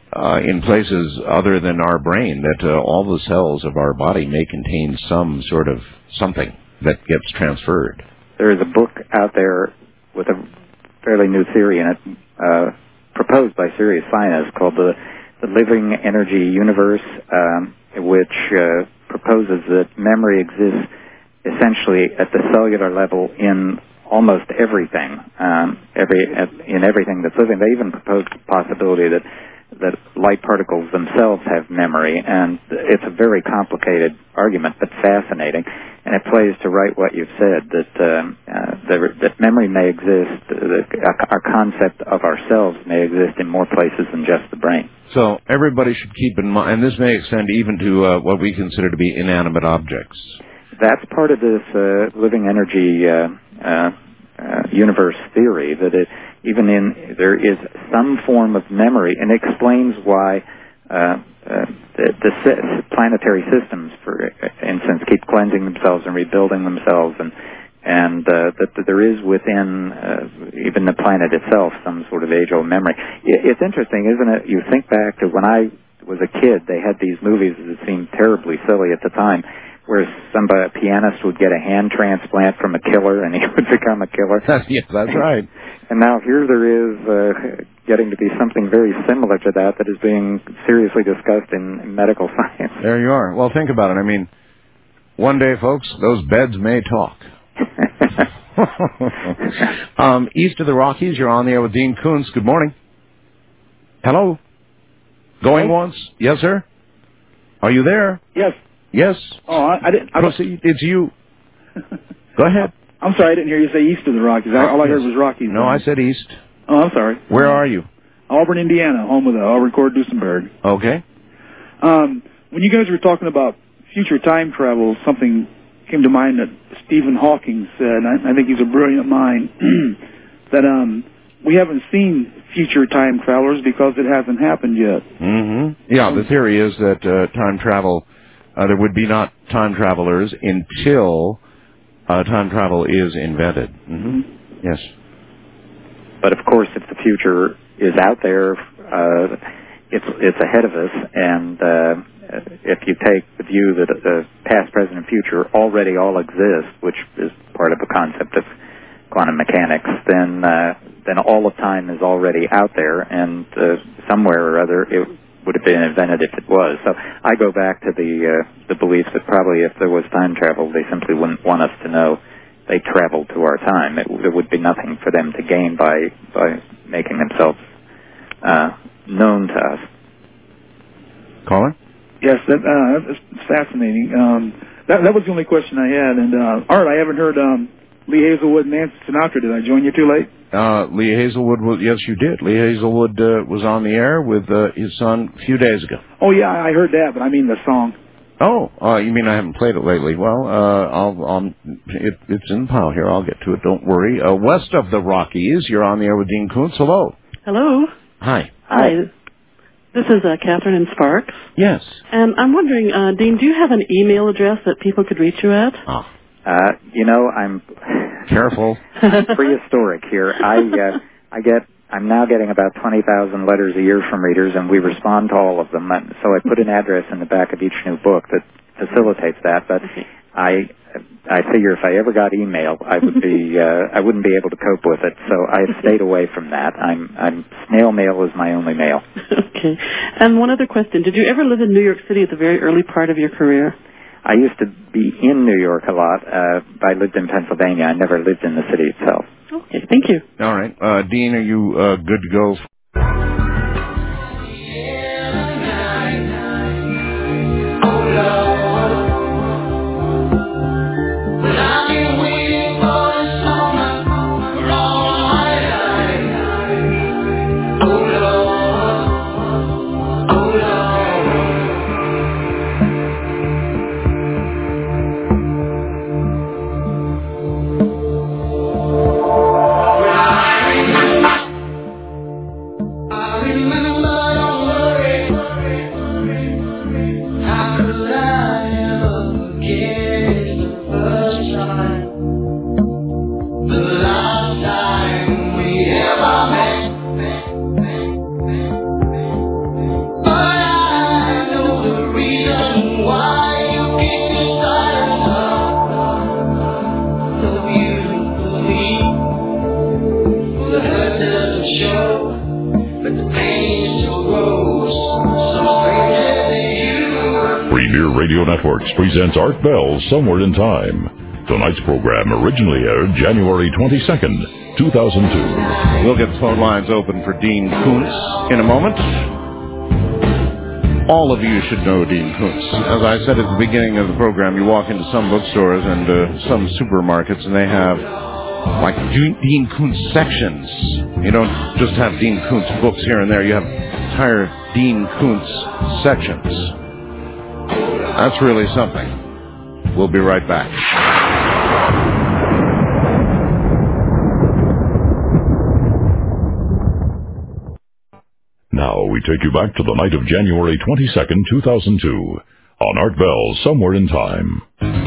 uh, in places other than our brain, that uh, all the cells of our body may contain some sort of something that gets transferred. There is a book out there with a fairly new theory in it, uh, proposed by serious scientists, called the, the Living Energy Universe, um, which uh, proposes that memory exists essentially at the cellular level in almost everything, um, every in everything that's living. They even proposed the possibility that that light particles themselves have memory, and it's a very complicated argument, but fascinating, and it plays to right what you've said, that um, uh, the, that memory may exist, that our concept of ourselves may exist in more places than just the brain. So everybody should keep in mind, and this may extend even to uh, what we consider to be inanimate objects. That's part of this uh, living energy uh, uh, uh, universe theory, that it even in there is some form of memory, and explains why uh, uh, the, the planetary systems, for instance, keep cleansing themselves and rebuilding themselves, and and uh, that, that there is within uh, even the planet itself some sort of age-old memory. It's interesting, isn't it? You think back to when I was a kid, they had these movies that seemed terribly silly at the time, where somebody, a pianist would get a hand transplant from a killer and he would become a killer. Yes, that's right. And now here there is uh, getting to be something very similar to that that is being seriously discussed in medical science. There you are. Well, think about it. I mean, one day, folks, those beds may talk. um, east of the Rockies, you're on the air with Dean Koontz. Good morning. Hello? Going Hello? once? Yes, sir? Are you there? Yes. Yes. Oh, I, I didn't. I Proceed. It's you. Go ahead. I'm sorry, I didn't hear you say east of the Rockies. I, all I heard was Rockies. No, I said east. Oh, I'm sorry. Where are you? Auburn, Indiana, home of the Auburn Court Duesenberg. Okay. Um, when you guys were talking about future time travel, something came to mind that Stephen Hawking said, and I, I think he's a brilliant mind, that um, we haven't seen future time travelers because it hasn't happened yet. Mm-hmm. Yeah, the theory is that uh, time travel, uh, there would be not time travelers until uh, time travel is invented. Mm-hmm. Yes. But of course, if the future is out there, uh, it's it's ahead of us, and uh, if you take the view that uh, past, present, and future already all exist, which is part of the concept of quantum mechanics, then uh, then all of time is already out there, and uh, somewhere or other it would have been invented if it was. So I go back to the uh, the belief that probably if there was time travel, they simply wouldn't want us to know they traveled to our time. It, there would be nothing for them to gain by by making themselves uh, known to us. Caller? Yes, that, uh, that's fascinating. Um, that, that was the only question I had. And uh, Art, I haven't heard um, Lee Hazelwood and Nancy Sinatra. Did I join you too late? Uh, Lee Hazelwood, was, yes, you did. Lee Hazelwood uh, was on the air with uh, his son a few days ago. Oh, yeah, I heard that, but I mean the song. Oh, uh, you mean I haven't played it lately? Well, uh, I'll, I'll, it, it's in the pile here. I'll get to it. Don't worry. Uh, west of the Rockies, you're on the air with Dean Koontz. Hello. Hello. Hi. Hi. This is uh, Catherine in Sparks. Yes. And I'm wondering, uh, Dean, do you have an email address that people could reach you at? Oh. Uh, you know, I'm careful. prehistoric here. I uh, I get I'm now getting about twenty thousand letters a year from readers, and we respond to all of them. And so I put an address in the back of each new book that facilitates that. But okay. I I figure if I ever got email, I would be uh, I wouldn't be able to cope with it. So I've stayed away from that. I'm I'm snail mail is my only mail. Okay. And one other question: did you ever live in New York City at the very early part of your career? I used to be in New York a lot. Uh, I lived in Pennsylvania. I never lived in the city itself. Okay, thank you. All right. Uh, Dean, are you uh, good to go? Radio Networks presents Art Bell Somewhere in Time. Tonight's program originally aired January twenty-second, two thousand two. We'll get the phone lines open for Dean Koontz in a moment. All of you should know Dean Koontz. As I said at the beginning of the program, you walk into some bookstores and uh, some supermarkets, and they have like Dean Koontz sections. You don't just have Dean Koontz books here and there. You have entire Dean Koontz sections. That's really something. We'll be right back. Now we take you back to the night of January twenty-second, two thousand two, on Art Bell Somewhere in Time.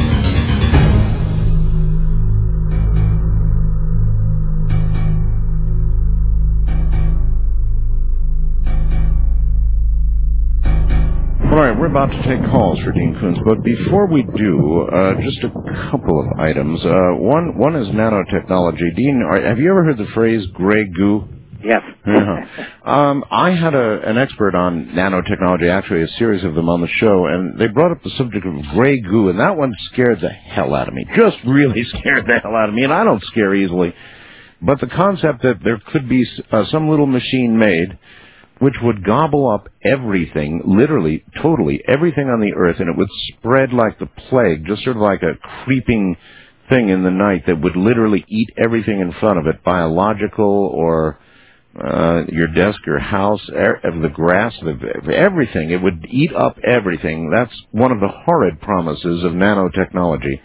All right, we're about to take calls for Dean Koontz, but before we do, uh, just a couple of items. Uh, one, one is nanotechnology. Dean, are, have you ever heard the phrase gray goo? Yes. uh-huh. um, I had a, an expert on nanotechnology, actually a series of them on the show, and they brought up the subject of gray goo, and that one scared the hell out of me. Just really scared the hell out of me, and I don't scare easily. But the concept that there could be uh, some little machine made which would gobble up everything, literally, totally, everything on the earth, and it would spread like the plague, just sort of like a creeping thing in the night that would literally eat everything in front of it, biological or uh, your desk, your house, er, the grass, the, everything. It would eat up everything. That's one of the horrid promises of nanotechnology.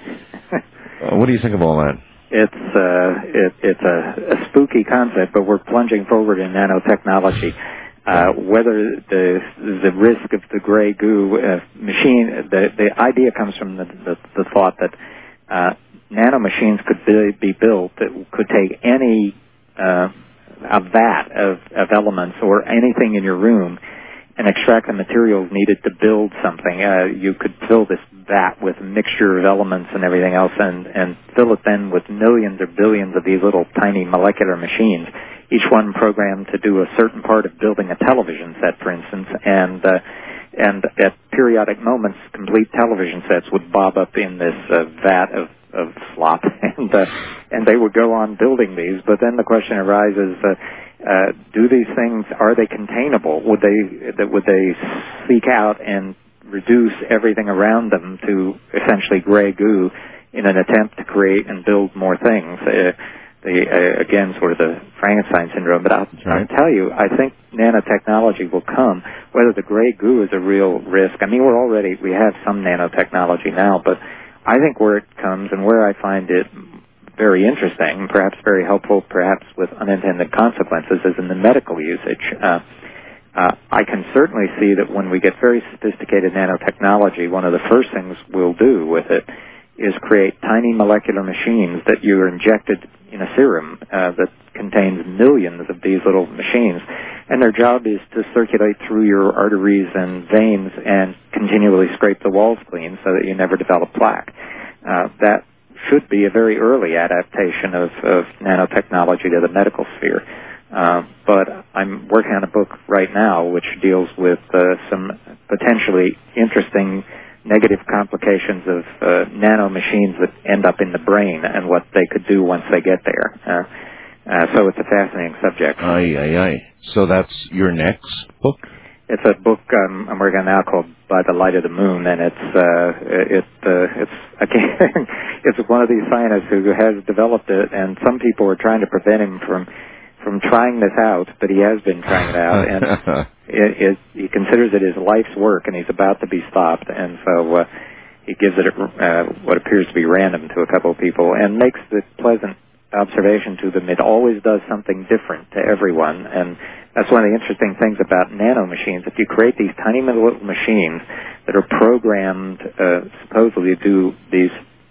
Uh, what do you think of all that? It's uh, it, it's a, a spooky concept, but we're plunging forward in nanotechnology. Uh, whether the the risk of the gray goo uh, machine, the the idea comes from the the, the thought that uh, nanomachines could be, be built that could take any uh, a vat of, of elements or anything in your room and extract the materials needed to build something. Uh, you could fill this vat with a mixture of elements and everything else, and and fill it then with millions or billions of these little tiny molecular machines, each one programmed to do a certain part of building a television set, for instance, and uh, and at periodic moments, complete television sets would bob up in this uh, vat of, of slop, and uh, and they would go on building these. But then the question arises: uh, uh, do these things, are they containable? Would they that would they seek out and reduce everything around them to essentially gray goo in an attempt to create and build more things? Uh, The, uh, again, sort of the Frankenstein syndrome, but I'll, right. I'll tell you, I think nanotechnology will come. Whether the gray goo is a real risk, I mean, we're already, we have some nanotechnology now, but I think where it comes and where I find it very interesting, perhaps very helpful, perhaps with unintended consequences, is in the medical usage. Uh, uh, I can certainly see that when we get very sophisticated nanotechnology, one of the first things we'll do with it is create tiny molecular machines that you are injected in a serum uh, that contains millions of these little machines, and their job is to circulate through your arteries and veins and continually scrape the walls clean so that you never develop plaque. Uh, that should be a very early adaptation of, of nanotechnology to the medical sphere. Uh, but I'm working on a book right now which deals with uh, some potentially interesting negative complications of uh, nano machines that end up in the brain and what they could do once they get there. Uh, uh, so it's a fascinating subject. Aye, aye, aye. So that's your next book? It's a book um, I'm working on now called By the Light of the Moon, and it's uh, it uh, it's again it's one of these scientists who has developed it, and some people are trying to prevent him from from trying this out, but he has been trying it out, and it, it, he considers it his life's work, and he's about to be stopped, and so uh, he gives it uh, what appears to be random to a couple of people, and makes the pleasant observation to them: it always does something different to everyone, and that's one of the interesting things about nanomachines. If you create these tiny little machines that are programmed uh, supposedly to do these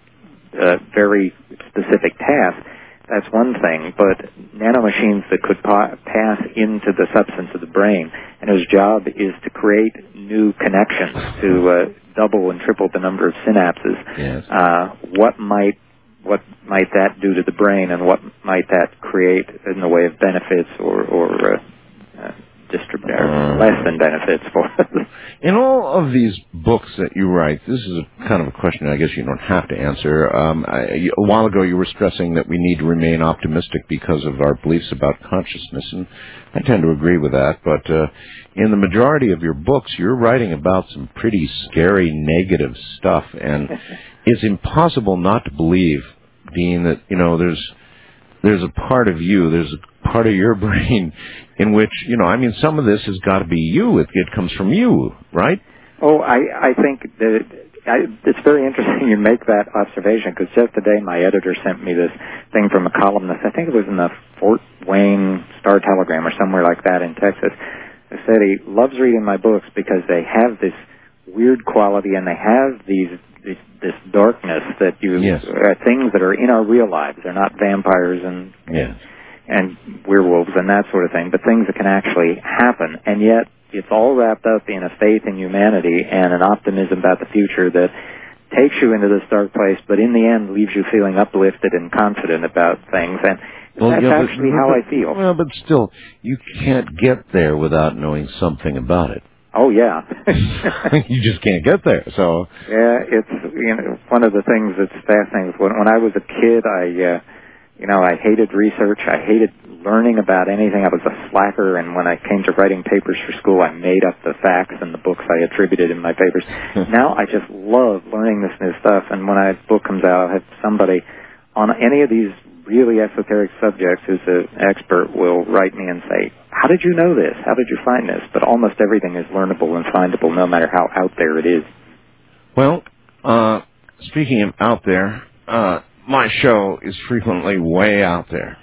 uh, very specific tasks, that's one thing, but nanomachines that could pa- pass into the substance of the brain, and whose job is to create new connections, to uh, double and triple the number of synapses. Yes. Uh, what might what might that do to the brain, and what might that create in the way of benefits or, or uh, uh, distrib- uh, less than benefits for In all of these books that you write, this is a kind of a question I guess you don't have to answer. Um, I, a while ago you were stressing that we need to remain optimistic because of our beliefs about consciousness, and I tend to agree with that. But uh, in the majority of your books, you're writing about some pretty scary, negative stuff, and it's impossible not to believe, Dean, that, you know, there's there's a part of you, there's a part of your brain in which, you know, I mean, some of this has got to be you. It, it comes from you, right? Oh, I, I think that I, it's very interesting you make that observation, because just today my editor sent me this thing from a columnist. I think it was in the Fort Wayne Star-Telegram or somewhere like that in Texas. He said he loves reading my books because they have this weird quality and they have these this, this darkness that you yes. uh, things that are in our real lives. They're not vampires and yes. and werewolves and that sort of thing, but things that can actually happen. And yet it's all wrapped up in a faith in humanity and an optimism about the future that takes you into this dark place, but in the end leaves you feeling uplifted and confident about things. And well, that's yeah, actually but, how I feel. Well, but still, you can't get there without knowing something about it. Oh, yeah. You just can't get there, so... Yeah, it's, you know, one of the things that's fascinating. When, when I was a kid, I, uh, you know, I hated research. I hated learning about anything. I was a slacker, and when I came to writing papers for school, I made up the facts and the books I attributed in my papers. Now I just love learning this new stuff, and when a book comes out, I'll have somebody on any of these really esoteric subjects who's an expert will write me and say, how did you know this? How did you find this? But almost everything is learnable and findable no matter how out there it is. Well, uh, speaking of out there, uh, my show is frequently way out there.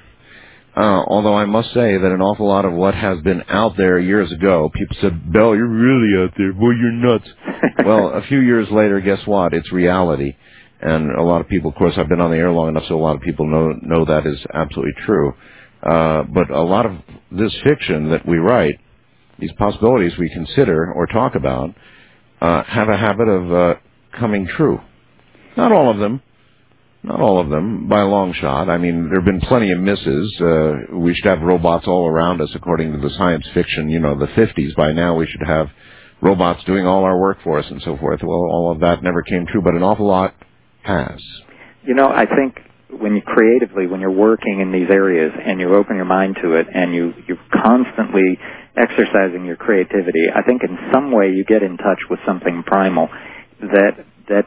Uh, although I must say that an awful lot of what has been out there years ago, people said, Bell, you're really out there. Boy, you're nuts. Well, a few years later, guess what? It's reality. And a lot of people, of course, I've been on the air long enough so a lot of people know know that is absolutely true. Uh, but a lot of this fiction that we write, these possibilities we consider or talk about, uh, have a habit of uh, coming true. Not all of them. Not all of them, by a long shot. I mean, there have been plenty of misses. Uh, we should have robots all around us, according to the science fiction, you know, the fifties. By now we should have robots doing all our work for us and so forth. Well, all of that never came true, but an awful lot has. You know, I think when you creatively, when you're working in these areas and you open your mind to it and you, you're constantly exercising your creativity, I think in some way you get in touch with something primal that that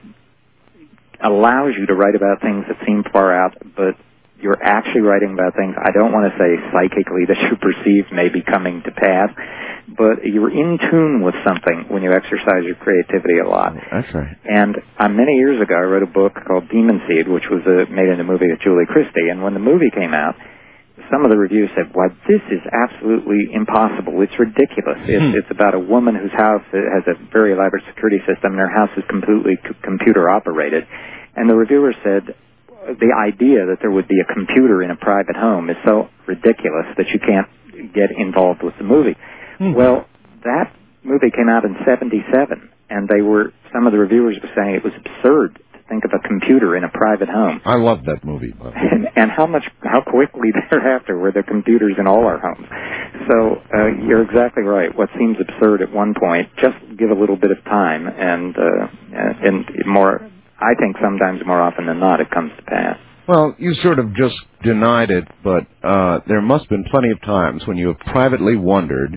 allows you to write about things that seem far out, but you're actually writing about things, I don't want to say psychically, that you perceive may be coming to pass, but you're in tune with something when you exercise your creativity a lot. That's right. And uh, many years ago, I wrote a book called Demon Seed, which was uh, made into a movie with Julie Christie, and when the movie came out, some of the reviews said, "Why, this is absolutely impossible. It's ridiculous. It's, Hmm. it's about a woman whose house has a very elaborate security system, and her house is completely c- computer-operated." And the reviewer said, the idea that there would be a computer in a private home is so ridiculous that you can't get involved with the movie. Hmm. Well, that movie came out in seventy-seven, and they were, some of the reviewers were saying it was absurd to think of a computer in a private home. I love that movie. And, and how much, how quickly thereafter were there computers in all our homes. So uh, you're exactly right. What seems absurd at one point, just give a little bit of time, and uh, and more. I think sometimes more often than not it comes to pass. Well, you sort of just denied it, but uh, there must have been plenty of times when you have privately wondered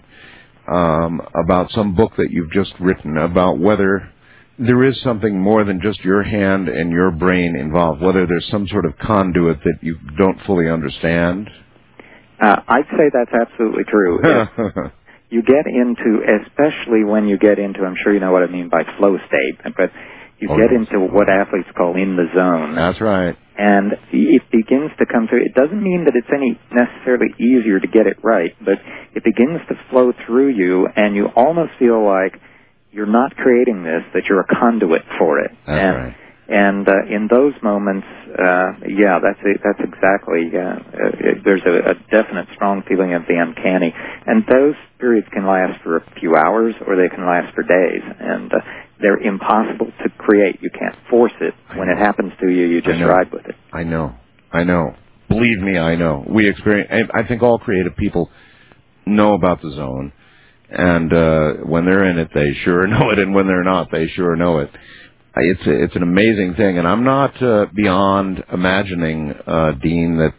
um, about some book that you've just written, about whether there is something more than just your hand and your brain involved, whether there's some sort of conduit that you don't fully understand. Uh, I'd say that's absolutely true. You get into, especially when you get into, I'm sure you know what I mean by flow state, but you oh, get yes. into what athletes call in the zone. That's right. And it begins to come through. It doesn't mean that it's any necessarily easier to get it right, but it begins to flow through you, and you almost feel like you're not creating this, that you're a conduit for it. That's and, right. And uh, in those moments, uh, yeah, that's it, that's exactly. Uh, uh, there's a, a definite, strong feeling of the uncanny, and those periods can last for a few hours, or they can last for days, and uh, they're impossible to create. You can't force it. When it happens to you, you just ride with it. I know. I know. Believe me, I know. We experience. I think all creative people know about the zone, And uh, when they're in it, they sure know it, and when they're not, they sure know it. It's a, it's an amazing thing, and I'm not uh, beyond imagining, uh, Dean, that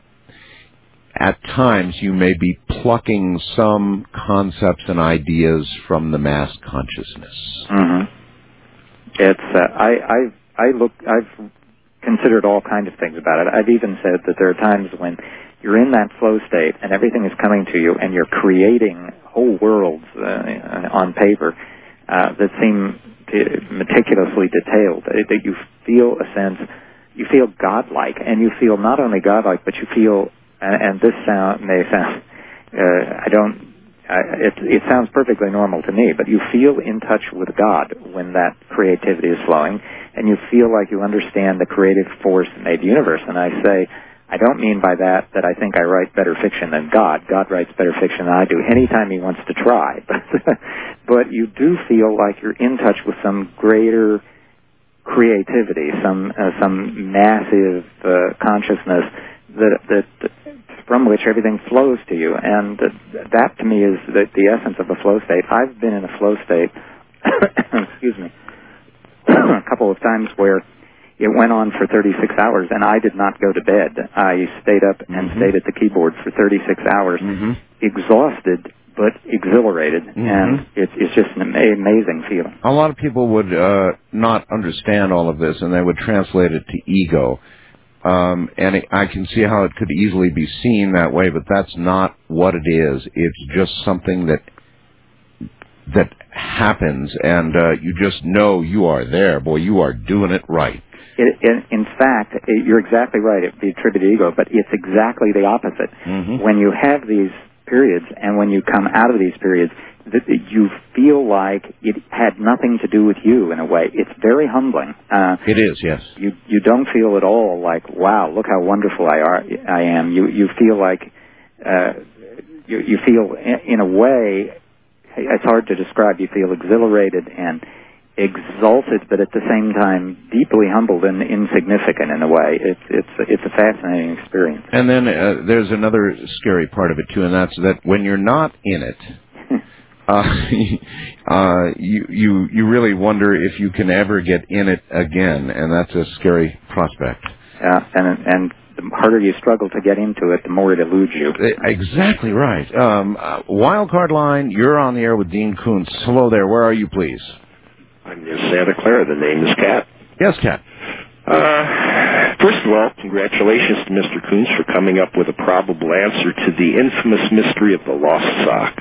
at times you may be plucking some concepts and ideas from the mass consciousness. Mm-hmm. It's uh, I I I look I've considered all kinds of things about it. I've even said that there are times when you're in that flow state and everything is coming to you, and you're creating whole worlds uh, on paper uh, that seem meticulously detailed. That you feel a sense, you feel godlike, and you feel not only godlike, but you feel, and, and this sound may sound, uh, I don't, I, it, it sounds perfectly normal to me, but you feel in touch with God when that creativity is flowing, and you feel like you understand the creative force that made the universe. And I say, I don't mean by that that I think I write better fiction than God. God writes better fiction than I do anytime he wants to try. But you do feel like you're in touch with some greater creativity, some uh, some massive uh, consciousness that, that from which everything flows to you. And uh, that to me is the, the essence of a flow state. I've been in a flow state, excuse me, a couple of times where it went on for thirty-six hours, and I did not go to bed. I stayed up and Mm-hmm. stayed at the keyboard for thirty-six hours, Mm-hmm. exhausted but exhilarated, Mm-hmm. and it's, it's just an ama- amazing feeling. A lot of people would uh, not understand all of this, and they would translate it to ego. Um, and it, I can see how it could easily be seen that way, but that's not what it is. It's just something that that happens, and uh, you just know you are there. Boy, you are doing it right. It, in, in fact, it, you're exactly right. It would be attributed to ego, but it's exactly the opposite. Mm-hmm. When you have these periods, and when you come out of these periods, that you feel like it had nothing to do with you in a way. It's very humbling. Uh, it is, yes. You you don't feel at all like, wow, look how wonderful I are. I am. You you feel like uh, you you feel in, in a way. It's hard to describe. You feel exhilarated and exalted, but at the same time deeply humbled and insignificant in a way. It's it's it's a fascinating experience. And then uh, there's another scary part of it too, and that's that when you're not in it, uh, uh, you you you really wonder if you can ever get in it again, and that's a scary prospect. Yeah, and and the harder you struggle to get into it, the more it eludes you. Exactly right. Um, uh, Wildcard line, you're on the air with Dean Koontz. Hello there. Where are you, please? I'm near Santa Clara. The name is Cat. Yes, Cat. Uh, first of all, congratulations to Mister Koontz for coming up with a probable answer to the infamous mystery of the lost sock.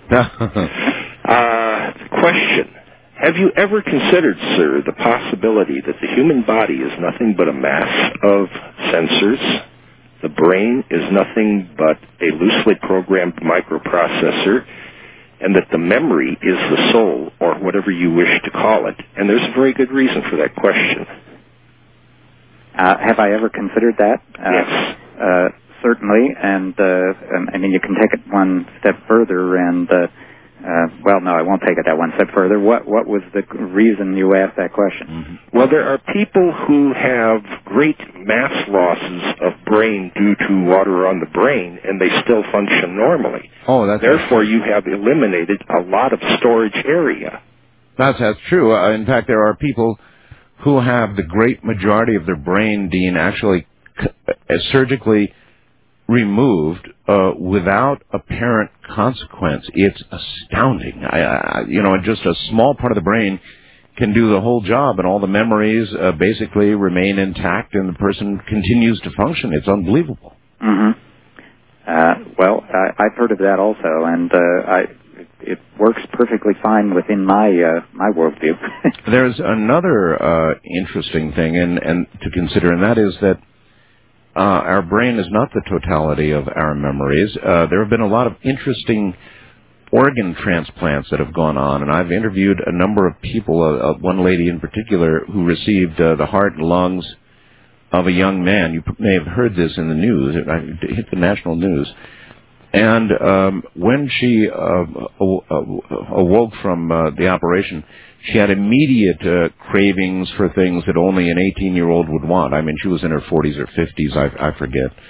uh, question. Have you ever considered, sir, the possibility that the human body is nothing but a mass of sensors? The brain is nothing but a loosely programmed microprocessor, and that the memory is the soul, or whatever you wish to call it. And there's a very good reason for that question. Uh, have I ever considered that? Uh, yes. Uh, certainly, and uh, I mean, you can take it one step further, and, uh, uh, well, no, I won't take it that one step further. What what was the reason you asked that question? Mm-hmm. Well, there are people who have great mass losses of brain due to water on the brain, and they still function normally. Oh, that's Therefore, you have eliminated a lot of storage area. That's, that's true. Uh, in fact, there are people who have the great majority of their brain, Dean, actually c- uh, surgically removed uh, without apparent consequence. It's astounding. I, I, you know, just a small part of the brain can do the whole job, and all the memories uh, basically remain intact, and the person continues to function. It's unbelievable. Mm-hmm. Uh, well, I, I've heard of that also, and uh, I, it, it works perfectly fine within my uh, my worldview. There's another uh, interesting thing, and, and to consider, and that is that uh, our brain is not the totality of our memories. Uh, there have been a lot of interesting organ transplants that have gone on, and I've interviewed a number of people, uh, uh, one lady in particular, who received uh, the heart and lungs of a young man. You may have heard this in the news. It hit the national news. And um, when she uh, awoke from uh, the operation, she had immediate uh, cravings for things that only an eighteen-year-old would want. I mean, she was in her forties or fifties, I, I forget.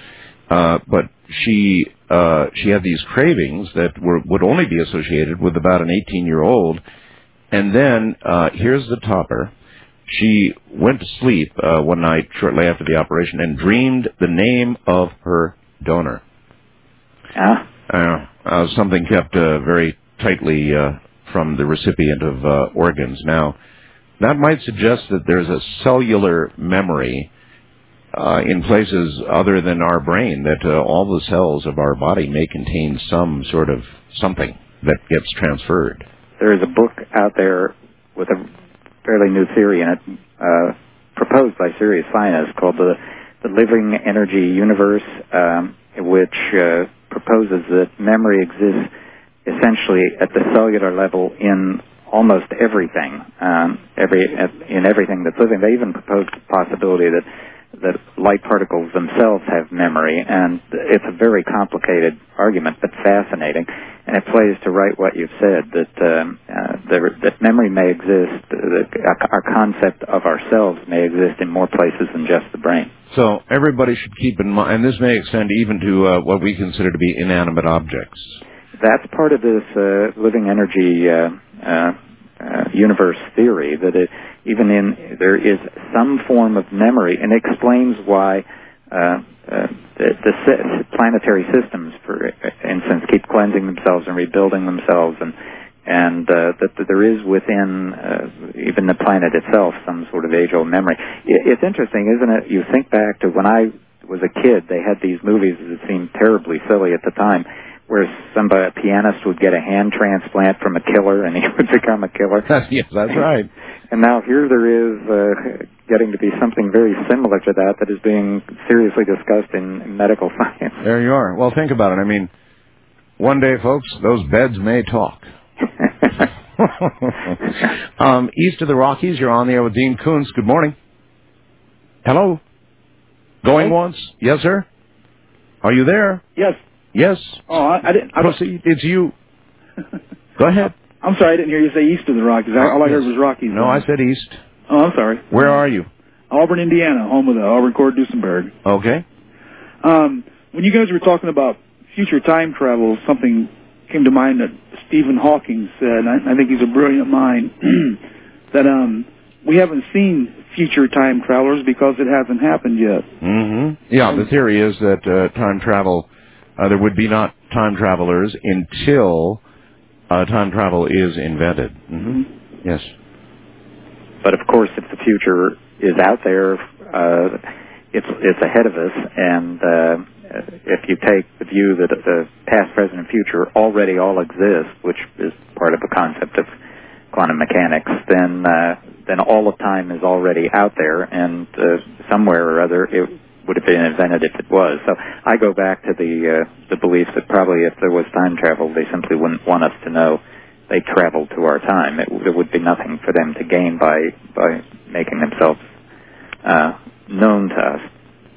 Uh, but she uh, she had these cravings that were would only be associated with about an eighteen-year-old. And then, uh, here's the topper. She went to sleep uh, one night shortly after the operation and dreamed the name of her donor. Ah. Uh, uh, something kept uh, very tightly uh, from the recipient of uh, organs. Now, that might suggest that there's a cellular memory uh, in places other than our brain, that uh, all the cells of our body may contain some sort of something that gets transferred. There is a book out there with a fairly new theory in it, uh, proposed by serious scientists, called the, the Living Energy Universe, um, which uh, proposes that memory exists essentially at the cellular level in almost everything, um, every in everything that's living. They even proposed the possibility that that light particles themselves have memory, and it's a very complicated argument, but fascinating, and it plays to right what you've said, that um, uh, there, that memory may exist, that our concept of ourselves may exist in more places than just the brain. So everybody should keep in mind, and this may extend even to uh, what we consider to be inanimate objects. That's part of this uh, living energy uh, uh, uh, universe theory, that it, even in there is some form of memory, and it explains why uh, uh, the, the planetary systems, for instance, keep cleansing themselves and rebuilding themselves, and and uh, that, that there is within uh, even the planet itself some sort of age-old memory. It, it's interesting, isn't it? You think back to when I was a kid, they had these movies that seemed terribly silly at the time, where somebody, a pianist would get a hand transplant from a killer and he would become a killer. Yes, that's right. And now here there is uh, getting to be something very similar to that that is being seriously discussed in, in medical science. There you are. Well, think about it. I mean, one day, folks, those beds may talk. um, east of the Rockies, you're on the air with Dean Koontz. Good morning. Hello? Going Hello? Once? Yes, sir? Are you there? Yes. Yes. Oh, I, I didn't. I Proceed. It's you. Go ahead. I'm sorry, I didn't hear you say east of the Rockies. I, all I yes. heard was Rockies. No, I said east. Oh, I'm sorry. Where are you? Auburn, Indiana, home of the Auburn Court Duesenberg. Okay. Um, when you guys were talking about future time travel, something came to mind that Stephen Hawking said. I, I think he's a brilliant mind. that um, we haven't seen future time travelers because it hasn't happened yet. Mm-hmm. Yeah, the theory is that uh, time travel, uh, there would be not time travelers until uh, time travel is invented. Mm-hmm. Mm-hmm. Yes. But of course, if the future is out there, uh, it's it's ahead of us, and uh, if you take the view that the past, present, and future already all exist, which is part of the concept of quantum mechanics, then uh, then all of time is already out there, and uh, somewhere or other it would have been invented if it was. So I go back to the uh, the belief that probably if there was time travel, they simply wouldn't want us to know they traveled to our time. It, there would be nothing for them to gain by by making themselves uh, known to us.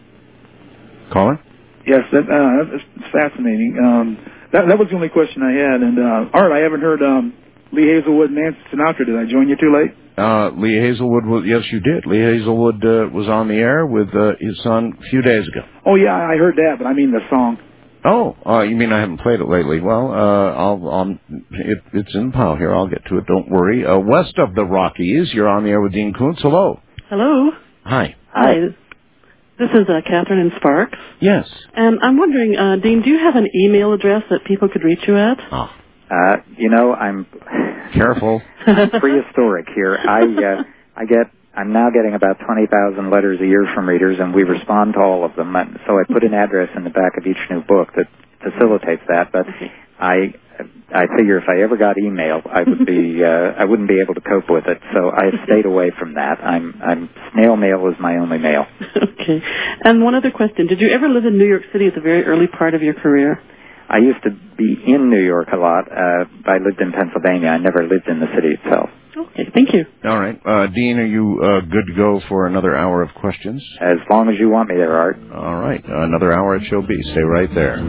Caller? Yes, that, uh, that's fascinating. Um, that, that was the only question I had. And uh, Art, I haven't heard um, Lee Hazelwood and Nancy Sinatra. Did I join you too late? Uh, Lee Hazelwood, was, yes, you did. Lee Hazelwood uh, was on the air with uh, his son a few days ago. Oh, yeah, I heard that, but I mean the song. Oh, uh, you mean I haven't played it lately? Well, uh, I'll, I'll, it, it's in pile here. I'll get to it. Don't worry. Uh, west of the Rockies, you're on the air with Dean Koontz. Hello. Hello. Hi. Hi. This is uh, Catherine in Sparks. Yes. And I'm wondering, uh, Dean, do you have an email address that people could reach you at? Oh. Uh, you know, I'm careful. Prehistoric here. I uh, I get. I'm now getting about twenty thousand letters a year from readers, and we respond to all of them. So I put an address in the back of each new book that facilitates that. But I I figure if I ever got email, I would be uh, I wouldn't be able to cope with it. So I have stayed away from that. I'm I'm snail mail is my only mail. Okay. And one other question: did you ever live in New York City at the very early part of your career? I used to be in New York a lot. Uh, I lived in Pennsylvania. I never lived in the city itself. Okay, thank you. All right. Uh, Dean, are you uh, good to go for another hour of questions? As long as you want me there, Art. All right. Uh, another hour it shall be. Stay right there.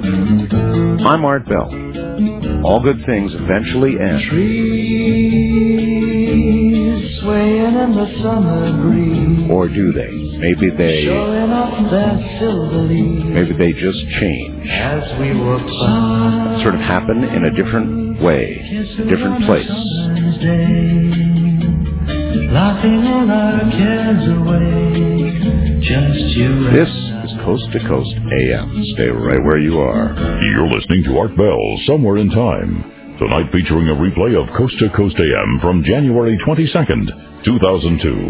I'm Art Bell. All good things eventually end. Trees swaying in the summer breeze. Or do they? Maybe they, maybe they just change. Sort of happen in a different way, a different place. This is Coast to Coast A M. Stay right where you are. You're listening to Art Bell, Somewhere in Time. Tonight featuring a replay of Coast to Coast A M from January twenty-second, two thousand two.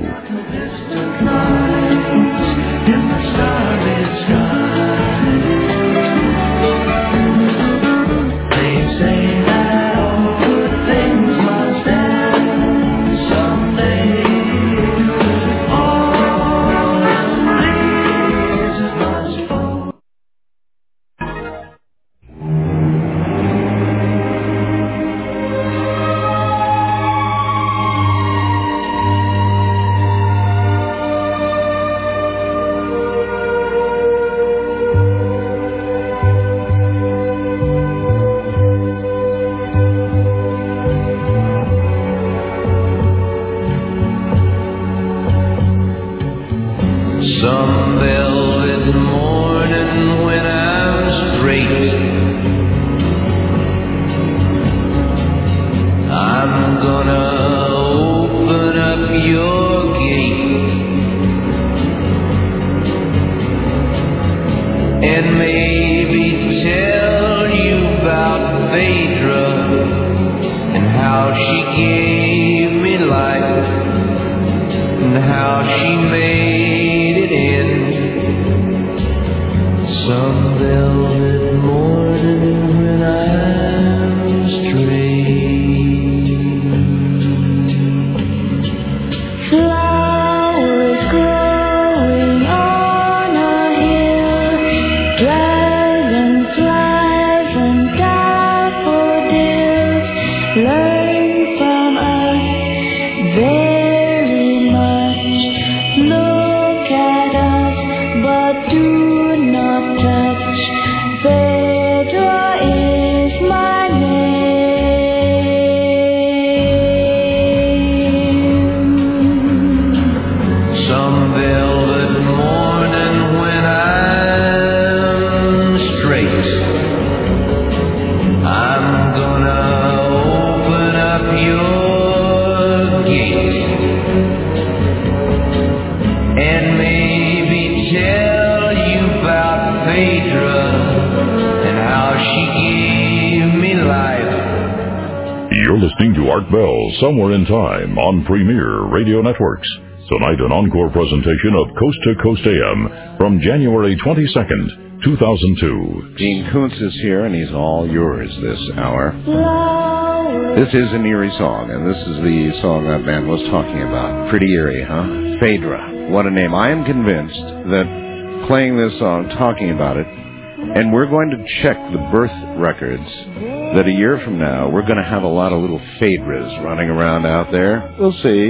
Somewhere in Time on Premier Radio Networks. Tonight, an encore presentation of Coast to Coast A M from January twenty-second, two thousand two. Dean Koontz is here, and he's all yours this hour. This is an eerie song, and this is the song that man was talking about. Pretty eerie, huh? Phaedra. What a name. I am convinced that playing this song, talking about it, and we're going to check the birth records, that a year from now, we're going to have a lot of little Phaedras running around out there. We'll see.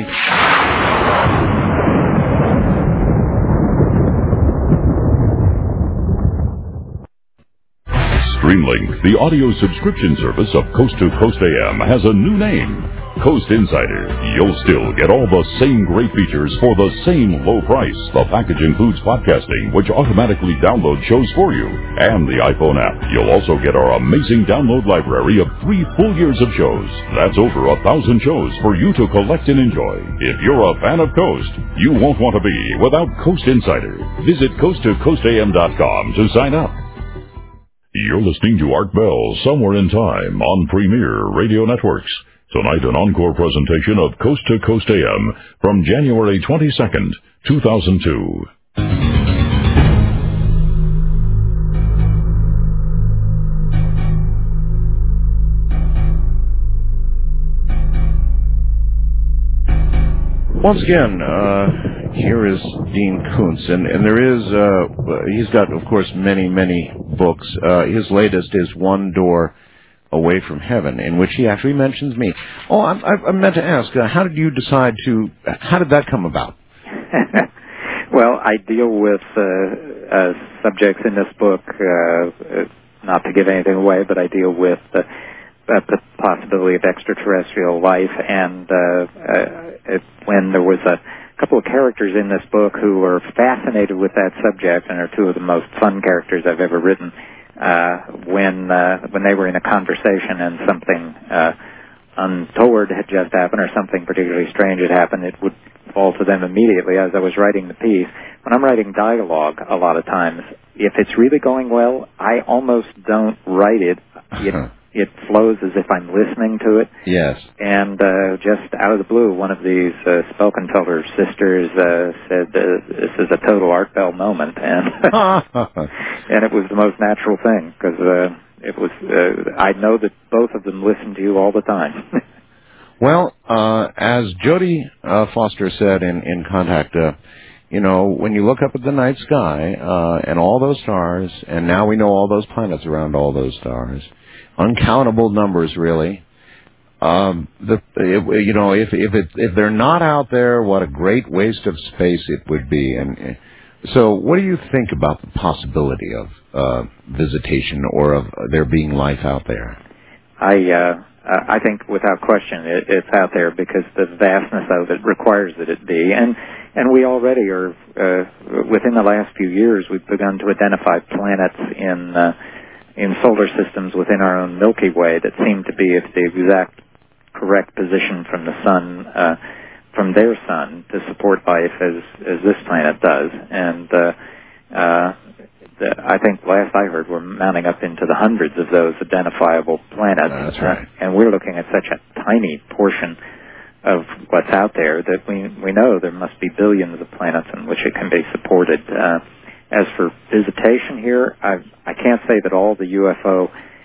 Streamlink, the audio subscription service of Coast to Coast A M, has a new name. Coast Insider. You'll still get all the same great features for the same low price. The package includes podcasting, which automatically downloads shows for you, and the iPhone app. You'll also get our amazing download library of three full years of shows. That's over a thousand shows for you to collect and enjoy. If you're a fan of Coast, you won't want to be without Coast Insider. Visit coast to coast a m dot com to sign up. You're listening to Art Bell, Somewhere in Time on Premier Radio Networks. Tonight, an encore presentation of Coast to Coast A M from January twenty-second, two thousand two. Once again, uh, here is Dean Koontz, and, and there is, uh, he's got, of course, many, many books. Uh, his latest is One Door Away from Heaven, in which he actually mentions me. Oh, I, I, I meant to ask, uh, how did you decide to, how did that come about? Well, I deal with uh, uh, subjects in this book, uh, not to give anything away, but I deal with uh, uh, the possibility of extraterrestrial life, and uh, uh, it, when there was a couple of characters in this book who are fascinated with that subject and are two of the most fun characters I've ever written. Uh, when uh, when they were in a conversation and something uh, untoward had just happened or something particularly strange had happened, it would fall to them immediately as I was writing the piece. When I'm writing dialogue, a lot of times, if it's really going well, I almost don't write it. It, it flows as if I'm listening to it. Yes. And uh, just out of the blue, one of these uh, Spelkenfelder sisters uh, said, uh, this is a total Art Bell moment. And and it was the most natural thing, because uh, it was. Uh, I know that both of them listen to you all the time. Well, uh, as Jodie uh, Foster said in, in Contact, uh, you know, when you look up at the night sky uh, and all those stars, and now we know all those planets around all those stars, uncountable numbers, really. Um, the it, you know, if if it, if they're not out there, what a great waste of space it would be. And so, what do you think about the possibility of uh, visitation or of there being life out there? I. Uh Uh, I think without question it, it's out there because the vastness of it requires that it be. And and we already are, uh, within the last few years, we've begun to identify planets in uh, in solar systems within our own Milky Way that seem to be at the exact correct position from the sun, uh, from their sun, to support life as, as this planet does. And uh, uh, The, I think last I heard we're mounting up into the hundreds of those identifiable planets. That's right. Uh, and we're looking at such a tiny portion of what's out there that we we know there must be billions of planets in which it can be supported. Uh, as for visitation here, I I can't say that all the U F O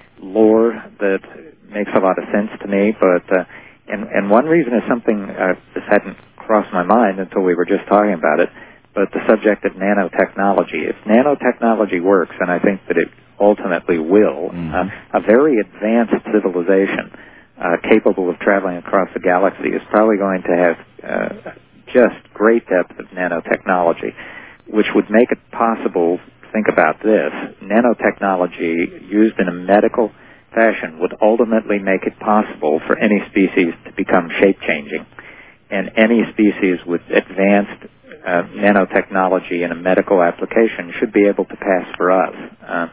lore that makes a lot of sense to me, but uh, and and one reason is something uh, this hadn't crossed my mind until we were just talking about it. But the subject of nanotechnology. If nanotechnology works, and I think that it ultimately will, mm-hmm. uh, a very advanced civilization uh, capable of traveling across the galaxy is probably going to have uh, just great depth of nanotechnology, which would make it possible, think about this, nanotechnology used in a medical fashion would ultimately make it possible for any species to become shape-changing. And any species with advanced Uh, nanotechnology in a medical application should be able to pass for us. Uh,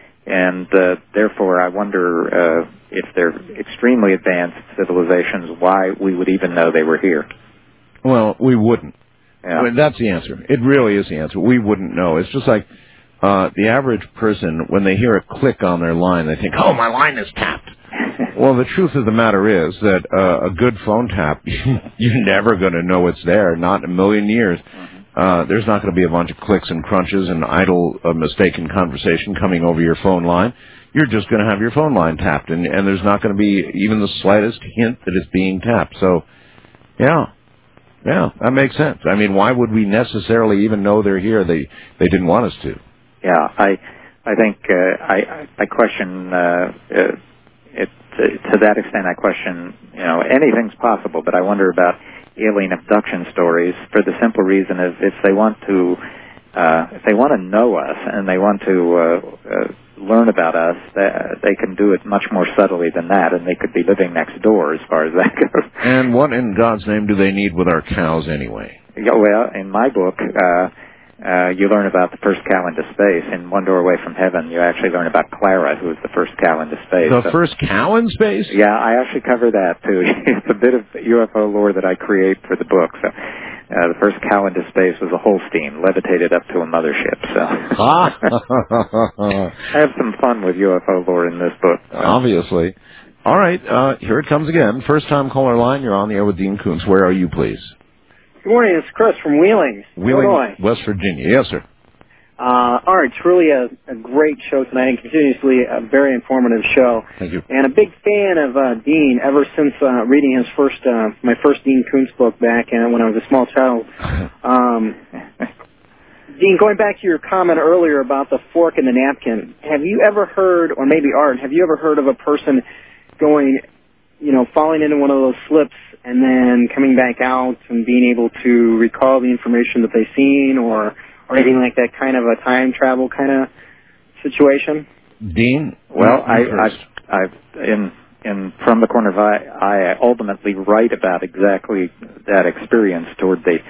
and uh, therefore, I wonder uh, if they're extremely advanced civilizations, why we would even know they were here. Well, we wouldn't. Yeah. I mean, that's the answer. It really is the answer. We wouldn't know. It's just like uh, the average person, when they hear a click on their line, they think, oh, my line is tapped. Well, the truth of the matter is that uh, a good phone tap, you're never going to know it's there, not in a million years. Uh, there's not going to be a bunch of clicks and crunches and idle, uh, mistaken conversation coming over your phone line. You're just going to have your phone line tapped, and, and there's not going to be even the slightest hint that it's being tapped. So, yeah, yeah, that makes sense. I mean, why would we necessarily even know they're here? They they didn't want us to. Yeah, I I think uh, I I question uh, uh, it to, to that extent. I question you know anything's possible, but I wonder about alien abduction stories for the simple reason of if they want to uh, if they want to know us and they want to uh, uh, learn about us, they, they can do it much more subtly than that, and they could be living next door as far as that goes. And what in God's name do they need with our cows anyway? Yeah, well, in my book, uh, uh, you learn about the first cow into space. In One Doorway from Heaven, you actually learn about Clara, who was the first cow into space. The so, first cow in space? Yeah, I actually cover that, too. It's a bit of U F O lore that I create for the book. So, uh, the first cow into space was a Holstein, levitated up to a mothership. So, I have some fun with U F O lore in this book. Obviously. All right, uh, here it comes again. First-time caller line, you're on the air with Dean Koontz. Where are you, please? Good morning, it's Chris from Wheeling, Wheeling, Illinois. West Virginia. Yes, sir. Uh, all right, it's really a, a great show tonight, and continuously a very informative show. Thank you. And a big fan of uh, Dean ever since uh, reading his first, uh, my first Dean Koontz book back uh, when I was a small child. Um, Dean, going back to your comment earlier about the fork and the napkin, have you ever heard, or maybe Art, have you ever heard of a person going, you know, falling into one of those slips and then coming back out and being able to recall the information that they've seen, or or anything like that, kind of a time travel kind of situation? Dean? Well, I, I've, I've in in From the Corner of I, I ultimately write about exactly that experience toward the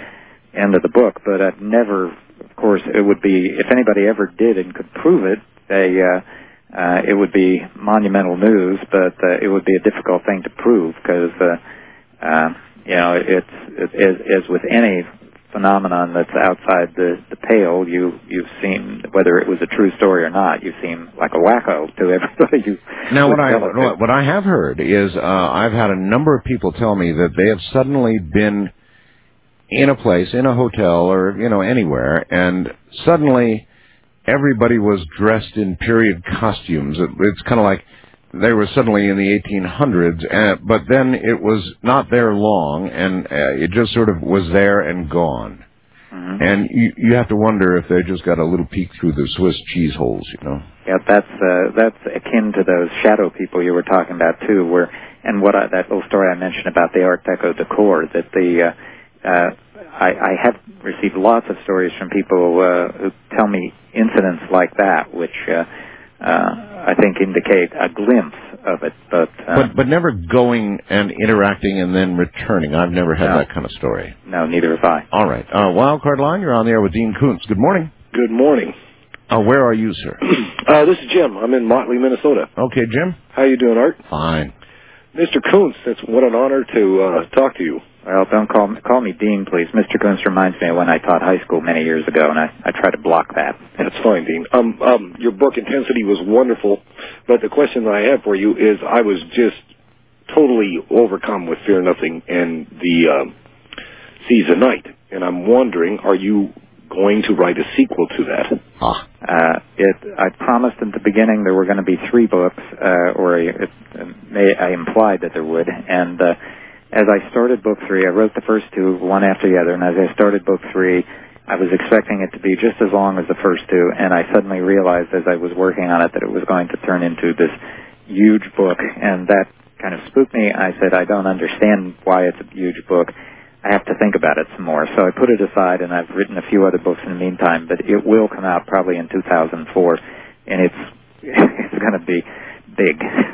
end of the book. But I've never, of course, it would be, if anybody ever did and could prove it, they, uh, uh, it would be monumental news, but uh, it would be a difficult thing to prove because, uh, uh, you know, it's, it, as, as with any phenomenon that's outside the, the pale, you, you seem, whether it was a true story or not, you seem like a wacko to everybody. You now, what I, what, what I have heard is uh, I've had a number of people tell me that they have suddenly been in a place, in a hotel or, you know, anywhere, and suddenly everybody was dressed in period costumes. It, it's kind of like they were suddenly in the eighteen hundreds, uh, but then it was not there long, and uh, it just sort of was there and gone. Mm-hmm. And you, you have to wonder if they just got a little peek through the Swiss cheese holes, you know. Yeah, that's uh, that's akin to those shadow people you were talking about too. Where and what I, that little story I mentioned about the Art Deco decor, that the uh, uh, I, I have received lots of stories from people uh, who tell me incidents like that, which. Uh, uh, I think indicate a glimpse of it, but uh, but but never going and interacting and then returning. I've never had no. that kind of story. No, neither have I. All right, uh, Wildcard Line, you're on the air with Dean Koontz. Good morning. Good morning. Uh, where are you, sir? uh, this is Jim. I'm in Motley, Minnesota. Okay, Jim. How you doing, Art? Fine. Mister Koontz, it's what an honor to uh, talk to you. Well, don't call me, call me Dean, please. Mister Koontz reminds me of when I taught high school many years ago, and I, I try to block that. That's fine, Dean. Um, um, your book, Intensity, was wonderful, but the question that I have for you is I was just totally overcome with Fear Nothing and the um, Seize the Night, and I'm wondering, are you going to write a sequel to that? Ah. Uh, it, I promised at the beginning there were going to be three books, uh, or it, it, may, I implied that there would, and uh, as I started book three, I wrote the first two, one after the other, and as I started book three, I was expecting it to be just as long as the first two, and I suddenly realized as I was working on it that it was going to turn into this huge book, and that kind of spooked me. I said, I don't understand why it's a huge book. I have to think about it some more. So I put it aside, and I've written a few other books in the meantime, but it will come out probably in two thousand four, and it's it's going to be big.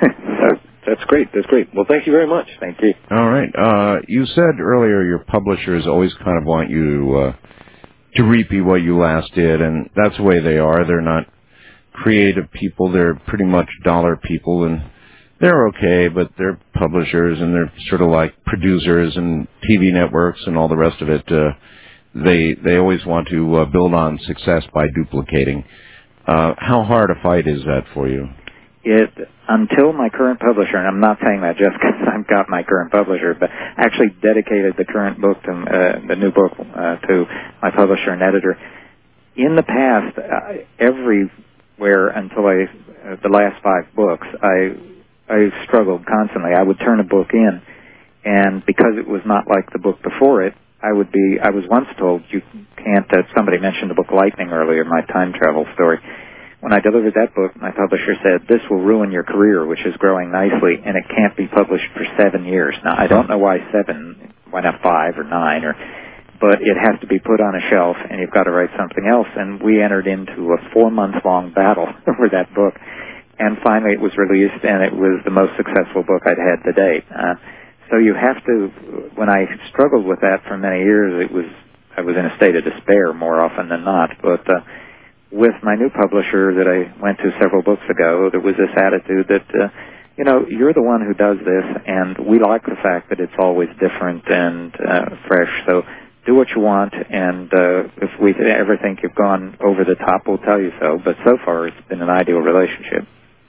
So that's great. That's great. Well, thank you very much. Thank you. All right. Uh, you said earlier your publishers always kind of want you to, uh, to repeat what you last did, and that's the way they are. They're not creative people. They're pretty much dollar people, and they're okay, but they're publishers, and they're sort of like producers and T V networks and all the rest of it. Uh, they they always want to uh, build on success by duplicating. Uh, how hard a fight is that for you? It until my current publisher, and I'm not saying that just because I've got my current publisher, but actually dedicated the current book to uh, the new book uh, to my publisher and editor. In the past, uh, everywhere until I uh, the last five books, I I struggled constantly. I would turn a book in, and because it was not like the book before it, I would be. I was once told you can't. Uh, somebody mentioned the book Lightning earlier, my time travel story. When I delivered that book, my publisher said, this will ruin your career, which is growing nicely, and it can't be published for seven years. Now, I don't know why seven, why not five or nine, or, but it has to be put on a shelf, and you've got to write something else. And we entered into a four-month-long battle over that book, and finally it was released, and it was the most successful book I'd had to date. Uh, so you have to, when I struggled with that for many years, it was I was in a state of despair more often than not, but uh, with my new publisher that I went to several books ago, there was this attitude that, uh, you know, you're the one who does this, and we like the fact that it's always different and uh, fresh, so do what you want, and uh, if we ever think you've gone over the top, we'll tell you so. But so far, it's been an ideal relationship.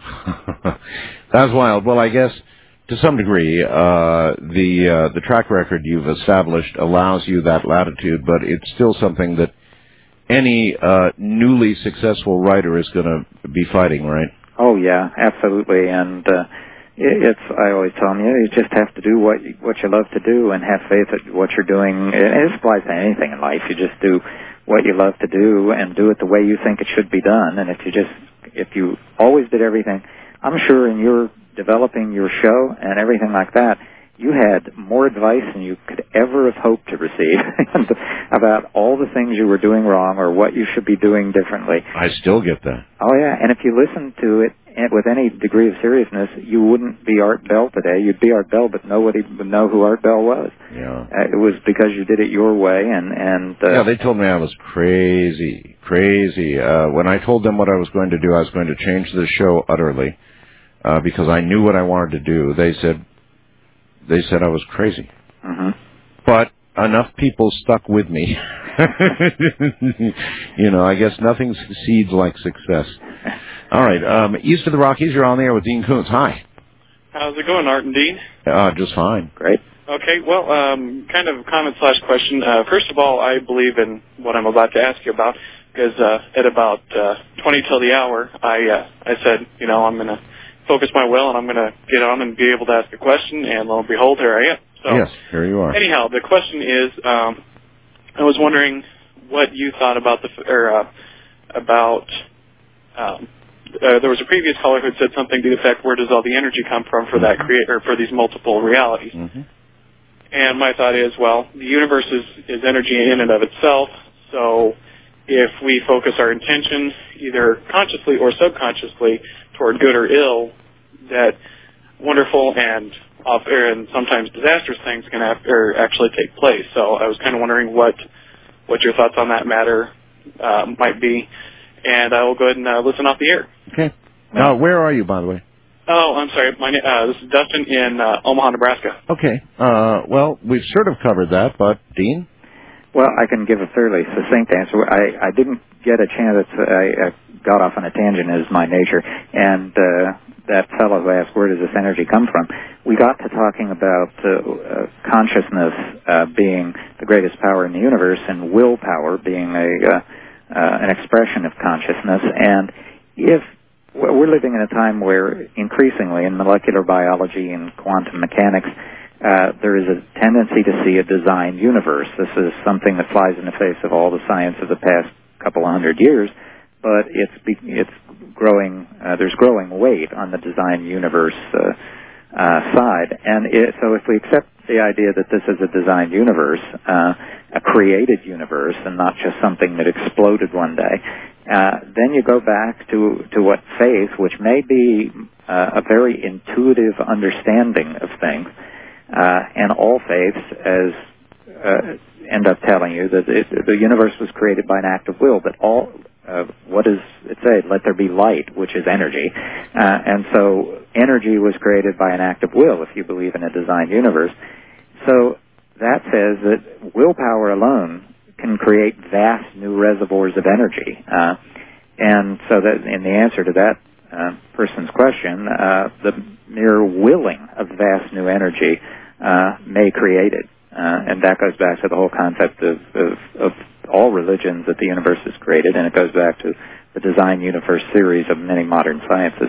That's wild. Well, I guess to some degree, uh, the uh, the track record you've established allows you that latitude, but it's still something that any uh, newly successful writer is going to be fighting, right? Oh, yeah, absolutely. And uh, it's, I always tell them, you, know, you just have to do what you, what you love to do and have faith that what you're doing. It applies to anything in life. You just do what you love to do and do it the way you think it should be done. And if you just, if you always did everything, I'm sure in your developing your show and everything like that, you had more advice than you could ever have hoped to receive about all the things you were doing wrong or what you should be doing differently. I still get that. Oh, yeah, and if you listen to it with any degree of seriousness, you wouldn't be Art Bell today. You'd be Art Bell, but nobody would know who Art Bell was. Yeah. Uh, it was because you did it your way, and... and uh, yeah, they told me I was crazy, crazy. Uh, when I told them what I was going to do, I was going to change the show utterly, uh, because I knew what I wanted to do. They said... They said I was crazy. Mm-hmm. But enough people stuck with me. You know, I guess nothing succeeds like success. All right, um, east of the Rockies, you're on the air with Dean Koontz. Hi. How's it going, Art and Dean? Uh, just fine. Great. Okay, well, um, kind of comment slash question. Uh, first of all, I believe in what I'm about to ask you about, because uh, at about uh, twenty till the hour, I uh, I said, you know, I'm going to focus my will, and I'm going to get on and be able to ask a question, and lo and behold, here I am. So, yes, here you are. Anyhow, the question is, um, I was wondering what you thought about the, or uh, about, um, uh, there was a previous caller who had said something to the effect, where does all the energy come from for that create, or for these multiple realities? Mm-hmm. And my thought is, well, the universe is, is energy in and of itself, so if we focus our intention, either consciously or subconsciously, toward good or ill, that wonderful and off and sometimes disastrous things can have, or actually take place. So I was kind of wondering what what your thoughts on that matter uh, might be, and I will go ahead and uh, listen off the air. Okay. Now, where are you, by the way? Oh, I'm sorry. My na- uh, this is Dustin in uh, Omaha, Nebraska. Okay. Uh, well, we've sort of covered that, but Dean? Well, I can give a fairly succinct answer. I, I didn't get a chance. I, I got off on a tangent, as my nature, and uh, that fellow who asked, where does this energy come from? We got to talking about uh, uh, consciousness uh, being the greatest power in the universe, and willpower being a uh, uh, an expression of consciousness. And if we're living in a time where, increasingly, in molecular biology and quantum mechanics, Uh, there is a tendency to see a designed universe. This is something that flies in the face of all the science of the past couple of hundred years, but it's be- it's growing. Uh, there's growing weight on the designed universe uh, uh, side, and it, so if we accept the idea that this is a designed universe, uh, a created universe, and not just something that exploded one day, uh, then you go back to to what faith, which may be uh, a very intuitive understanding of things. Uh, and all faiths, as uh, end up telling you that it, the universe was created by an act of will. But all, uh, what does it say? Let there be light, which is energy. Uh, and so energy was created by an act of will, if you believe in a designed universe. So that says that willpower alone can create vast new reservoirs of energy. Uh, and so that, in the answer to that uh, person's question, uh, the mere willing of vast new energy uh, may create it. Uh, and that goes back to the whole concept of, of, of all religions, that the universe is created, and it goes back to the design universe theories of many modern sciences.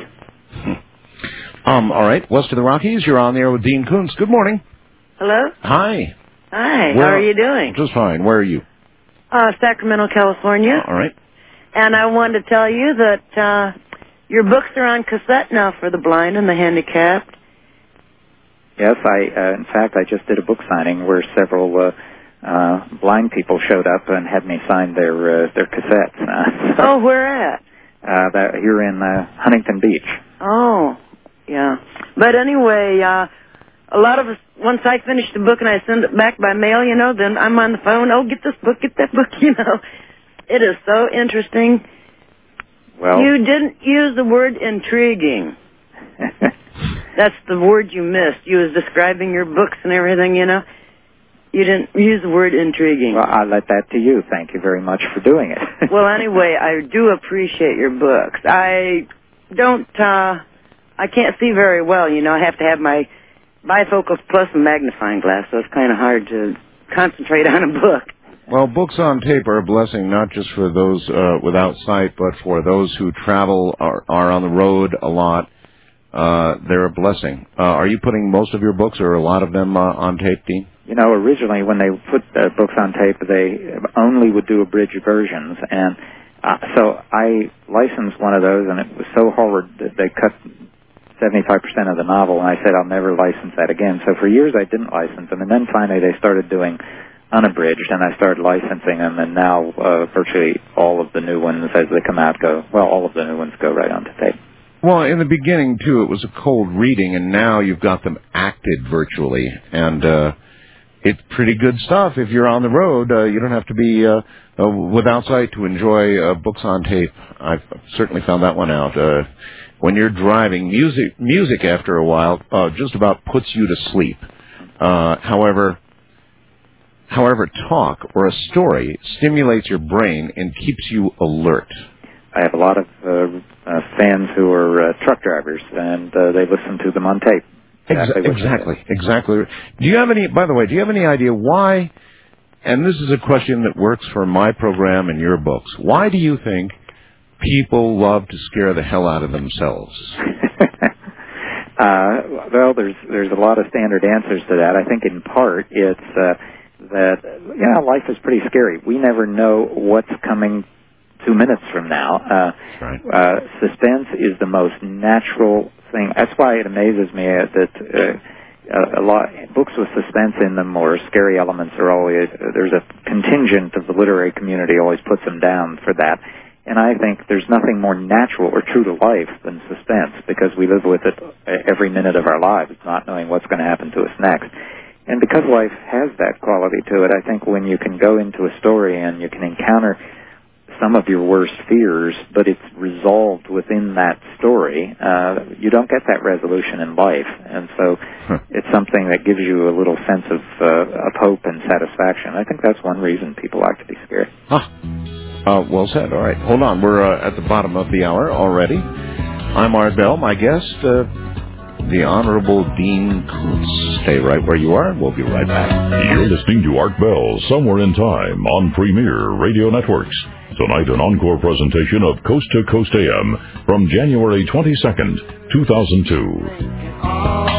Um, all right, west of the Rockies, you're on the air with Dean Koontz. Good morning. Hello? Hi. Hi, Where, how are you doing? Just fine. Where are you? Uh, Sacramento, California. All right. And I wanted to tell you that uh, your books are on cassette now for the blind and the handicapped. Yes, I, uh, in fact, I just did a book signing where several uh, uh, blind people showed up and had me sign their uh, their cassettes. Uh, so, oh, where at? Uh, that, here in uh, Huntington Beach. Oh, yeah. But anyway, uh, a lot of us, once I finish the book and I send it back by mail, you know, then I'm on the phone, oh, get this book, get that book, you know. It is so interesting. Well, you didn't use the word intriguing. That's the word you missed. You was describing your books and everything, you know. You didn't use the word intriguing. Well, I let that to you. Thank you very much for doing it. Well, anyway, I do appreciate your books. I don't, uh, I can't see very well, you know. I have to have my bifocals plus a magnifying glass, so it's kind of hard to concentrate on a book. Well, books on tape are a blessing, not just for those uh, without sight, but for those who travel, are, are on the road a lot. Uh, they're a blessing. Uh, are you putting most of your books, or a lot of them, uh, on tape, Dean? You know, originally when they put uh, books on tape, they only would do abridged versions, and uh, so I licensed one of those, and it was so hard that they cut seventy-five percent of the novel, and I said I'll never license that again. So for years I didn't license them, and then finally they started doing unabridged, and I started licensing them, and now uh, virtually all of the new ones as they come out go, well, all of the new ones go right onto tape. Well, in the beginning, too, it was a cold reading, and now you've got them acted virtually, and uh, it's pretty good stuff. If you're on the road, uh, you don't have to be uh, uh, without sight to enjoy uh, books on tape. I've certainly found that one out. Uh, when you're driving, music, music after a while uh, just about puts you to sleep. Uh, however, however, talk or a story stimulates your brain and keeps you alert. I have a lot of uh, uh, fans who are uh, truck drivers, and uh, they listen to them on tape. Exactly, exactly, exactly. Do you have any, by the way, do you have any idea why, and this is a question that works for my program and your books, why do you think people love to scare the hell out of themselves? uh, well, there's there's a lot of standard answers to that. I think in part it's uh, that, you know, life is pretty scary. We never know what's coming two minutes from now. Uh, right. uh, suspense is the most natural thing. That's why it amazes me that uh, a lot books with suspense in them or scary elements are always, there's a contingent of the literary community always puts them down for that. And I think there's nothing more natural or true to life than suspense, because we live with it every minute of our lives, not knowing what's going to happen to us next. And because life has that quality to it, I think when you can go into a story and you can encounter some of your worst fears, but it's resolved within that story, uh, you don't get that resolution in life. And so huh. it's something that gives you a little sense of, uh, of hope and satisfaction. I think that's one reason people like to be scared. Huh. Uh, well said. All right. Hold on. We're uh, at the bottom of the hour already. I'm Art Bell. My guest, uh, the Honorable Dean Koontz. Stay right where you are. We'll be right back. You're listening to Art Bell, Somewhere in Time, on Premier Radio Networks. Tonight, an encore presentation of Coast to Coast A M from January twenty-second, two thousand two.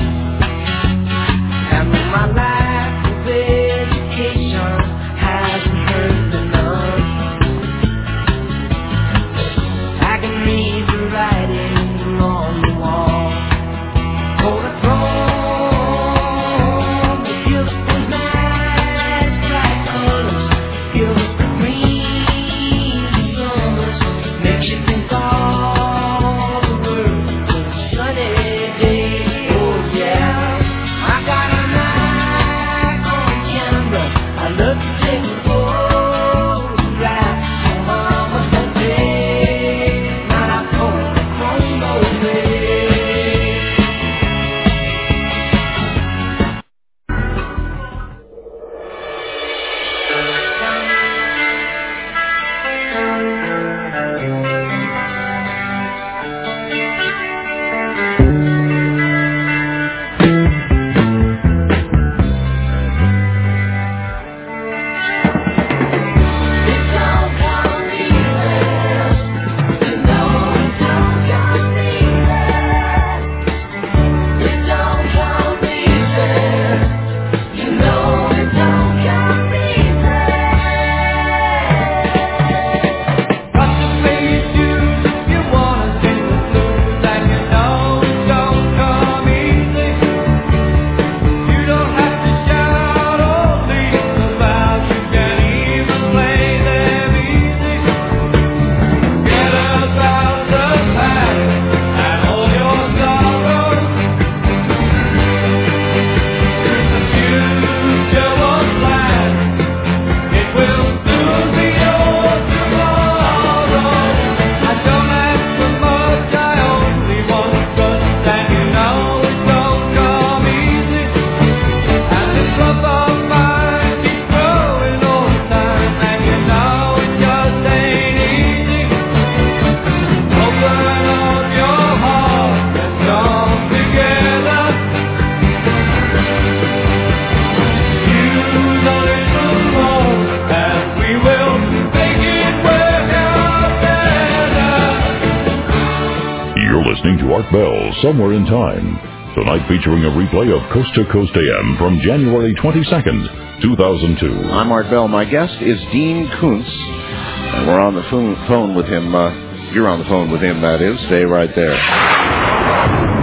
Art Bell, Somewhere in Time. Tonight featuring a replay of Coast to Coast A M from January twenty-second, two thousand two. I'm Art Bell. My guest is Dean Koontz, and we're on the phone with him. Uh, you're on the phone with him, that is. Stay right there.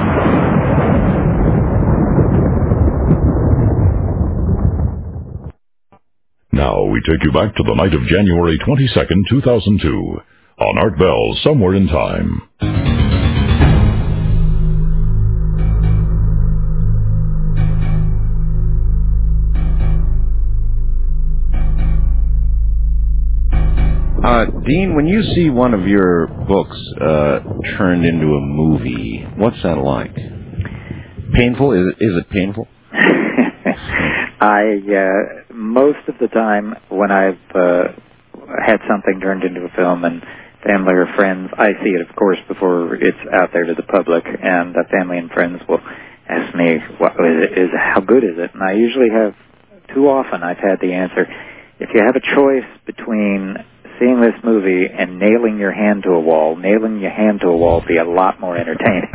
Now we take you back to the night of January twenty-second, two thousand two, on Art Bell's Somewhere in Time. Uh, Dean, when you see one of your books uh, turned into a movie, what's that like? Painful? Is it, is it painful? I, uh, most of the time when I've uh, had something turned into a film and family or friends, I see it, of course, before it's out there to the public, and uh, family and friends will ask me, what is it, is, how good is it? And I usually have, too often I've had the answer, if you have a choice between seeing this movie and nailing your hand to a wall, nailing your hand to a wall would be a lot more entertaining.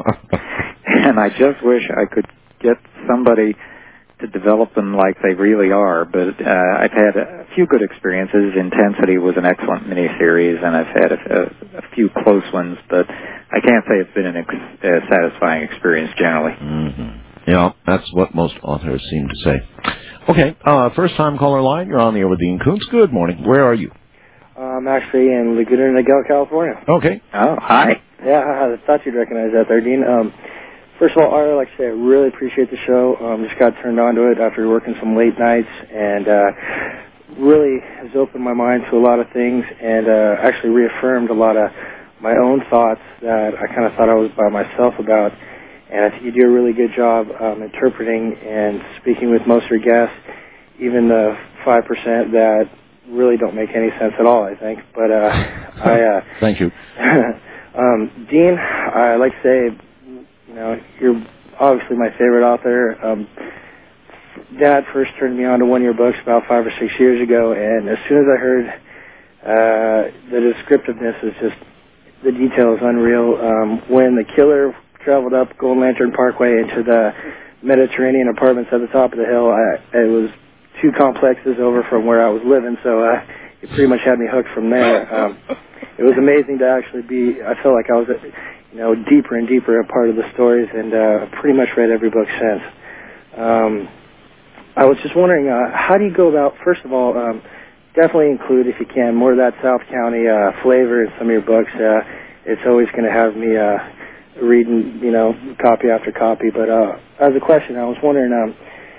And I just wish I could get somebody to develop them like they really are, but uh, I've had a few good experiences. Intensity was an excellent miniseries, and I've had a, a, a few close ones, but I can't say it's been an ex- uh, satisfying experience generally. Mm-hmm. Yeah, that's what most authors seem to say. Okay, uh, first-time caller line, you're on the air with Dean Koontz. Good morning. Where are you? I'm actually in Laguna Niguel, California. Okay. Oh, hi. Yeah, I thought you'd recognize that there, Dean. Um, first of all, Art, I'd like to say I really appreciate the show. Um, just got turned on to it after working some late nights, and uh, really has opened my mind to a lot of things, and uh, actually reaffirmed a lot of my own thoughts that I kind of thought I was by myself about. And I think you do a really good job um, interpreting and speaking with most of your guests, even the five percent that really don't make any sense at all, I think. But uh, I... Uh, Thank you. um, Dean, I'd like to say, you know, you're obviously my favorite author. Um, Dad first turned me on to one of your books about five or six years ago, and as soon as I heard uh, the descriptiveness is just, the detail is unreal. Um, when the killer traveled up Golden Lantern Parkway into the Mediterranean apartments at the top of the hill, I, it was two complexes over from where I was living, so uh, it pretty much had me hooked from there. Um, it was amazing to actually be, I felt like I was, you know, deeper and deeper a part of the stories, and uh, pretty much read every book since. Um, I was just wondering, uh, how do you go about, first of all, um, definitely include, if you can, more of that South County uh, flavor in some of your books. Uh, it's always going to have me uh, reading, you know, copy after copy. But uh, as a question, I was wondering, um,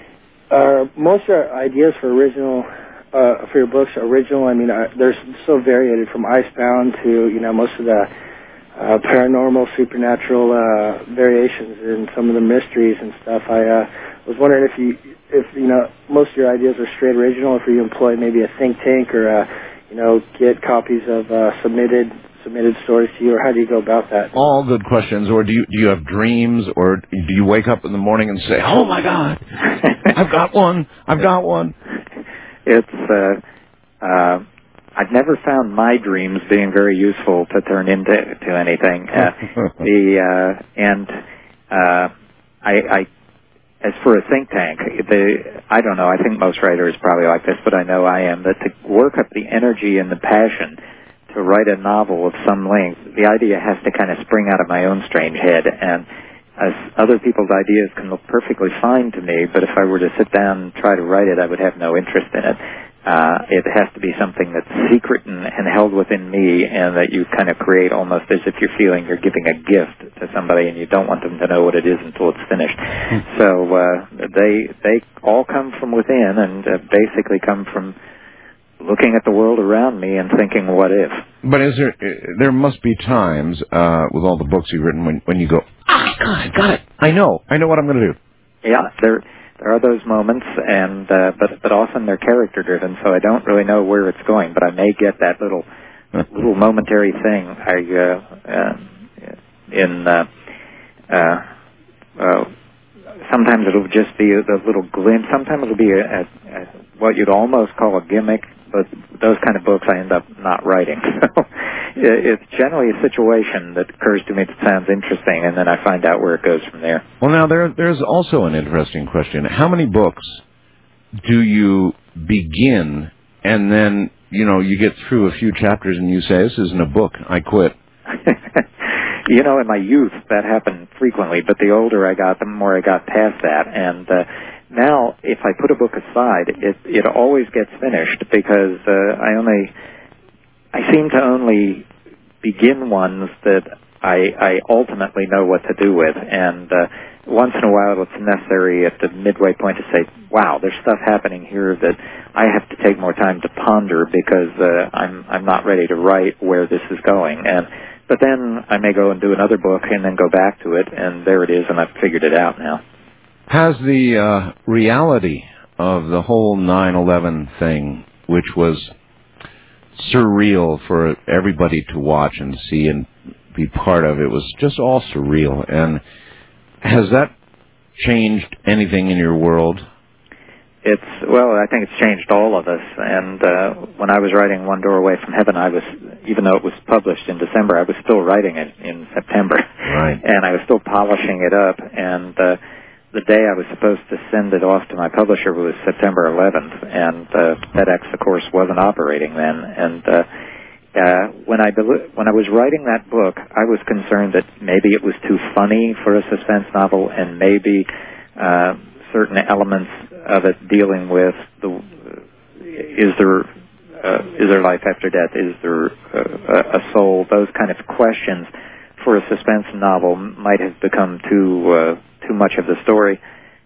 are most of your ideas for original, uh, for your books original? I mean, uh, they're so varied from Icebound to, you know, most of the uh, paranormal, supernatural uh, variations in some of the mysteries and stuff. I uh, was wondering if you, if you know, most of your ideas are straight original, if you employ maybe a think tank or, uh, you know, get copies of uh, submitted submitted stories to you, or how do you go about that? All good questions. Or do you do you have dreams, or do you wake up in the morning and say, "Oh my God, I've got one, I've got one"? It's uh, uh, I've never found my dreams being very useful to turn into to anything. Uh, the uh, and uh, I, I as for a think tank, the I don't know. I think most writers probably like this, but I know I am. That to work up the energy and the passion to write a novel of some length, the idea has to kind of spring out of my own strange head, and as other people's ideas can look perfectly fine to me, but if I were to sit down and try to write it, I would have no interest in it. Uh, it has to be something that's secret and, and held within me, and that you kind of create almost as if you're feeling you're giving a gift to somebody, and you don't want them to know what it is until it's finished. So uh, they they all come from within, and uh, basically come from looking at the world around me and thinking, what if? But is there, there must be times, uh, with all the books you've written when, when you go, ah, God, I got it. I know. I know what I'm going to do. Yeah, there, there are those moments, and, uh, but, but often they're character driven, so I don't really know where it's going, but I may get that little, little momentary thing. I, uh, uh, in, uh, uh, uh, sometimes it'll just be a, a little glimpse. Sometimes it'll be a, a, a, what you'd almost call a gimmick, but those kind of books I end up not writing. So it's generally a situation that occurs to me that sounds interesting, and then I find out where it goes from there. Well, now, there, there's also an interesting question. How many books do you begin, and then, you know, you get through a few chapters and you say, this isn't a book, I quit? You know, in my youth, that happened frequently, but the older I got, the more I got past that, and uh, now, if I put a book aside, it it always gets finished because uh, I only I seem to only begin ones that I, I ultimately know what to do with, and uh, once in a while it's necessary at the midway point to say, wow, there's stuff happening here that I have to take more time to ponder because uh, I'm I'm not ready to write where this is going. And but then I may go and do another book and then go back to it, and there it is, and I've figured it out now. Has the uh, reality of the whole nine eleven thing, which was surreal for everybody to watch and see and be part of, it was just all surreal, and has that changed anything in your world? It's, well, I think it's changed all of us, and uh, when I was writing One Door Away from Heaven, I was, even though it was published in December, I was still writing it in September. Right. And I was still polishing it up, and uh, the day I was supposed to send it off to my publisher was September eleventh, and uh, FedEx, of course, wasn't operating then, and uh, uh, when I bel- when I was writing that book, I was concerned that maybe it was too funny for a suspense novel, and maybe uh, certain elements of it dealing with the is there uh, is there life after death, is there uh, a soul, those kind of questions for a suspense novel might have become too uh, too much of the story.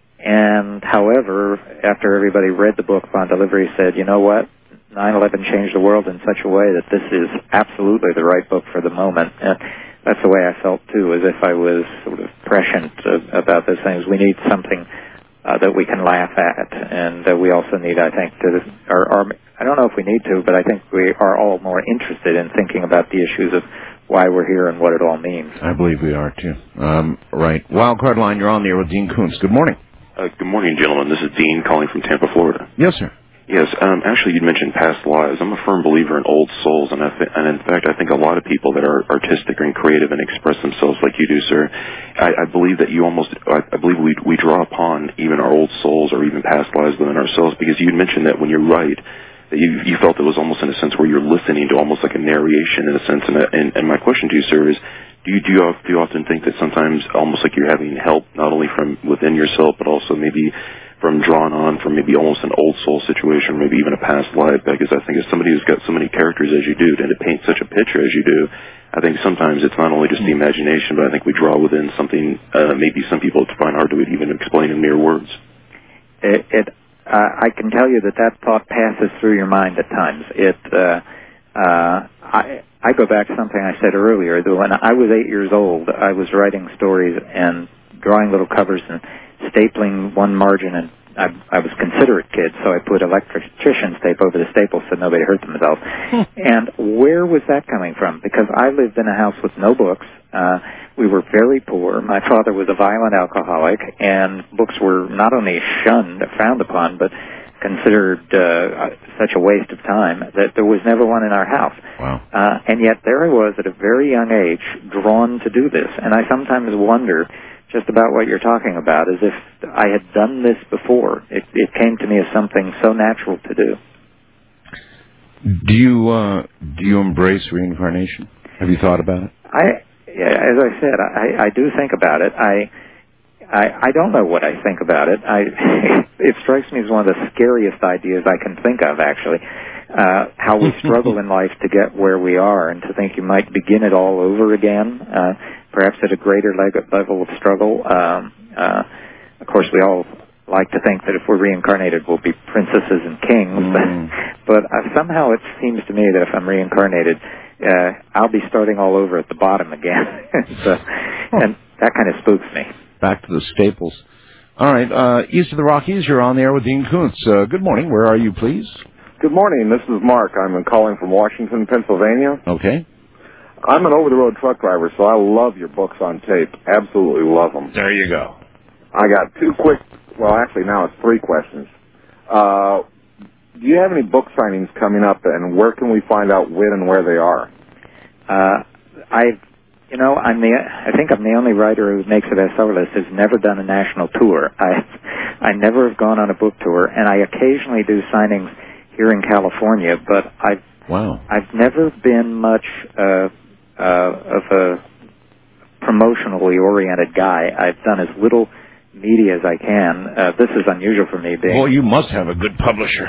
And however, after everybody read the book upon delivery, said, you know what, nine eleven changed the world in such a way that this is absolutely the right book for the moment. And that's the way I felt too, as if I was sort of prescient uh, about those things. We need something Uh, that we can laugh at, and uh, we also need, I think, to, or, or I don't know if we need to, but I think we are all more interested in thinking about the issues of why we're here and what it all means. I believe we are, too. Um, right. Wildcard Line, you're on the air with Dean Koontz. Good morning. Uh, good morning, gentlemen. This is Dean calling from Tampa, Florida. Yes, sir. Yes, um, actually, you mentioned past lives. I'm a firm believer in old souls, and, I th- and in fact, I think a lot of people that are artistic and creative and express themselves like you do, sir, I, I believe that you almost, I, I believe we we draw upon even our old souls or even past lives within ourselves, because you mentioned that when you write, that you, you felt it was almost in a sense where you're listening to almost like a narration in a sense. And, and, and my question to you, sir, is do you, do you do you often think that sometimes almost like you're having help not only from within yourself, but also maybe from drawn on from maybe almost an old soul situation, or maybe even a past life? Because I think as somebody who's got so many characters as you do, and to paint such a picture as you do, I think sometimes it's not only just the imagination, but I think we draw within something uh, maybe some people find hard to even explain in mere words. It, it uh, I can tell you that that thought passes through your mind at times. It, uh, uh, I, I go back to something I said earlier, that when I was eight years old, I was writing stories and drawing little covers and stapling one margin, and I, I was a considerate kid, so I put electrician's tape over the staples so nobody hurt themselves. And where was that coming from? Because I lived in a house with no books. Uh, we were very poor. My father was a violent alcoholic, and books were not only shunned, frowned upon, but considered uh, such a waste of time that there was never one in our house. Wow. Uh, and yet there I was at a very young age, drawn to do this. And I sometimes wonder just about what you're talking about, as if I had done this before. It, it came to me as something so natural to do. Do you uh, do you embrace reincarnation? Have you thought about it? I, as I said, I, I do think about it. I, I, I don't know what I think about it. I, it strikes me as one of the scariest ideas I can think of, actually. Uh, how we struggle in life to get where we are, and to think you might begin it all over again, uh, perhaps at a greater leg- level of struggle. Um, uh, of course, we all like to think that if we're reincarnated, we'll be princesses and kings, mm. but, but uh, somehow it seems to me that if I'm reincarnated, uh, I'll be starting all over at the bottom again. so, and that kind of spooks me. Back to the staples. All right, uh, east of the Rockies, you're on the air with Dean Koontz. Uh, good morning. Where are you, please? Good morning. This is Mark. I'm calling from Washington, Pennsylvania. Okay. I'm an over-the-road truck driver, so I love your books on tape. Absolutely love them. There you go. I got two quick, well, actually now it's three questions. Uh, do you have any book signings coming up, and where can we find out when and where they are? Uh, I've, you know, I'm the, I think I'm the only writer who makes a bestseller list who's never done a national tour. I, I never have gone on a book tour, and I occasionally do signings here in California, but I've wow. I've never been much uh, uh, of a promotionally oriented guy. I've done as little media as I can. Uh, this is unusual for me being... Well, you must have a good publisher.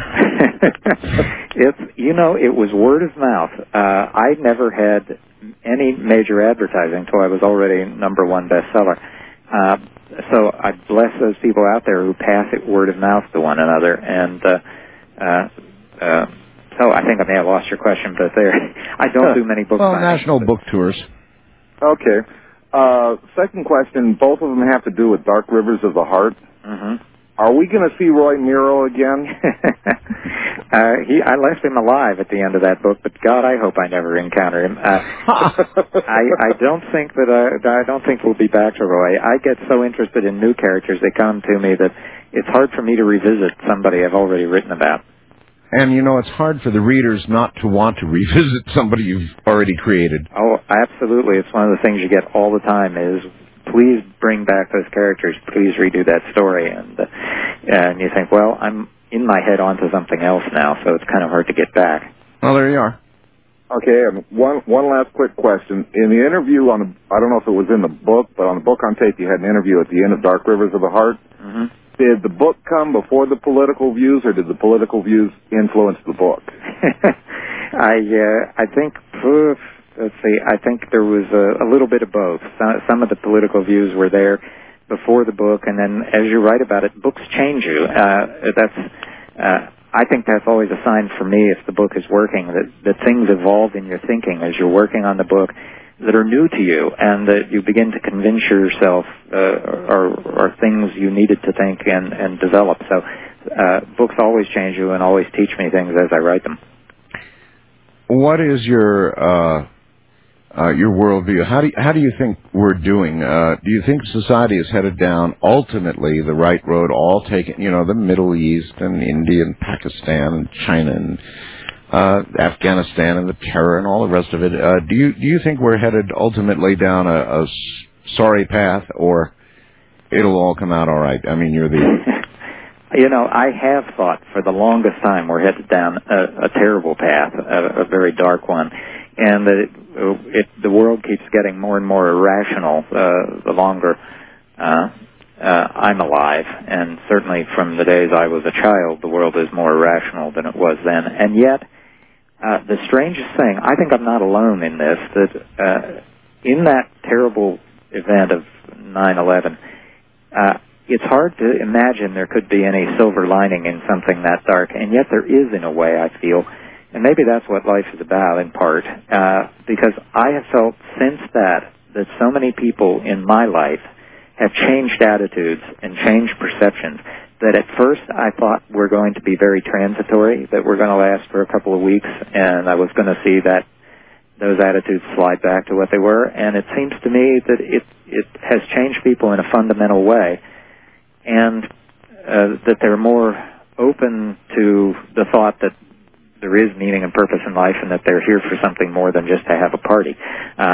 It's, you know, it was word of mouth. Uh, I never had any major advertising until I was already number one bestseller. Uh, so I bless those people out there who pass it word of mouth to one another. And uh, uh, uh, so I think I may have lost your question, but there, I don't do many book Well, signings, national but- book tours. Okay. Uh, second question, both of them have to do with Dark Rivers of the Heart. Mm-hmm. Are we going to see Roy Miro again? uh, he, I left him alive at the end of that book, but God, I hope I never encounter him. Uh, I, I don't think that uh, I don't think we'll be back to Roy. I get so interested in new characters that come to me that it's hard for me to revisit somebody I've already written about. And, you know, it's hard for the readers not to want to revisit somebody you've already created. Oh, absolutely. It's one of the things you get all the time is, please bring back those characters. Please redo that story. And uh, and you think, well, I'm in my head onto something else now, so it's kind of hard to get back. Well, there you are. Okay, and one one last quick question. In the interview on, the, I don't know if it was in the book, but on the book on tape, you had an interview at the end of Dark Rivers of the Heart. Mm-hmm. Did the book come before the political views, or did the political views influence the book? I uh, I think, oof, let's see, I think there was a, a little bit of both. Some, some of the political views were there before the book, and then as you write about it, books change you. Uh, that's, uh, I think that's always a sign for me, if the book is working, that, that things evolve in your thinking as you're working on the book that are new to you, and that you begin to convince yourself uh, are, are things you needed to think and, and develop. So uh, books always change you and always teach me things as I write them. What is your uh, uh, your worldview? How do you, how do you think we're doing? Uh, do you think society is headed down ultimately the right road, all taken, you know, the Middle East and India and Pakistan and China and uh, Afghanistan and the terror and all the rest of it? Uh, do you do you think we're headed ultimately down a, a sorry path, or it'll all come out all right? I mean, you're the You know, I have thought for the longest time we're headed down a, a terrible path, a, a very dark one, and that it, it, the world keeps getting more and more irrational uh, the longer uh, uh, I'm alive. And certainly from the days I was a child, the world is more irrational than it was then. And yet, uh, the strangest thing, I think I'm not alone in this, that uh, in that terrible event of nine eleven, uh, it's hard to imagine there could be any silver lining in something that dark, and yet there is in a way, I feel. And maybe that's what life is about in part, uh, because I have felt since that that so many people in my life have changed attitudes and changed perceptions that at first I thought were going to be very transitory, that were going to last for a couple of weeks, and I was going to see that those attitudes slide back to what they were. And it seems to me that it, it has changed people in a fundamental way, and uh, that they're more open to the thought that there is meaning and purpose in life, and that they're here for something more than just to have a party. Uh,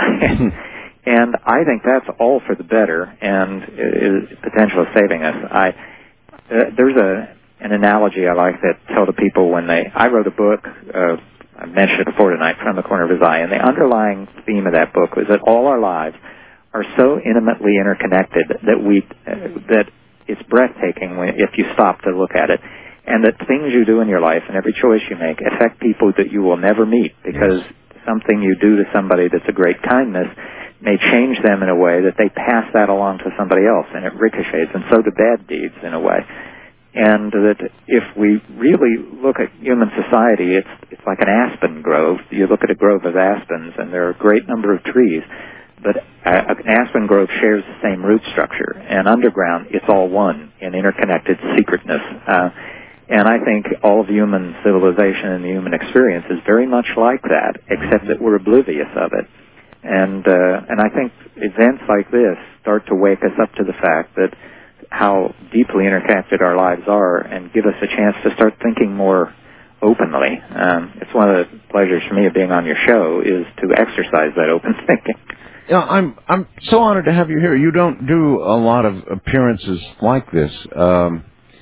and I think that's all for the better, and is potential of saving us. I uh, there's a an analogy I like that tell the people when they I wrote a book. Uh, I mentioned it before tonight, From the Corner of His Eye, and the underlying theme of that book was that all our lives are so intimately interconnected that we uh, that it's breathtaking when, if you stop to look at it, and that things you do in your life and every choice you make affect people that you will never meet, because something you do to somebody that's a great kindness may change them in a way that they pass that along to somebody else, and it ricochets, and so do bad deeds in a way. And that if we really look at human society, it's it's like an aspen grove. You look at a grove of aspens, and there are a great number of trees, but an aspen grove shares the same root structure, and underground it's all one in interconnected secretness. Uh, and I think all of human civilization and the human experience is very much like that, except that we're oblivious of it. And uh, and I think events like this start to wake us up to the fact that how deeply interconnected our lives are, and give us a chance to start thinking more openly. Um, it's one of the pleasures for me of being on your show is to exercise that open thinking. Yeah, I'm I'm so honored to have you here. You don't do a lot of appearances like this, um,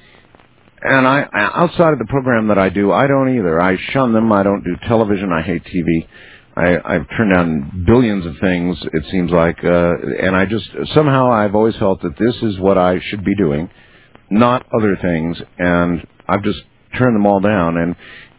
and I outside of the program that I do, I don't either. I shun them. I don't do television. I hate T V. I, I've turned down billions of things, it seems like, uh, and I just, somehow I've always felt that this is what I should be doing, not other things, and I've just turned them all down. And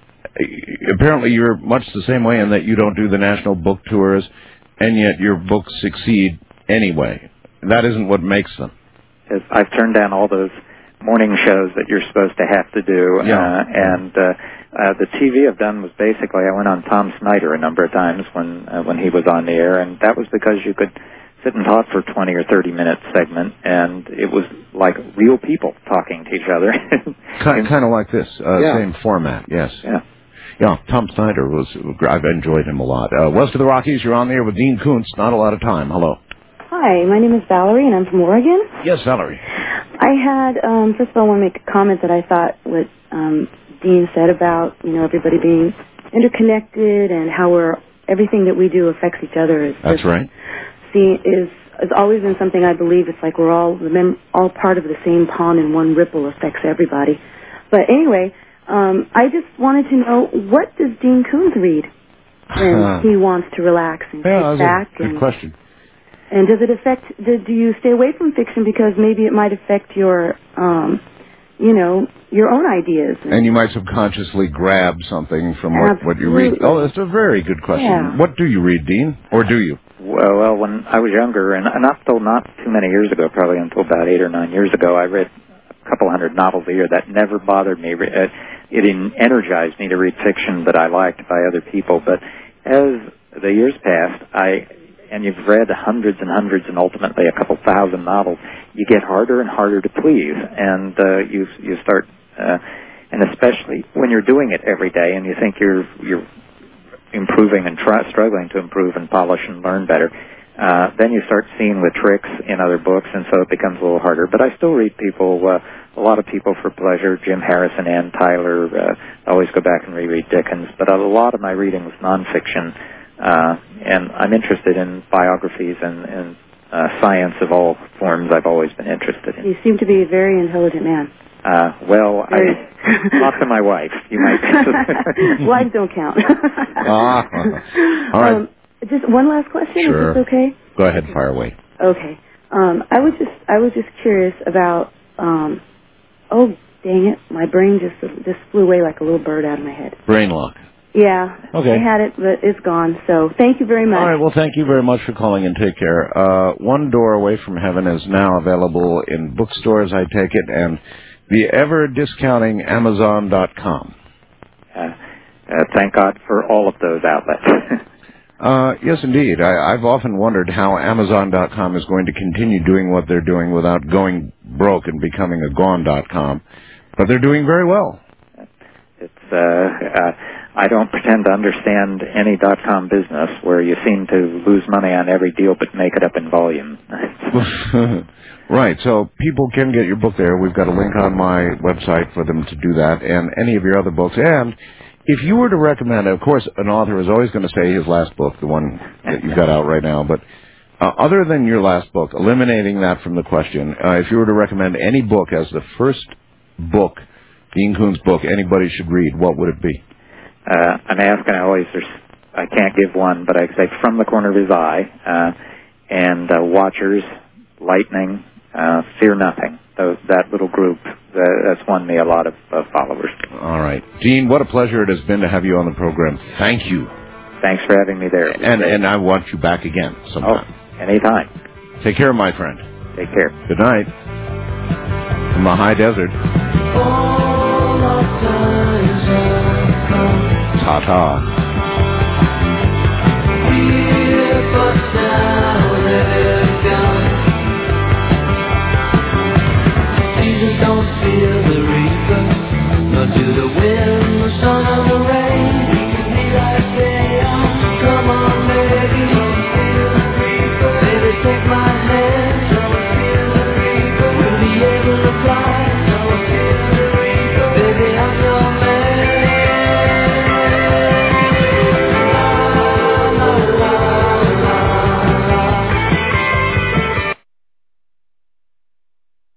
apparently you're much the same way in that you don't do the national book tours, and yet your books succeed anyway. That isn't what makes them. I've turned down all those morning shows that you're supposed to have to do, yeah. uh, and uh, uh, the T V I've done was basically I went on Tom Snyder a number of times when uh, when he was on the air, and that was because you could sit and talk for twenty or thirty minute segment, and it was like real people talking to each other. kind, kind of like this, uh, yeah. same format, yes. Yeah. Yeah, Tom Snyder was, I've enjoyed him a lot. Uh, west of the Rockies, you're on the air with Dean Koontz. Not a lot of time. Hello. Hi, my name is Valerie, and I'm from Oregon. Yes, Valerie. I had, um, first of all, I want to make a comment that I thought what um, Dean said about, you know, everybody being interconnected and how we're, everything that we do affects each other. Is That's just, right. See, is has always been something I believe. It's like we're all remember, all part of the same pond, and one ripple affects everybody. But anyway, um, I just wanted to know, what does Dean Koontz read when Uh, he wants to relax and yeah, kick that's back? a good and, question. And does it affect, do, do you stay away from fiction because maybe it might affect your, um, you know, your own ideas? And you might subconsciously grab something from what, what you read. Absolutely. Oh, that's a very good question. Yeah. What do you read, Dean? Or do you? Well, well, when I was younger, and not till not too many years ago, probably until about eight or nine years ago, I read a couple hundred novels a year. That never bothered me. It it energized me to read fiction that I liked by other people. But as the years passed, I and you've read hundreds and hundreds and ultimately a couple thousand novels, you get harder and harder to please, and uh, you you start, uh, and especially when you're doing it every day, and you think you're you're improving and try, struggling to improve and polish and learn better, uh, then you start seeing the tricks in other books, and so it becomes a little harder. But I still read people, uh, a lot of people for pleasure, Jim Harrison, Ann Tyler. Uh, I always go back and reread Dickens, but a lot of my reading was nonfiction, uh, and I'm interested in biographies and, and uh, science of all forms. I've always been interested in. You seem to be a very intelligent man. Uh, well, I, not to my wife. You might. Wives don't count. ah, all right. Um, just one last question, Sure. is this okay? Go ahead, fire away. Okay. Um, I was just I was just curious about. Um, oh, dang it! My brain just just flew away like a little bird out of my head. Brain lock. Yeah. Okay. I had it, but it's gone. So thank you very much. All right, well, thank you very much for calling, and take care. Uh, One Door Away from Heaven is now available in bookstores, I take it, and the ever-discounting Amazon dot com. Uh, uh, thank God for all of those outlets. uh, yes, indeed. I, I've often wondered how Amazon dot com is going to continue doing what they're doing without going broke and becoming a gone dot com, but they're doing very well. It's uh, uh, I don't pretend to understand any dot-com business where you seem to lose money on every deal but make it up in volume. Right, so people can get your book there. We've got a link on my website for them to do that, and any of your other books. And if you were to recommend, of course, an author is always going to say his last book, the one that you've got out right now, but uh, other than your last book, eliminating that from the question, uh, if you were to recommend any book as the first book, Dean Koontz book, anybody should read, what would it be? Uh, I'm asking, I always, there's, I can't give one, but I say From the Corner of His Eye, uh, and uh, Watchers, Lightning, uh, Fear Nothing. Those, that little group, uh, that's won me a lot of uh, followers. All right. Dean, what a pleasure it has been to have you on the program. Thank you. Thanks for having me there. And and I want you back again sometime. Oh, anytime. Take care, my friend. Take care. Good night. From the high desert. Ta-ta.